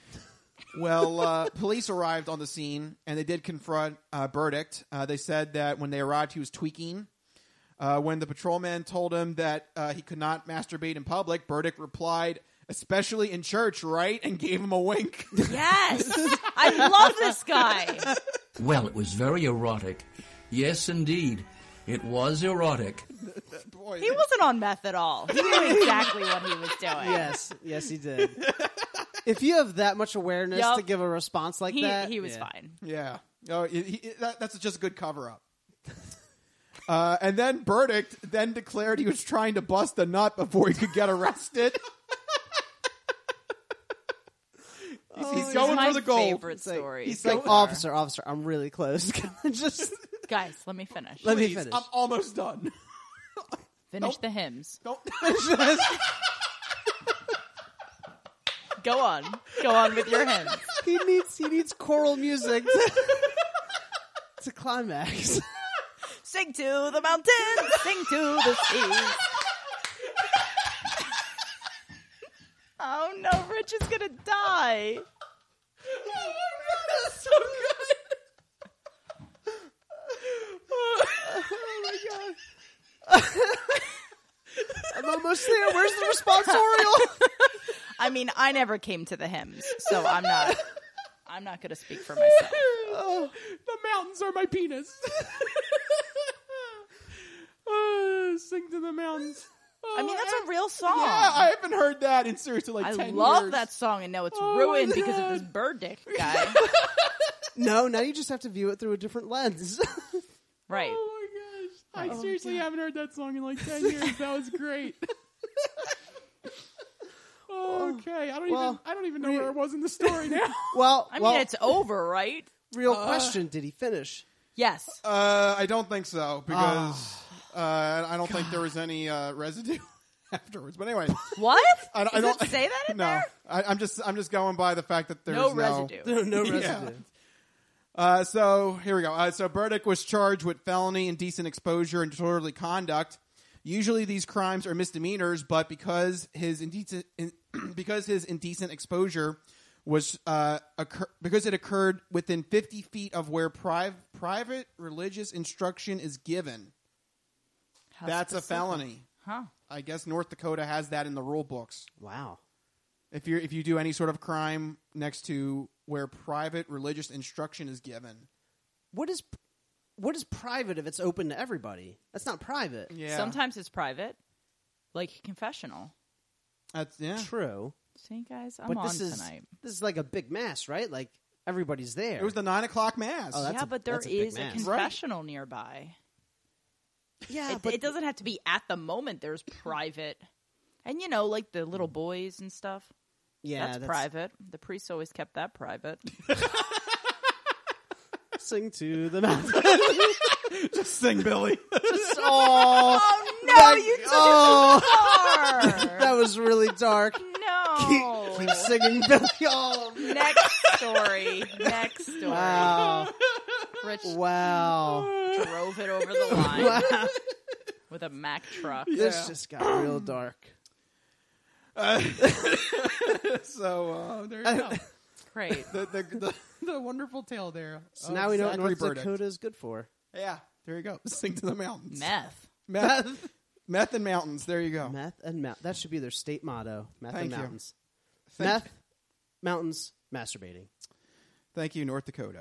Well, uh, police arrived on the scene, and they did confront uh, Burdick. Uh, they said that when they arrived, he was tweaking. Uh, when the patrolman told him that uh, he could not masturbate in public, Burdick replied, "Especially in church, right?" and gave him a wink. Yes, I love this guy. Well, it was very erotic. Yes, indeed. It was erotic. Boy, He wasn't on meth at all. He knew exactly what he was doing. Yes, yes, he did. If you have that much awareness Yup. to give a response like he, that, he was yeah. fine. Yeah. Oh, he, he, that, that's just a good cover-up. Uh, and then Burdick then declared he was trying to bust a nut before he could get arrested. he's Oh, he's this going is my for the gold. favorite It's like- story. he's It's like, going- officer, officer, I'm really close. Just Guys, let me finish. let me Please, finish. I'm almost done. Finish Nope. the hymns. Don't. Go on. Go on with your hymns. he needs he needs choral music to, to climax. Sing to the mountains, sing to the seas. Oh no, Rich is gonna die. That's so good. Oh my god. I'm almost there. Where's the responsorial? I mean, I never came to the hymns, so I'm not. I'm not going to speak for myself. Oh, the mountains are my penis. Oh, sing to the mountains. Oh, I mean, that's a real song. Yeah, I haven't heard that in seriously like I ten love years. that song, and now it's Oh, ruined my because of God. this bird dick guy. No, now you just have to view it through a different lens. Right. Oh my gosh. I Oh, seriously God. haven't heard that song in like ten years. That was great. Okay, I don't Well, even I don't even know where I was in the story now. well, I well, mean, it's over, right? real uh, question: did he finish? Yes. Uh, I don't think so because uh, I don't think there was any uh, residue afterwards. But anyway, What? I, don't- I Does don't it say that in no. there? I, I'm just I'm just going by the fact that there's No no, residue. No, no Yeah. residue. Uh, so here we go. Uh, so Burdick was charged with felony, indecent exposure, and disorderly conduct. Usually these crimes are misdemeanors, but because his indecent in, because his indecent exposure was uh, occur- because it occurred within fifty feet of where pri- private religious instruction is given, How that's specific. a felony. Huh. I guess North Dakota has that in the rule books. Wow. If you if you do any sort of crime next to where private religious instruction is given, What is what is private if it's open to everybody? That's not private. yeah, Sometimes it's private, like confessional. that's yeah. True. See, guys, I'm but on this is tonight. this is like a big mass, right? Like everybody's there. It was the nine o'clock mass. Oh, that's Yeah, a- but there that's a big is a mass. confessional nearby. yeah, It, but it doesn't have to be at the moment. There's private, and you know, like the little boys and stuff. yeah, that's, private. The priests always kept that private. Sing to the mountain. Just sing, Billy. Just, oh, Oh no, that- you took oh. it too far. that was really dark. No. Keep, keep singing, Billy. Oh, Next story. Next story. wow. Rich Wow. drove it over the line Wow. with a Mack truck. This just got real dark. Uh, so uh, there you go. Great. The, the, the, the wonderful tale there. So now we know what Zachary North Burdick. Dakota is good for. Yeah, there you go. Sing to the mountains. Meth. Meth. Meth and mountains. There you go. Meth and mount. That should be their state motto. Meth Thank and you. mountains. Thank Meth, mountains, masturbating. Thank you, North Dakota.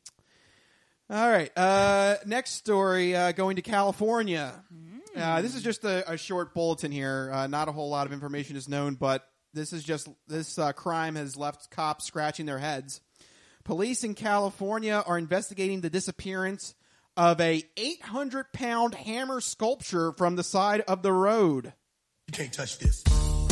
All right. Uh, next story, uh, going to California. Uh, this is just a, a short bulletin here. Uh, not a whole lot of information is known, but this is just this uh, crime has left cops scratching their heads. Police in California are investigating the disappearance of a eight hundred pound hammer sculpture from the side of the road. You can't touch this.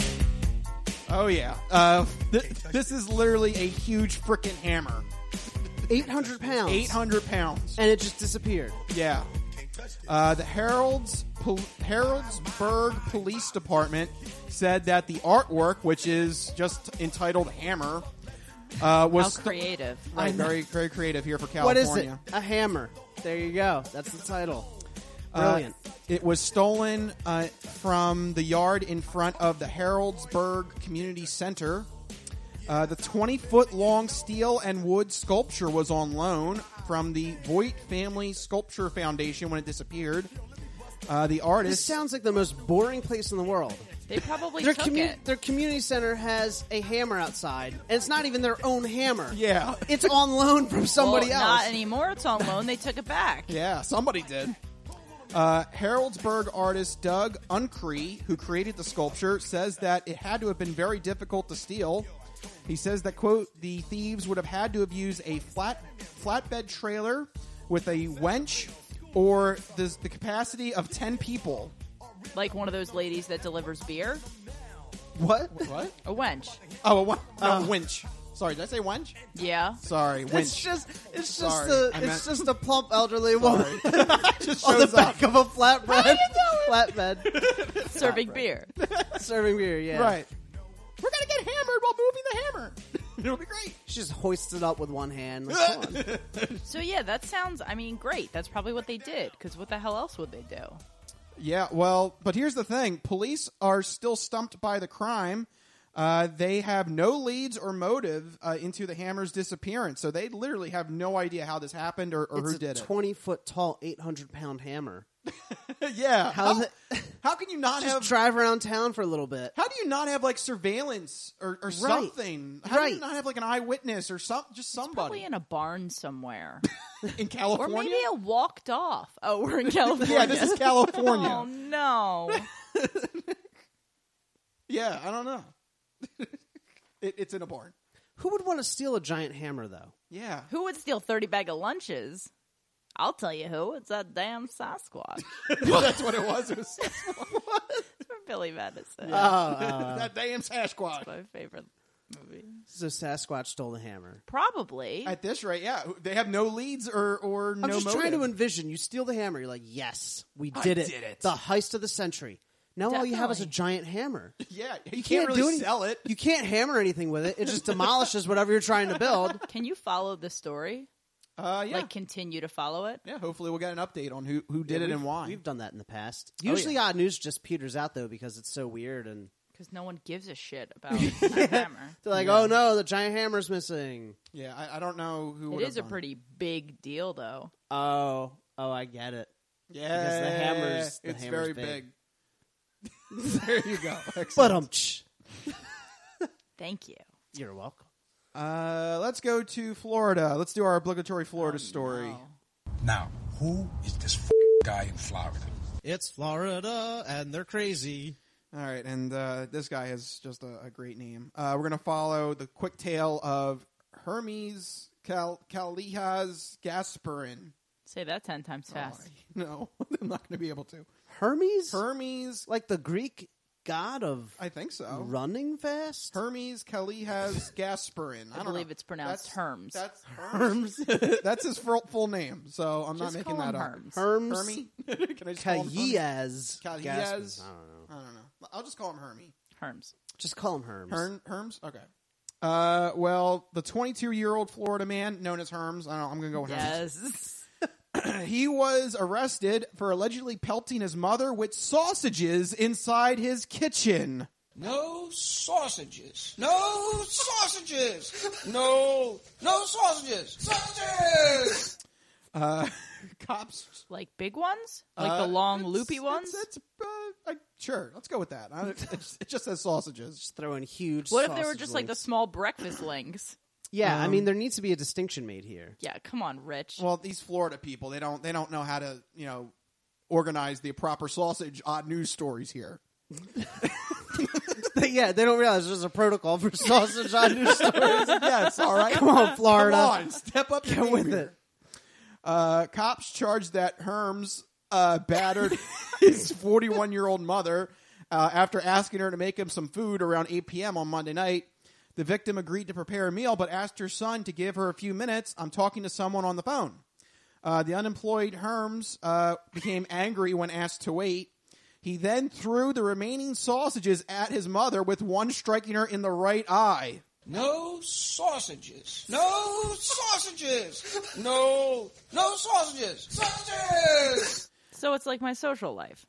Oh, yeah. Uh, th- this is literally a huge freaking hammer. eight hundred pounds. eight hundred pounds. And it just disappeared. Yeah. Uh, the Harold's Pol- Harrodsburg Police Department said that the artwork, which is just entitled Hammer, uh, was How creative. Right, very, very creative here for What California. is it? A hammer. There you go. That's the title. Uh, Brilliant. it was stolen uh, from the yard in front of the Harrodsburg Community Center. Uh, the twenty-foot-long steel and wood sculpture was on loan from the Voight Family Sculpture Foundation when it disappeared. Uh, the This artist... sounds like the most boring place in the world. They probably Their, took commu- it. their community center has a hammer outside, and it's not even their own hammer. Yeah. It's on loan from somebody well, else. Not anymore. It's on loan. They took it back. Yeah, somebody did. Uh, Harrodsburg artist Doug Uncree, who created the sculpture, says that it had to have been very difficult to steal. He says that, quote, the thieves would have had to have used a flat flatbed trailer with a wench or the, the capacity of ten people. Like one of those ladies that delivers beer. What? What? A wench. Oh, a, wen- no, Uh. winch. Sorry, did I say wench? Yeah. Sorry, winch. It's just, it's just Sorry, a, I it's meant- just a plump elderly woman Just on the shows back up. of a flatbread, flatbed, Serving beer. serving beer. Yeah, Right. We're going to get hammered while moving the hammer. It'll be great. She just hoists it up with one hand. Like, come on. So yeah, that sounds. I mean, great. That's probably what they did. Because what the hell else would they do? Yeah, well, but here's the thing. Police are still stumped by the crime. Uh, they have no leads or motive uh, into the hammer's disappearance, so they literally have no idea how this happened or, or It's who a did it. twenty foot tall, eight hundred pound hammer. Yeah. How, How, the- how can you not just have... drive around town for a little bit? How do you not have, like, surveillance or, or something? How do Right. you not have, like, an eyewitness or some, just Probably somebody? in a barn somewhere. In Or California? maybe it walked off. Oh, we're in California. Yeah, this is California. Oh no. Yeah, I don't know. it, it's in a barn. Who would want to steal a giant hammer, though? Yeah. Who would steal thirty bag of lunches? I'll tell you who. It's that damn Sasquatch. That's what it was. It was That's what Billy Madison. Oh, uh, that damn Sasquatch. My favorite movie. so Sasquatch stole the hammer. Probably. At this rate, yeah. They have no leads or, or no I'm just motive. trying to envision. You steal the hammer. You're like, yes, we I did it. did it. The heist of the century. Now all you have is a Definitely. giant hammer. Yeah, you, You can't, can't really do any- sell it. You can't hammer anything with it. It just demolishes whatever you're trying to build. Can you follow the story? Uh, yeah. Like continue to follow it? Yeah, hopefully we'll get an update on who, who did Yeah, it we've- and why. We've done that in the past. Oh, Usually, yeah. odd news just peters out though because it's so weird, and Because no one gives a shit about a hammer. they're like, Yeah. "Oh no, the giant hammer's missing." Yeah, I, I don't know who It would is a pretty big deal, though. Oh, oh, I get it. Yeah, because the hammer's the it's hammer's very big. big. There you go. But um, tch. Thank you. You're welcome. Uh, let's go to Florida. Let's do our obligatory Florida Oh, story. no. Now, who is this f- guy in Florida? It's Florida, and they're crazy. All right, and uh, this guy has just a, a great name. Uh, we're going to follow the quick tale of Hermes Cal- Calihas Gasparin. Say that ten times fast. Oh, no, I'm not going to be able to. Hermes, Hermes, like the Greek god of I think so. running fast. Hermes Calihas Gasparin. I, I, don't believe know. it's pronounced That's- Herms. That's Herms. That's his full, full name, so I'm Just not making call that him up. Herms. Herms, Hermie? Can I just call him Hermie? Callias, Callias? Gasparin. I don't know. I don't know. I'll just call him Hermie. Herms. Just call him Herms. Herm, Herms? Okay. Uh, well, the twenty-two-year-old Florida man known as Herms, I don't know, I'm going to go with Yes. Herms. He was arrested for allegedly pelting his mother with sausages inside his kitchen. No sausages. No sausages. No, no sausages. Sausages! Uh, cops. Like big ones? Like Uh, the long, it's- loopy it's- ones? It's, uh, I, sure, let's go with that. I, it, it just says sausages. Just throwing huge. What if they were sausage just like the links. small breakfast links? Yeah, I Um, mean, there needs to be a distinction made here. Yeah, come on, Rich. Well, these Florida people, they don't they don't know how to, you know, organize the proper sausage odd news stories here. Yeah, they don't realize there's a protocol for sausage on news stories. Yes, all right. Come on, Florida. Come on, step up your Get game with here. it. Uh, cops charged that Herms uh, battered his forty-one-year-old mother uh, after asking her to make him some food around eight p.m. on Monday night. The victim agreed to prepare a meal, but asked her son to give her a few minutes. I'm talking to someone on the phone. Uh, the unemployed Herms uh, became angry when asked to wait. He then threw the remaining sausages at his mother, with one striking her in the right eye. No sausages. No sausages. No, no sausages. Sausages! So it's like my social life.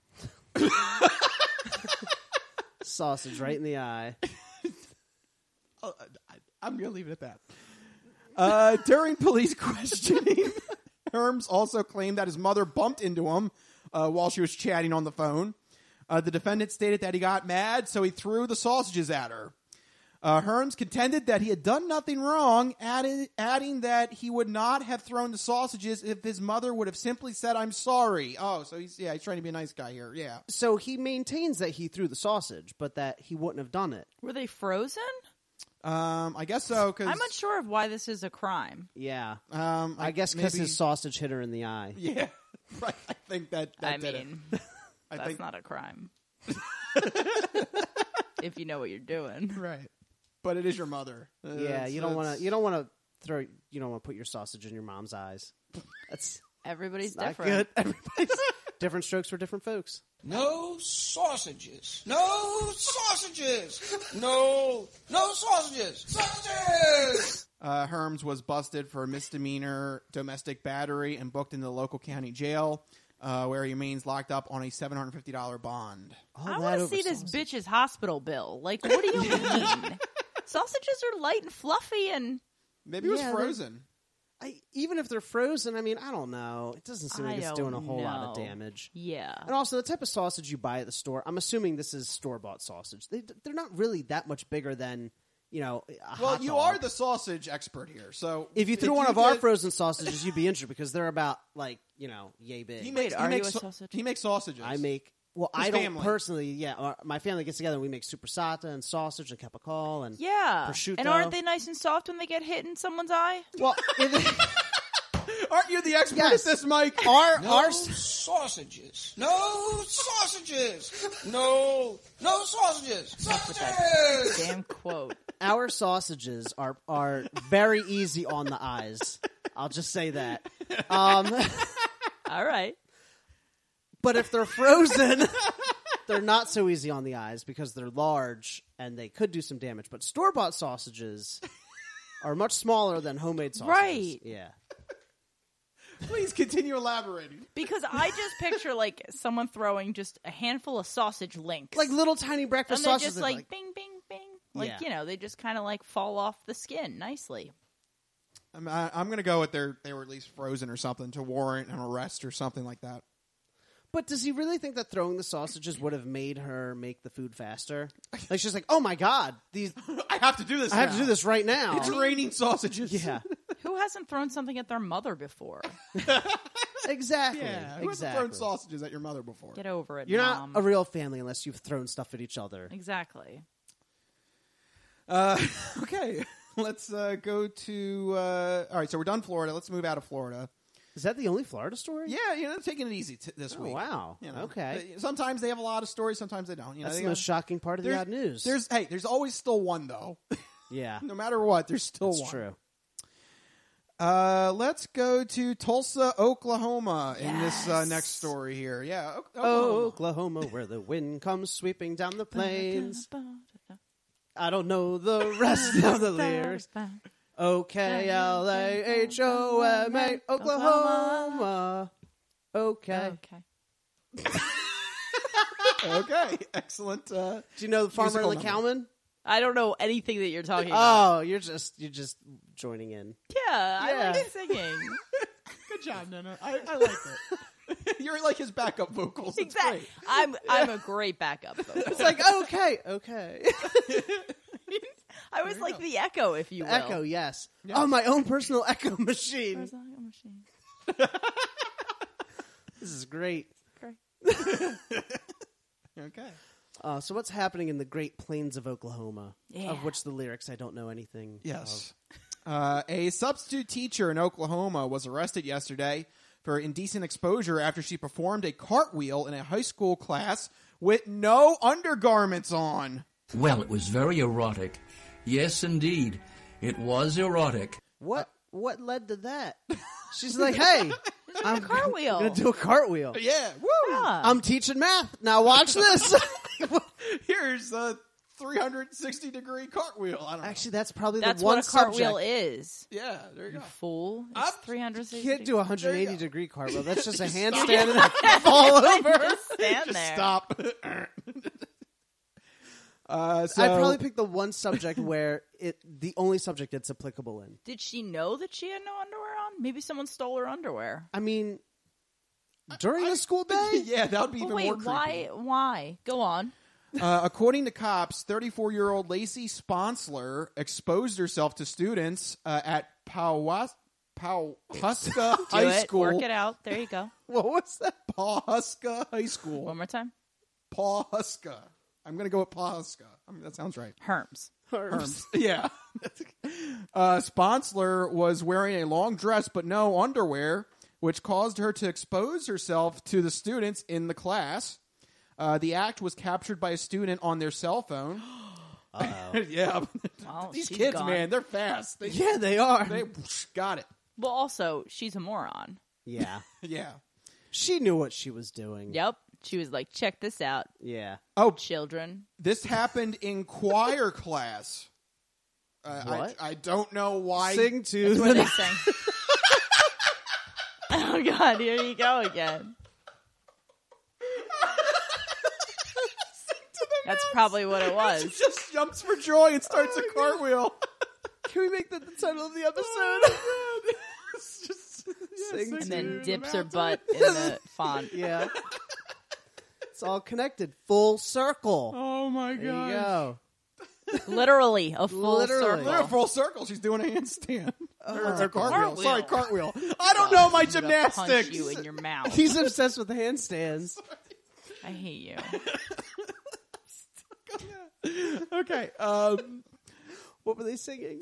Sausage right in the eye. Uh, I, I'm going to leave it at that. Uh, during police questioning, Herms also claimed that his mother bumped into him uh, while she was chatting on the phone. Uh, the defendant stated that he got mad, so he threw the sausages at her. Uh, Herms contended that he had done nothing wrong, adding, adding that he would not have thrown the sausages if his mother would have simply said, "I'm sorry." Oh, so he's yeah, he's trying to be a nice guy here. Yeah. So he maintains that he threw the sausage, but that he wouldn't have done it. Were they frozen? Um, I guess so. Cause, I'm unsure of why this is a crime. Yeah. Um, I, guess because maybe- his sausage hit her in the eye. Yeah, right. I think that. that I did mean, it. I that's think not a crime. If you know what you're doing. right. But it is your mother. Uh, Yeah, it's- you don't want it's- to. You don't want to throw. You don't want to put your sausage in your mom's eyes. That's Everybody's not different. good. Everybody's different strokes for different folks. No sausages. No sausages. No, no sausages. Sausages! Uh, Herms was busted for misdemeanor domestic battery and booked into the local county jail, uh, where he remains locked up on a seven hundred fifty dollars bond. I want to see this bitch's hospital bill. Like, what do you mean? Sausages are light and fluffy, and Maybe it was Yeah, they- frozen. I, even if they're frozen, I mean, I don't know. It doesn't seem like I it's doing a don't whole lot of know. damage. Yeah. And also, the type of sausage you buy at the store, I'm assuming this is store-bought sausage. They, they're not really that much bigger than, you know, a Well, hot you dog. are the sausage expert here, so If you threw one of did- our frozen sausages, you'd be injured because they're about, like, you know, yay big. he makes, he are makes you a sa- sausage? He makes sausages. I make... Well, His I don't family. personally, yeah. Our, my family gets together and we make supersata and sausage and capicola and yeah. prosciutto. And aren't they nice and soft when they get hit in someone's eye? Well, Aren't you the expert Yes. at this, Mike? our, No our, sausages. No sausages. No, no sausages. Sausages! Damn quote. our sausages are are very easy on the eyes. I'll just say that. Um, All right. but if they're frozen, they're not so easy on the eyes because they're large and they could do some damage. But store-bought sausages are much smaller than homemade sausages. Right. Yeah. Please continue elaborating. Because I just picture, like, someone throwing just a handful of sausage links. Like little tiny breakfast and they're sausages. just that, like, bing, bing, bing. Like, Yeah. you know, they just kind of, like, fall off the skin nicely. I'm, I, I'm going to go with their they were at least frozen or something to warrant an arrest or something like that. But does he really think that throwing the sausages would have made her make the food faster? Like she's like, oh my god, these I have to do this. I have now. to do this right now. It's raining sausages. Yeah, Who hasn't thrown something at their mother before? exactly. Yeah, who hasn't exactly. thrown sausages at your mother before? Get over it, You're Mom. not a real family unless you've thrown stuff at each other. Exactly. Uh, okay, let's uh, go to. Uh, all right, so we're done Florida. Let's move out of Florida. Is that the only Florida story? Yeah, you know, taking it easy t- this Oh, week. wow. You know, Okay. they- sometimes they have a lot of stories. Sometimes they don't. You know, That's they the most got- shocking part of the there's- odd news. There's hey, there's always still one though. yeah, No matter what, there's still that's one. true. Uh, let's go to Tulsa, Oklahoma in this uh, next story here. Yeah, o- Oklahoma. Oklahoma, where the wind comes sweeping down the plains. I don't know the rest of the lyrics. O K L A H O M A, Oklahoma. Okay. Okay. Okay, excellent. Uh, Do you know the Farmer and the musical Cowman? I don't know anything that you're talking about. Oh, you're just you're just joining in. Yeah, I Yeah. like singing. Good job, Nana. I, I like it. You're like his backup vocals. It's Exactly. great. I'm I'm a great backup vocal. It's like okay, okay. I was like the echo, if you will. Echo, yes. Oh, my own personal echo machine. Personal echo machine. This is great. Great. Okay. Uh, so what's happening in the Great Plains of Oklahoma, Yeah. of which the lyrics I don't know anything Yes. Uh, a substitute teacher in Oklahoma was arrested yesterday for indecent exposure after she performed a cartwheel in a high school class with no undergarments on. Well, it was very erotic. Yes, indeed. It was erotic. What What led to that? She's like, hey, I'm a cartwheel. going to do a cartwheel. Yeah, woo! Yeah. I'm teaching math. Now watch this. Here's a three hundred sixty degree cartwheel. I don't know. Actually, that's probably That's the one what a cartwheel subject. is. Yeah, there you You go. fool. It's three hundred sixty. You can't do a one hundred eighty There you go. degree cartwheel. That's just a Just handstand stop. and fall over. Just stand Just there. stop. uh, so, I'd probably pick the one subject where it the only subject it's applicable in. Did she know that she had no underwear on? Maybe someone stole her underwear. I mean, during the school day? yeah, that would be But even wait, more creepy. why? Why? Go on. Uh, according to cops, thirty-four-year-old Lacey Sponsler exposed herself to students uh, at Powhus- Pawhuska Do High it. School. Work it out. There you go. What was that? Pawhuska High School. One more time. Pawhuska. I'm going to go with Pawhuska. I mean, that sounds right. Herms. Herms. Yeah. uh, Sponsler was wearing a long dress but no underwear, which caused her to expose herself to the students in the class. Uh, the act was captured by a student on their cell phone. yeah. Well, These she's kids, gone. man, they're fast. They, Yeah, they are. They whoosh, got it. Well, also, she's a moron. Yeah. Yeah. She knew what she was doing. Yep. She was like, check this out, Yeah. Oh, children. this happened in choir class. Uh, What? I, I don't know why. Sing to That's what they the... sang. Oh, God. Here you go again. That's probably what it She was. just jumps for joy and starts a cartwheel. Can we make that the title of the episode? It's just, Sing And to then the dips her mountain. butt in the font. Yeah. It's all connected. Full circle. Oh my There you god! go. Literally, a full Literally. circle. They're a full circle. She's doing a handstand. or, Oh, or cartwheel. cartwheel. Sorry, cartwheel. I don't know my I'm gonna gymnastics. punch you in your mouth. He's obsessed with handstands. I hate you. Okay. Um, What were they singing?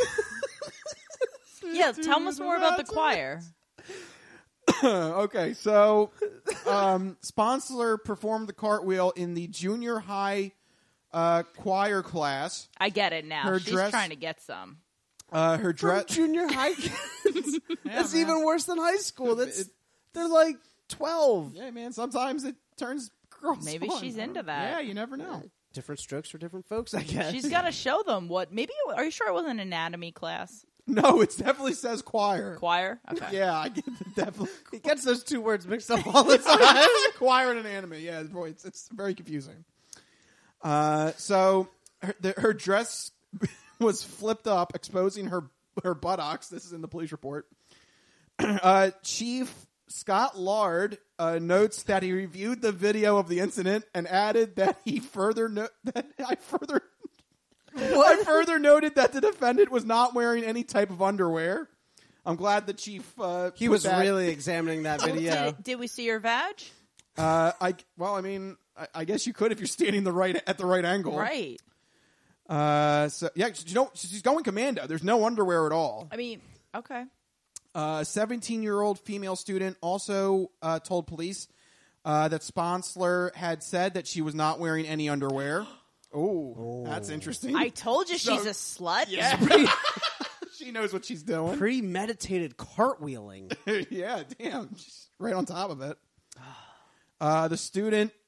Yeah, tell us more about the choir. okay, so um, Sponsler performed the cartwheel in the junior high uh, choir class. I get it now. Her She's dress- trying to get some. Uh, her From dress. junior high kids. That's man. even worse than high school. That's They're like twelve. Yeah, man. Sometimes it turns girls. Maybe on. she's I into don't- that. Yeah, you never know. Different strokes for different folks, I guess. She's got to show them what. Maybe. Are you sure it was an anatomy class? No, it definitely says choir. Choir? Okay. Yeah, I get it, definitely. He gets those two words mixed up all the time. Choir and an anime. Yeah, boy, it's, it's very confusing. Uh, so her, the, her dress was flipped up, exposing her her buttocks. This is in the police report. uh, Chief Scott Lard uh, notes that he reviewed the video of the incident and added that he further no- that I further I further noted that the defendant was not wearing any type of underwear. I'm glad the chief uh, He put was that- really examining that video. Did, did we see your vag? Uh, I well, I mean, I, I guess you could if you're standing the right at the right angle, Right. Uh, so yeah, you know, she's going commando. There's no underwear at all. I mean, okay. A seventeen-year-old female student also uh, told police uh, that Sponsler had said that she was not wearing any underwear. Oh, that's interesting. I told you So- she's a slut. Yeah. She knows what she's doing. Premeditated cartwheeling. Yeah, damn. She's right on top of it. Uh, the student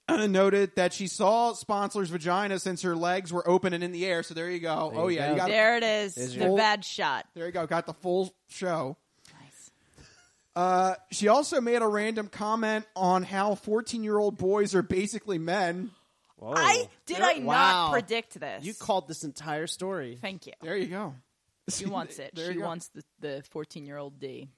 noted that she saw Sponsler's vagina since her legs were open and in the air. So there you go. There oh, you yeah. go. You got There it is. Is The your- bad shot. There you go. Got the full show. Nice. Uh, she also made a random comment on how fourteen-year-old boys are basically men. Whoa. I did I Wow. not predict this? You called this entire story. Thank you. There you go. She wants it. There She you go. wants the the fourteen-year-old D.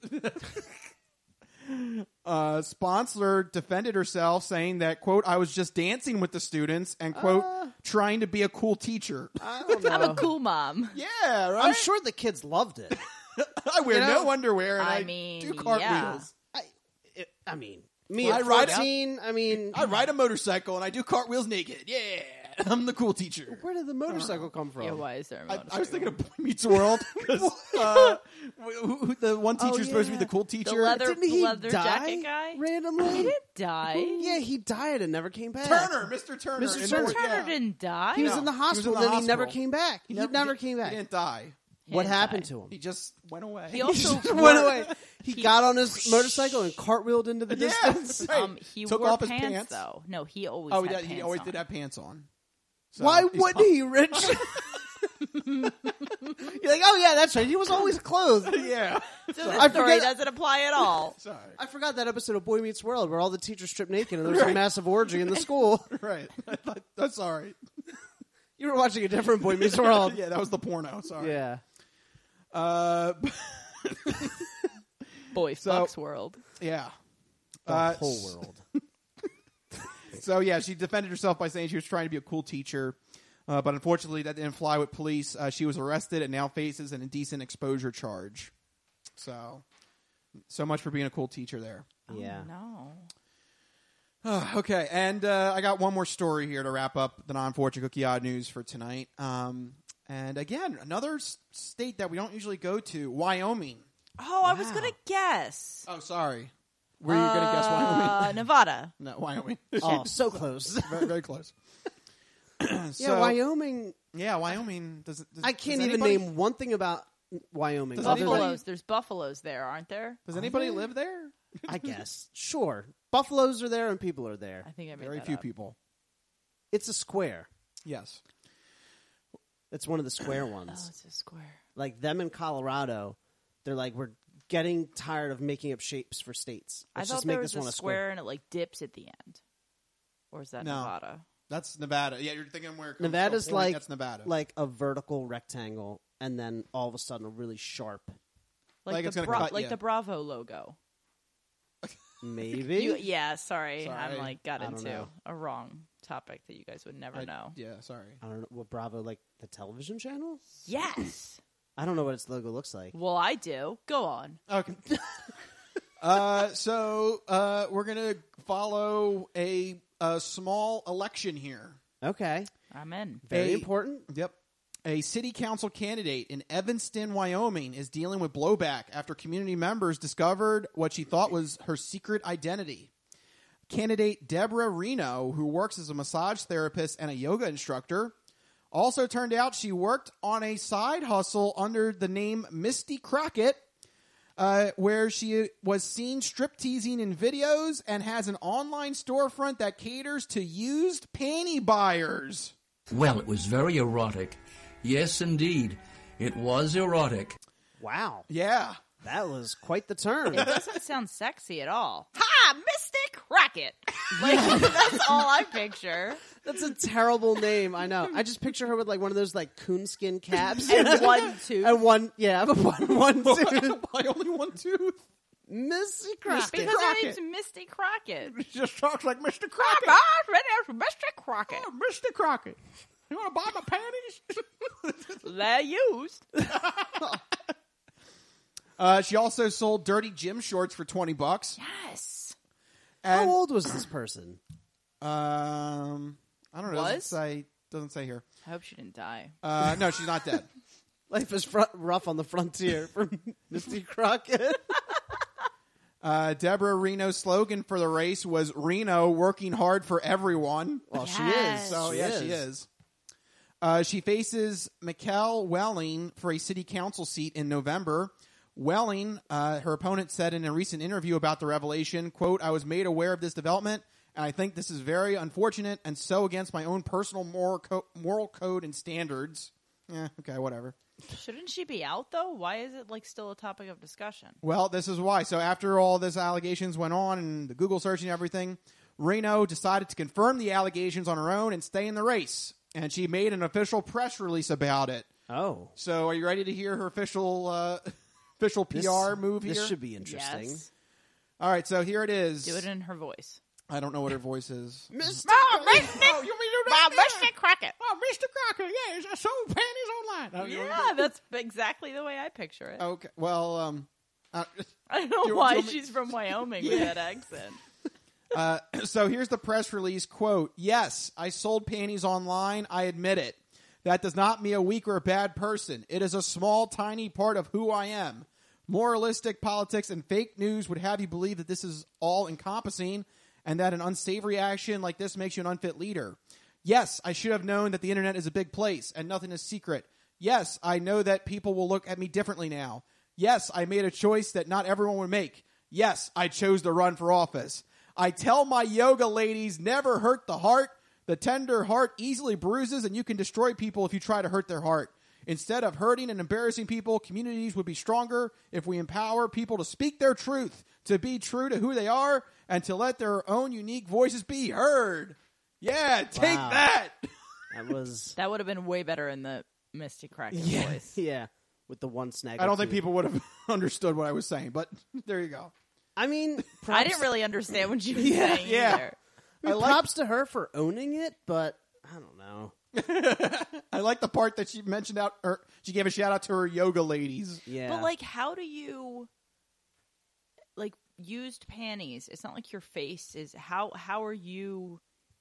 Uh, Sponsler defended herself, saying that, quote, I was just dancing with the students and, quote, Uh, trying to be a cool teacher. I don't know. I'm a cool mom. Yeah, right? I'm sure the kids loved it. I wear You know? no underwear and I, I mean, do cartwheels. yeah. I, it, I mean, me Well, at I ride- fourteen, I mean, I ride a motorcycle and I do cartwheels naked. Yeah, I'm the cool teacher. where did the motorcycle come from? Yeah, why is there a I, motorcycle? I was thinking of Boy Meets World because uh, who, who, the one teacher's Oh, supposed to be yeah. the cool The teacher. leather, Didn't the he leather die jacket guy? randomly? He didn't die. Yeah, he died and never came back. Turner, Mister Turner. Mister in Turner. Boy- Turner yeah. didn't die. He was No, in the he was in hospital, the and then he never hospital. came back. He, never, came back. He didn't die. He What didn't happened die. to him? He just went away. He also Just wore, went away. He, got on his motorcycle and cartwheeled into the Yeah, distance. right. Um, he Took wore off his pants, pants. though. No, he always. Oh, had he, pants he always on. did have pants on. So Why he's wouldn't fine. he, Rich? You're like, oh yeah, that's right. He was always clothed. Yeah. So I this story forget- doesn't apply at all. Sorry. I forgot that episode of Boy Meets World where all the teachers stripped naked and there was a massive orgy in the school. Right. I thought, that's all right. You were watching a different Boy Meets World. Yeah, that was the porno. Sorry. Yeah. Uh, Boy, So- fucks world. yeah. The Uh, whole world. So, yeah, she defended herself by saying she was trying to be a cool teacher. Uh, but unfortunately, that didn't fly with police. Uh, she was arrested and now faces an indecent exposure charge. So, so much for being a cool teacher there. Yeah. No. Uh, okay, and uh, I got one more story here to wrap up the non-fortune cookie odd news for tonight. Um, and again, another s- state that we don't usually go to, Wyoming. Oh, I was Wow. gonna guess. Oh, sorry. Were you going to guess Wyoming? Uh, Nevada. No, Wyoming. Oh, so close. very, very close. yeah, So- Wyoming. Yeah, Wyoming. Does, does I can't does even anybody- name one thing about Wyoming. Does other anybody- than- Buffaloes. There's buffaloes there, aren't there? Does anybody live there? I guess. Sure. Buffaloes are there and people are there. I think I made Very that few up. people. It's a square. Yes. It's one of the square Oh, ones. it's a square. Like them in Colorado, they're like, we're getting tired of making up shapes for states. I Let's thought just there make was this one a a square square. and it like dips at the end. Or is that No. Nevada? That's Nevada. Yeah, you're thinking where it comes Nevada's from. Point, like that's Nevada. like a vertical rectangle, and then all of a sudden a really sharp. Like, Like the it's gonna Bra- cut like you. the Bravo logo. Maybe. You, yeah, sorry. Sorry. I'm like got I don't into know. a wrong topic that you guys would never I- know. Yeah, sorry. I don't know what Bravo, like the television channel. Yes. I don't know what its logo looks like. Well, I do. Go on. Okay. uh, so uh, we're gonna follow a, a small election here. Okay, I'm in. very A- important. Yep. A city council candidate in Evanston, Wyoming, is dealing with blowback after community members discovered what she thought was her secret identity. Candidate Deborah Reno, who works as a massage therapist and a yoga instructor, also turned out she worked on a side hustle under the name Misty Crockett, uh, where she was seen strip-teasing in videos and has an online storefront that caters to used panty buyers. Well, it was very erotic. Yes, indeed. It was erotic. Wow, Yeah. that was quite the turn. It doesn't sound sexy at all. Ha! Mystic Crockett! Like, that's all I picture. That's a terrible name. I know. I just picture her with like one of those like coonskin caps And one tooth. and one, yeah, but one one tooth. By only one tooth. Missy Crockett. Because her name's Misty Crockett. He just talks like Mister Oh, Crockett. gosh, my name's Mister Crockett. Oh, Mister Crockett. You want to buy my panties? They're used. uh, she also sold dirty gym shorts for twenty bucks. Yes. And, How old was this person? Um, I don't know. Doesn't Was? say, doesn't say here. I hope she didn't die. Uh, no, she's not dead. Life is fr- rough on the frontier for Misty Crockett. Uh, Deborah Reno's slogan for the race was Reno working hard for everyone. Well, she Yes. is. So, She yeah, is. she is. Uh, she faces Mikkel Welling for a city council seat in November. Welling, uh, her opponent said in a recent interview about the revelation, quote, I was made aware of this development And I think this is very unfortunate and so against my own personal moral, co- moral code and standards. Yeah, okay, whatever. Shouldn't she be out, though? Why is it like still a topic of discussion? Well, this is why. So after all this allegations went on and the Google search and everything, Reno decided to confirm the allegations on her own and stay in the race. And she made an official press release about it. Oh. So are you ready to hear her official uh, official P R this, move here? This should be interesting. Yes. All right, so here it is. Do it in her voice. I don't know what her voice is. Mister Oh, oh, you wow, Mister Crockett. Oh, Mister Crockett, yes, I sold panties online. Oh, Yeah, that's exactly the way I picture it. Okay, well, um... Uh, I don't know you- why you- she's from Wyoming with that accent. Uh, so here's the press release quote. Yes, I sold panties online. I admit it. That does not make me a weak or a bad person. It is a small, tiny part of who I am. Moralistic politics and fake news would have you believe that this is all encompassing and that an unsavory action like this makes you an unfit leader. Yes, I should have known that the internet is a big place and nothing is secret. Yes, I know that people will look at me differently now. Yes, I made a choice that not everyone would make. Yes, I chose to run for office. I tell my yoga ladies, never hurt the heart. The tender heart easily bruises, and you can destroy people if you try to hurt their heart. Instead of hurting and embarrassing people, communities would be stronger if we empower people to speak their truth, to be true to who they are, and to let their own unique voices be heard. Yeah, take Wow. that. That was That would have been way better in the Misty Crockett yeah, voice. yeah, with the one snag. I don't think people would have understood what I was saying, but there you go. I mean, I didn't really understand what you were Yeah, saying yeah. either. I mean, I like- props to her for owning it, but I don't know. I like the part that she mentioned out, or she gave a shout out to her yoga ladies. Yeah, But like, how do you like used panties? It's not like your face is. How how are you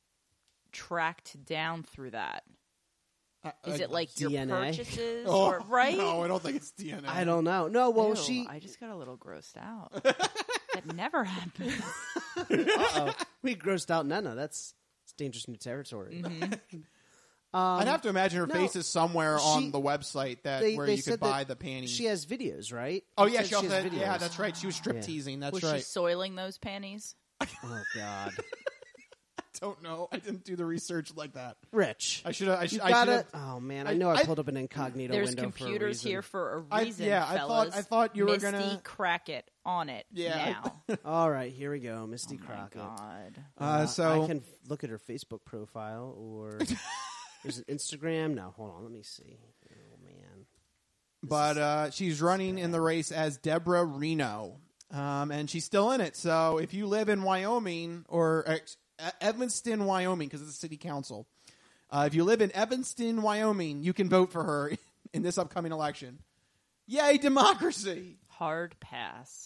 tracked down through that? Is Uh, it like your D N A? purchases, Oh, or right? No, I don't think it's D N A. I don't know. No, well, Ew, she. I just got a little grossed out. That never happened. Uh-oh. We grossed out Nana. That's, that's dangerous new territory. Mhm. Um, I'd have to imagine her no, face is somewhere she- on the website that they- where they you could said that buy the panties. She has videos, right? oh It yeah, said she also has had- videos. yeah, that's right. She was strip Yeah. teasing. That's Was right. she soiling those panties? Oh God, I don't know. I didn't do the research like that. Rich. I should have. I You should. I gotta. should have. Oh man, I I- know I, I- pulled up an incognito There's window for a computers reason. here for a I- reason, yeah, I thought- fellas. I thought you were Misty gonna- Crockett on it Yeah. now. All right, here we go, Misty Oh my Crockett. God. Uh, so- I can f- look at her Facebook profile, or there's an Instagram. No, hold on, let me see. Oh man, But uh, she's running in the race as Deborah Reno, um, and she's still in it. So if you live in Wyoming or uh, Evanston, Wyoming, because it's a city council, uh, if you live in Evanston, Wyoming, you can vote for her in this upcoming election. Yay, democracy! Hard pass.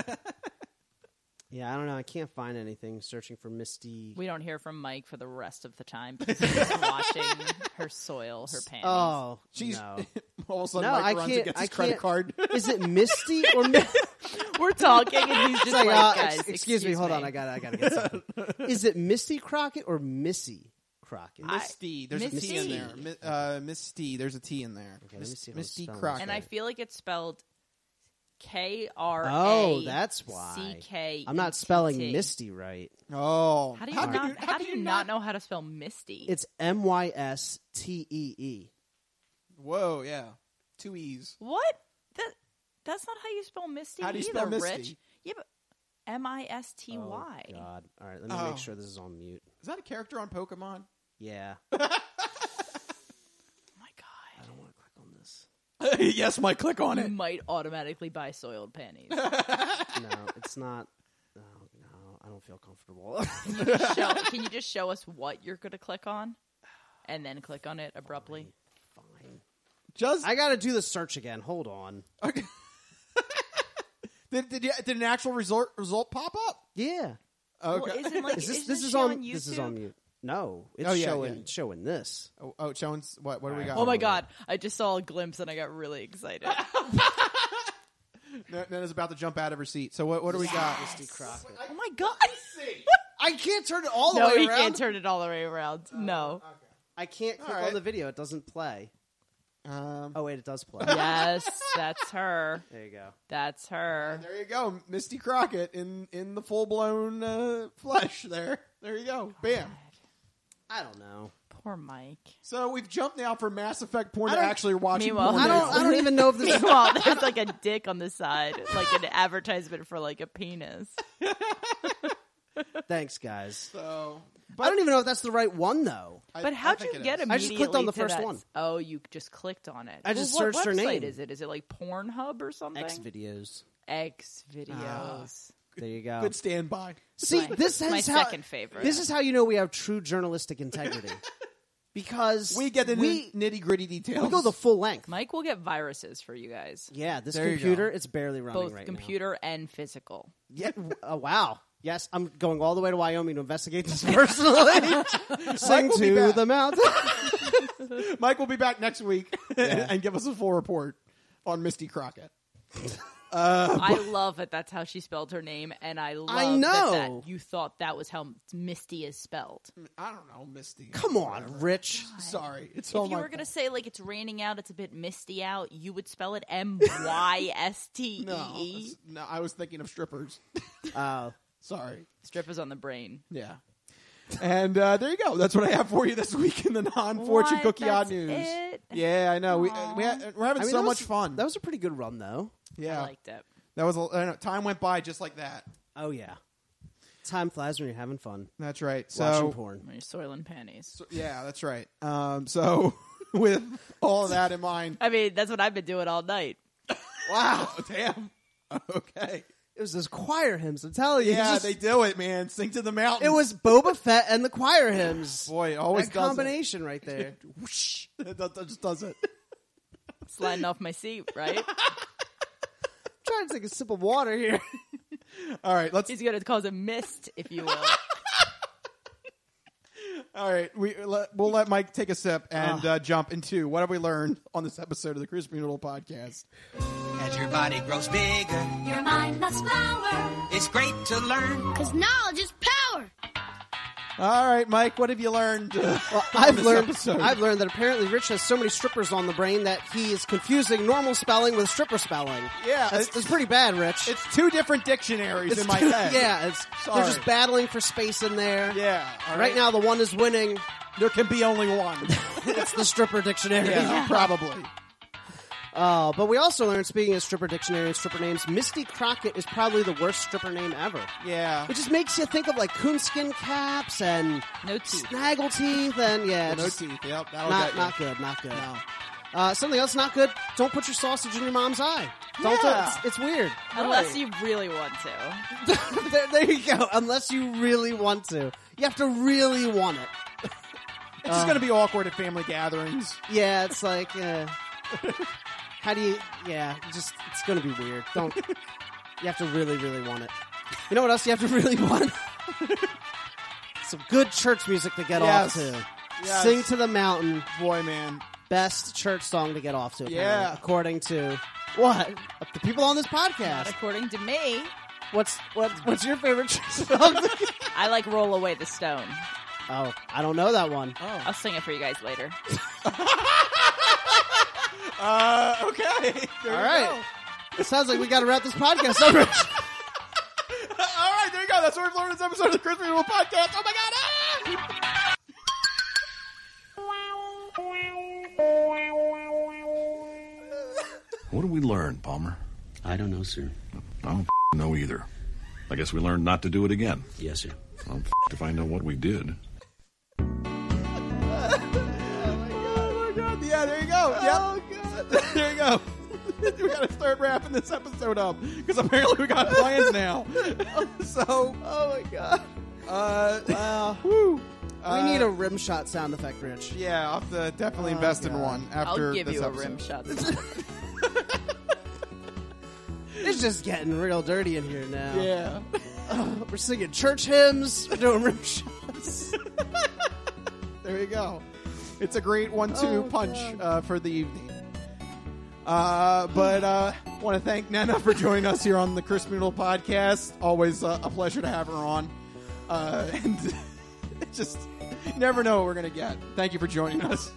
yeah, I don't know. I can't find anything. Searching for Misty. We don't hear from Mike for the rest of the time because he's watching her soil her panties. Oh, She's no. all of a sudden No, Mike I runs can't- and gets his I credit can't- card. Is it Misty or Mi- We're talking, and he's just It's like, like, uh, guys, ex- excuse, me, hold on. I got. I got to get something. Is it Misty Crockett or Missy Crockett? Misty, there's a T in there. Mi- uh, Misty, there's a T in there. Okay, let me see if I'm Misty spelling Crockett. And I feel like it's spelled K R A. Oh, that's why. C K. I'm not spelling Misty right. Oh, How do you not? How, do you not know how to spell Misty? It's M Y S T E E. Whoa, yeah, two E's. What? That that's not how you spell Misty. How do you either, spell Misty? Rich. Yeah, but M I S T Y. Oh, God. All right, let me Oh. make sure this is on mute. Is that a character on Pokemon? Yeah. Oh my God. I don't want to click on this. Yes, Mike, click on You it. might automatically buy soiled panties. No, it's not. Oh, no, I don't feel comfortable. Can you just show, can you just show us what you're going to click on, and then click on it abruptly? Fine. Just I got to do the search again. Hold on. Okay. did did, you, did an actual result result pop up? Yeah. Okay. Well, isn't like Is this isn't this is she on, on YouTube? this is on mute. No, it's Oh, yeah, showing yeah. showing this. oh, oh, showing s- what? What do we got? Oh my God! I just saw a glimpse and I got really excited. Nana's about to jump out of her seat. So what? What do we got? Misty Crockett. Oh my God! I can't turn it all the no, way he around. can't turn it all the way around. No. I can't click All right. on the video. It doesn't play. Um, Oh wait, it does play. Yes, that's her. There you go. That's her. there you go, Misty Crockett in in the full blown uh, flesh. There. There you go. Bam. I don't know. Poor Mike. So we've jumped now from Mass Effect porn I to don't- actually watching Meanwhile, porn. I don't. I don't even know if this is. Meanwhile, there's like a dick on the side, like an advertisement for like a penis. Thanks, guys. So, I don't even know if that's the right one though. But how'd you get immediately I just clicked on the to first that- one. Oh, you just clicked on it. I just Well, what searched her website name. is it? Is it like Pornhub or something? X videos. X videos. There you go. Good standby. See, My- this is my how, second favorite. This is how you know we have true journalistic integrity. Because We get the we, nitty gritty details. we go the full length. Mike will get viruses for you guys. Yeah, this There you computer, go. it's barely running Both right computer and physical. now. Yeah. Oh, wow. Yes, I'm going all the way to Wyoming to investigate this personally. Sing will be to back. the mountain. Mike will be back next week Yeah. and give us a full report on Misty Crockett. Uh, I love that that's how she spelled her name, and I love I that, know. that you thought that was how Misty is spelled. I don't know, Misty. Come on, Rich. Sorry. It's If all you my were going to fault. say, like, it's raining out, it's a bit misty out, you would spell it M Y S T No, E E. it's- no, I was thinking of strippers. Uh, Sorry. Strippers on the brain. Yeah. And uh, there you go. That's what I have for you this week in the non-fortune What? cookie odd That's news. it? Yeah, I know. We, we ha- we're having I mean, so that much was- fun. That was a pretty good run, though. yeah, I liked it. that was. A, I know, time went by just like that. Oh, yeah. Time flies when you're having fun. That's right. Watching So porn. When you're soiling panties. so- yeah, that's right. Um, so with all of that in mind, I mean, that's what I've been doing all night. wow, damn. Okay. It was those choir hymns, I'm telling you. Yeah, Just- they do it, man. Sing to the mountains. It was Boba Fett and the choir hymns. boy, it always that does it. combination right there. Whoosh. that, that just does it. Sliding off my seat, right? trying to take a sip of water here. All right, let's. He's going to cause a mist, if you will. All right, we let, we'll let Mike take a sip and uh, jump into what have we learned on this episode of the Crispy Noodle Podcast. As your body grows bigger, your mind must flower. It's great to learn. Because knowledge is power. All right, Mike, what have you learned? Uh, Well, on I've this learned. episode? I've learned that apparently Rich has so many strippers on the brain that he is confusing normal spelling with stripper spelling. Yeah, that's, it's- that's pretty bad, Rich. It's two different dictionaries It's in my two- head. Yeah, it's, Sorry. they're just battling for space in there. Yeah, all Right now, the one is winning. There can be only one. It's the stripper dictionary. Yeah, probably. Uh, but we also learned, speaking of stripper dictionary and stripper names, Misty Crockett is probably the worst stripper name ever. Yeah. It just makes you think of like coonskin caps and no teeth. snaggle teeth and yeah, no just teeth. Yep, that'll not get you. not good, not good. Uh, something else not good. Don't put your sausage in your mom's eye. Don't. Yeah. It's, it's weird. Unless you really want to. there, there you go. Unless you really want to, you have to really want it. It's just going to be awkward at family gatherings. Yeah, it's like, uh, how do you? Yeah, just it's going to be weird. Don't. You have to really, really want it. You know what else you have to really want? Some good church music to get Yes. off to. Yes. Sing to the mountain. Boy, man. Best church song to get off to. apparently, Yeah. according to what the people on this Not podcast. according to me. What's what? What's your favorite church song? I like Roll Away the Stone. Oh, I don't know that one. Oh. I'll sing it for you guys later. Uh, okay. There All you right. go. It sounds like we got to wrap this podcast up. Rich. All right, there you go. That's what we've learned in this episode of the Crispy Noodle Podcast. Oh my God! Ah! What did we learn, Palmer? I don't know, sir. I don't know either. I guess we learned not to do it again. Yes, sir. I'm if I know what we did. Oh my God! Yeah, there you go. Oh, Yep. There you go. We got to start wrapping this episode up because apparently we got plans now. So, Oh my god. uh, Wow. whew. We Uh, need a rim shot sound effect, Rich. Yeah, I'll have to definitely Oh, invest in God. one after I'll give this you a episode. rim shot. It's just getting real dirty in here now. Yeah. Oh, we're singing church hymns. We're doing rim shots. There you go. It's a great one two Oh, punch God. uh, for the evening. Uh, but uh, want to thank Nana for joining us here on the Crispy Noodle Podcast. Always uh, a pleasure to have her on. Uh, and it's just, you never know what we're going to get. Thank you for joining us.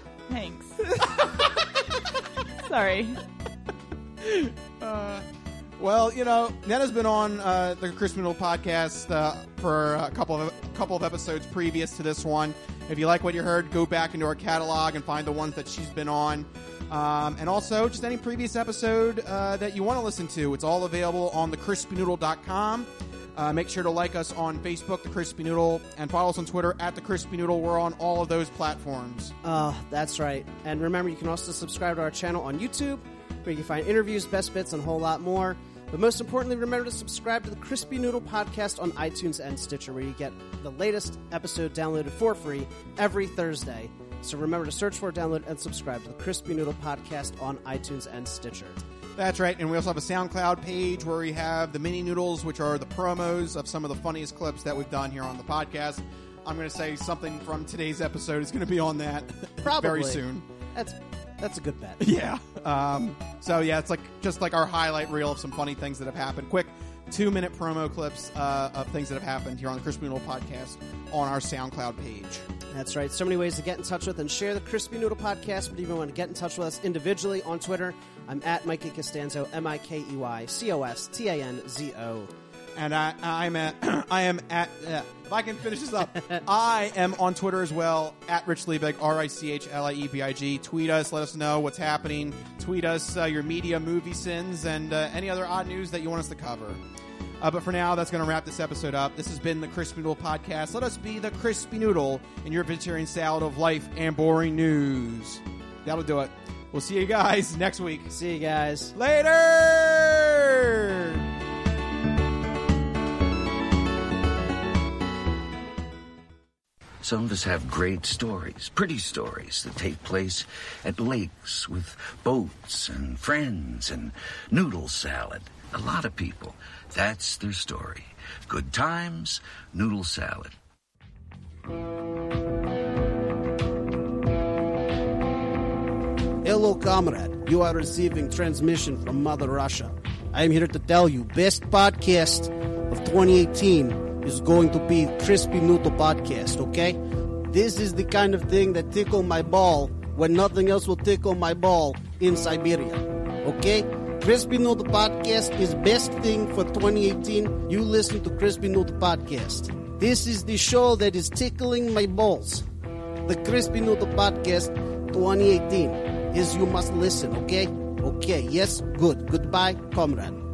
Thanks. Sorry. Uh, Well, you know, Ned has been on uh, the Crispy Noodle podcast uh, for a couple of a couple of episodes previous to this one. If you like what you heard, go back into our catalog and find the ones that she's been on. Um, and also, just any previous episode uh, that you want to listen to. It's all available on the crispy noodle dot com. Uh, make sure to like us on Facebook, The Crispy Noodle, and follow us on Twitter, at The Crispy Noodle. We're on all of those platforms. Oh, that's right. And remember, you can also subscribe to our channel on YouTube, where you can find interviews, best bits, and a whole lot more. But most importantly, remember to subscribe to the Crispy Noodle podcast on iTunes and Stitcher, where you get the latest episode downloaded for free every Thursday. So remember to search for, download, and subscribe to the Crispy Noodle podcast on iTunes and Stitcher. That's right, and we also have a SoundCloud page where we have the mini noodles, which are the promos of some of the funniest clips that we've done here on the podcast. I'm going to say something from today's episode is going to be on that Probably. very soon. That's that's a good bet. Yeah. Um, so yeah, it's like just like our highlight reel of some funny things that have happened. Quick two-minute promo clips uh, of things that have happened here on the Crispy Noodle podcast on our SoundCloud page. That's right. So many ways to get in touch with and share the Crispy Noodle podcast. But if you want to get in touch with us individually on Twitter, I'm at Mikey Costanzo, M I K E Y C O S T A N Z O. And I, I'm at, I am at, uh, if I can finish this up, I am on Twitter as well, at Rich Liebig, R I C H L I E B I G. Tweet us, let us know what's happening. Tweet us uh, your media movie sins and uh, any other odd news that you want us to cover. Uh, but for now, that's going to wrap this episode up. This has been the Crispy Noodle Podcast. Let us be the Crispy Noodle in your vegetarian salad of life and boring news. That'll do it. We'll see you guys next week. See you guys. Later! Some of us have great stories, pretty stories that take place at lakes with boats and friends and noodle salad. A lot of people, that's their story. Good times, noodle salad. Hello, comrade. You are receiving transmission from Mother Russia. I am here to tell you, best podcast of twenty eighteen is going to be Crispy Noodle Podcast, okay? This is the kind of thing that tickle my ball when nothing else will tickle my ball in Siberia, okay? Crispy Noodle Podcast is best thing for twenty eighteen. You listen to Crispy Noodle Podcast. This is the show that is tickling my balls. The Crispy Noodle Podcast twenty eighteen is you must listen, okay? Okay, yes, good. Goodbye, comrade.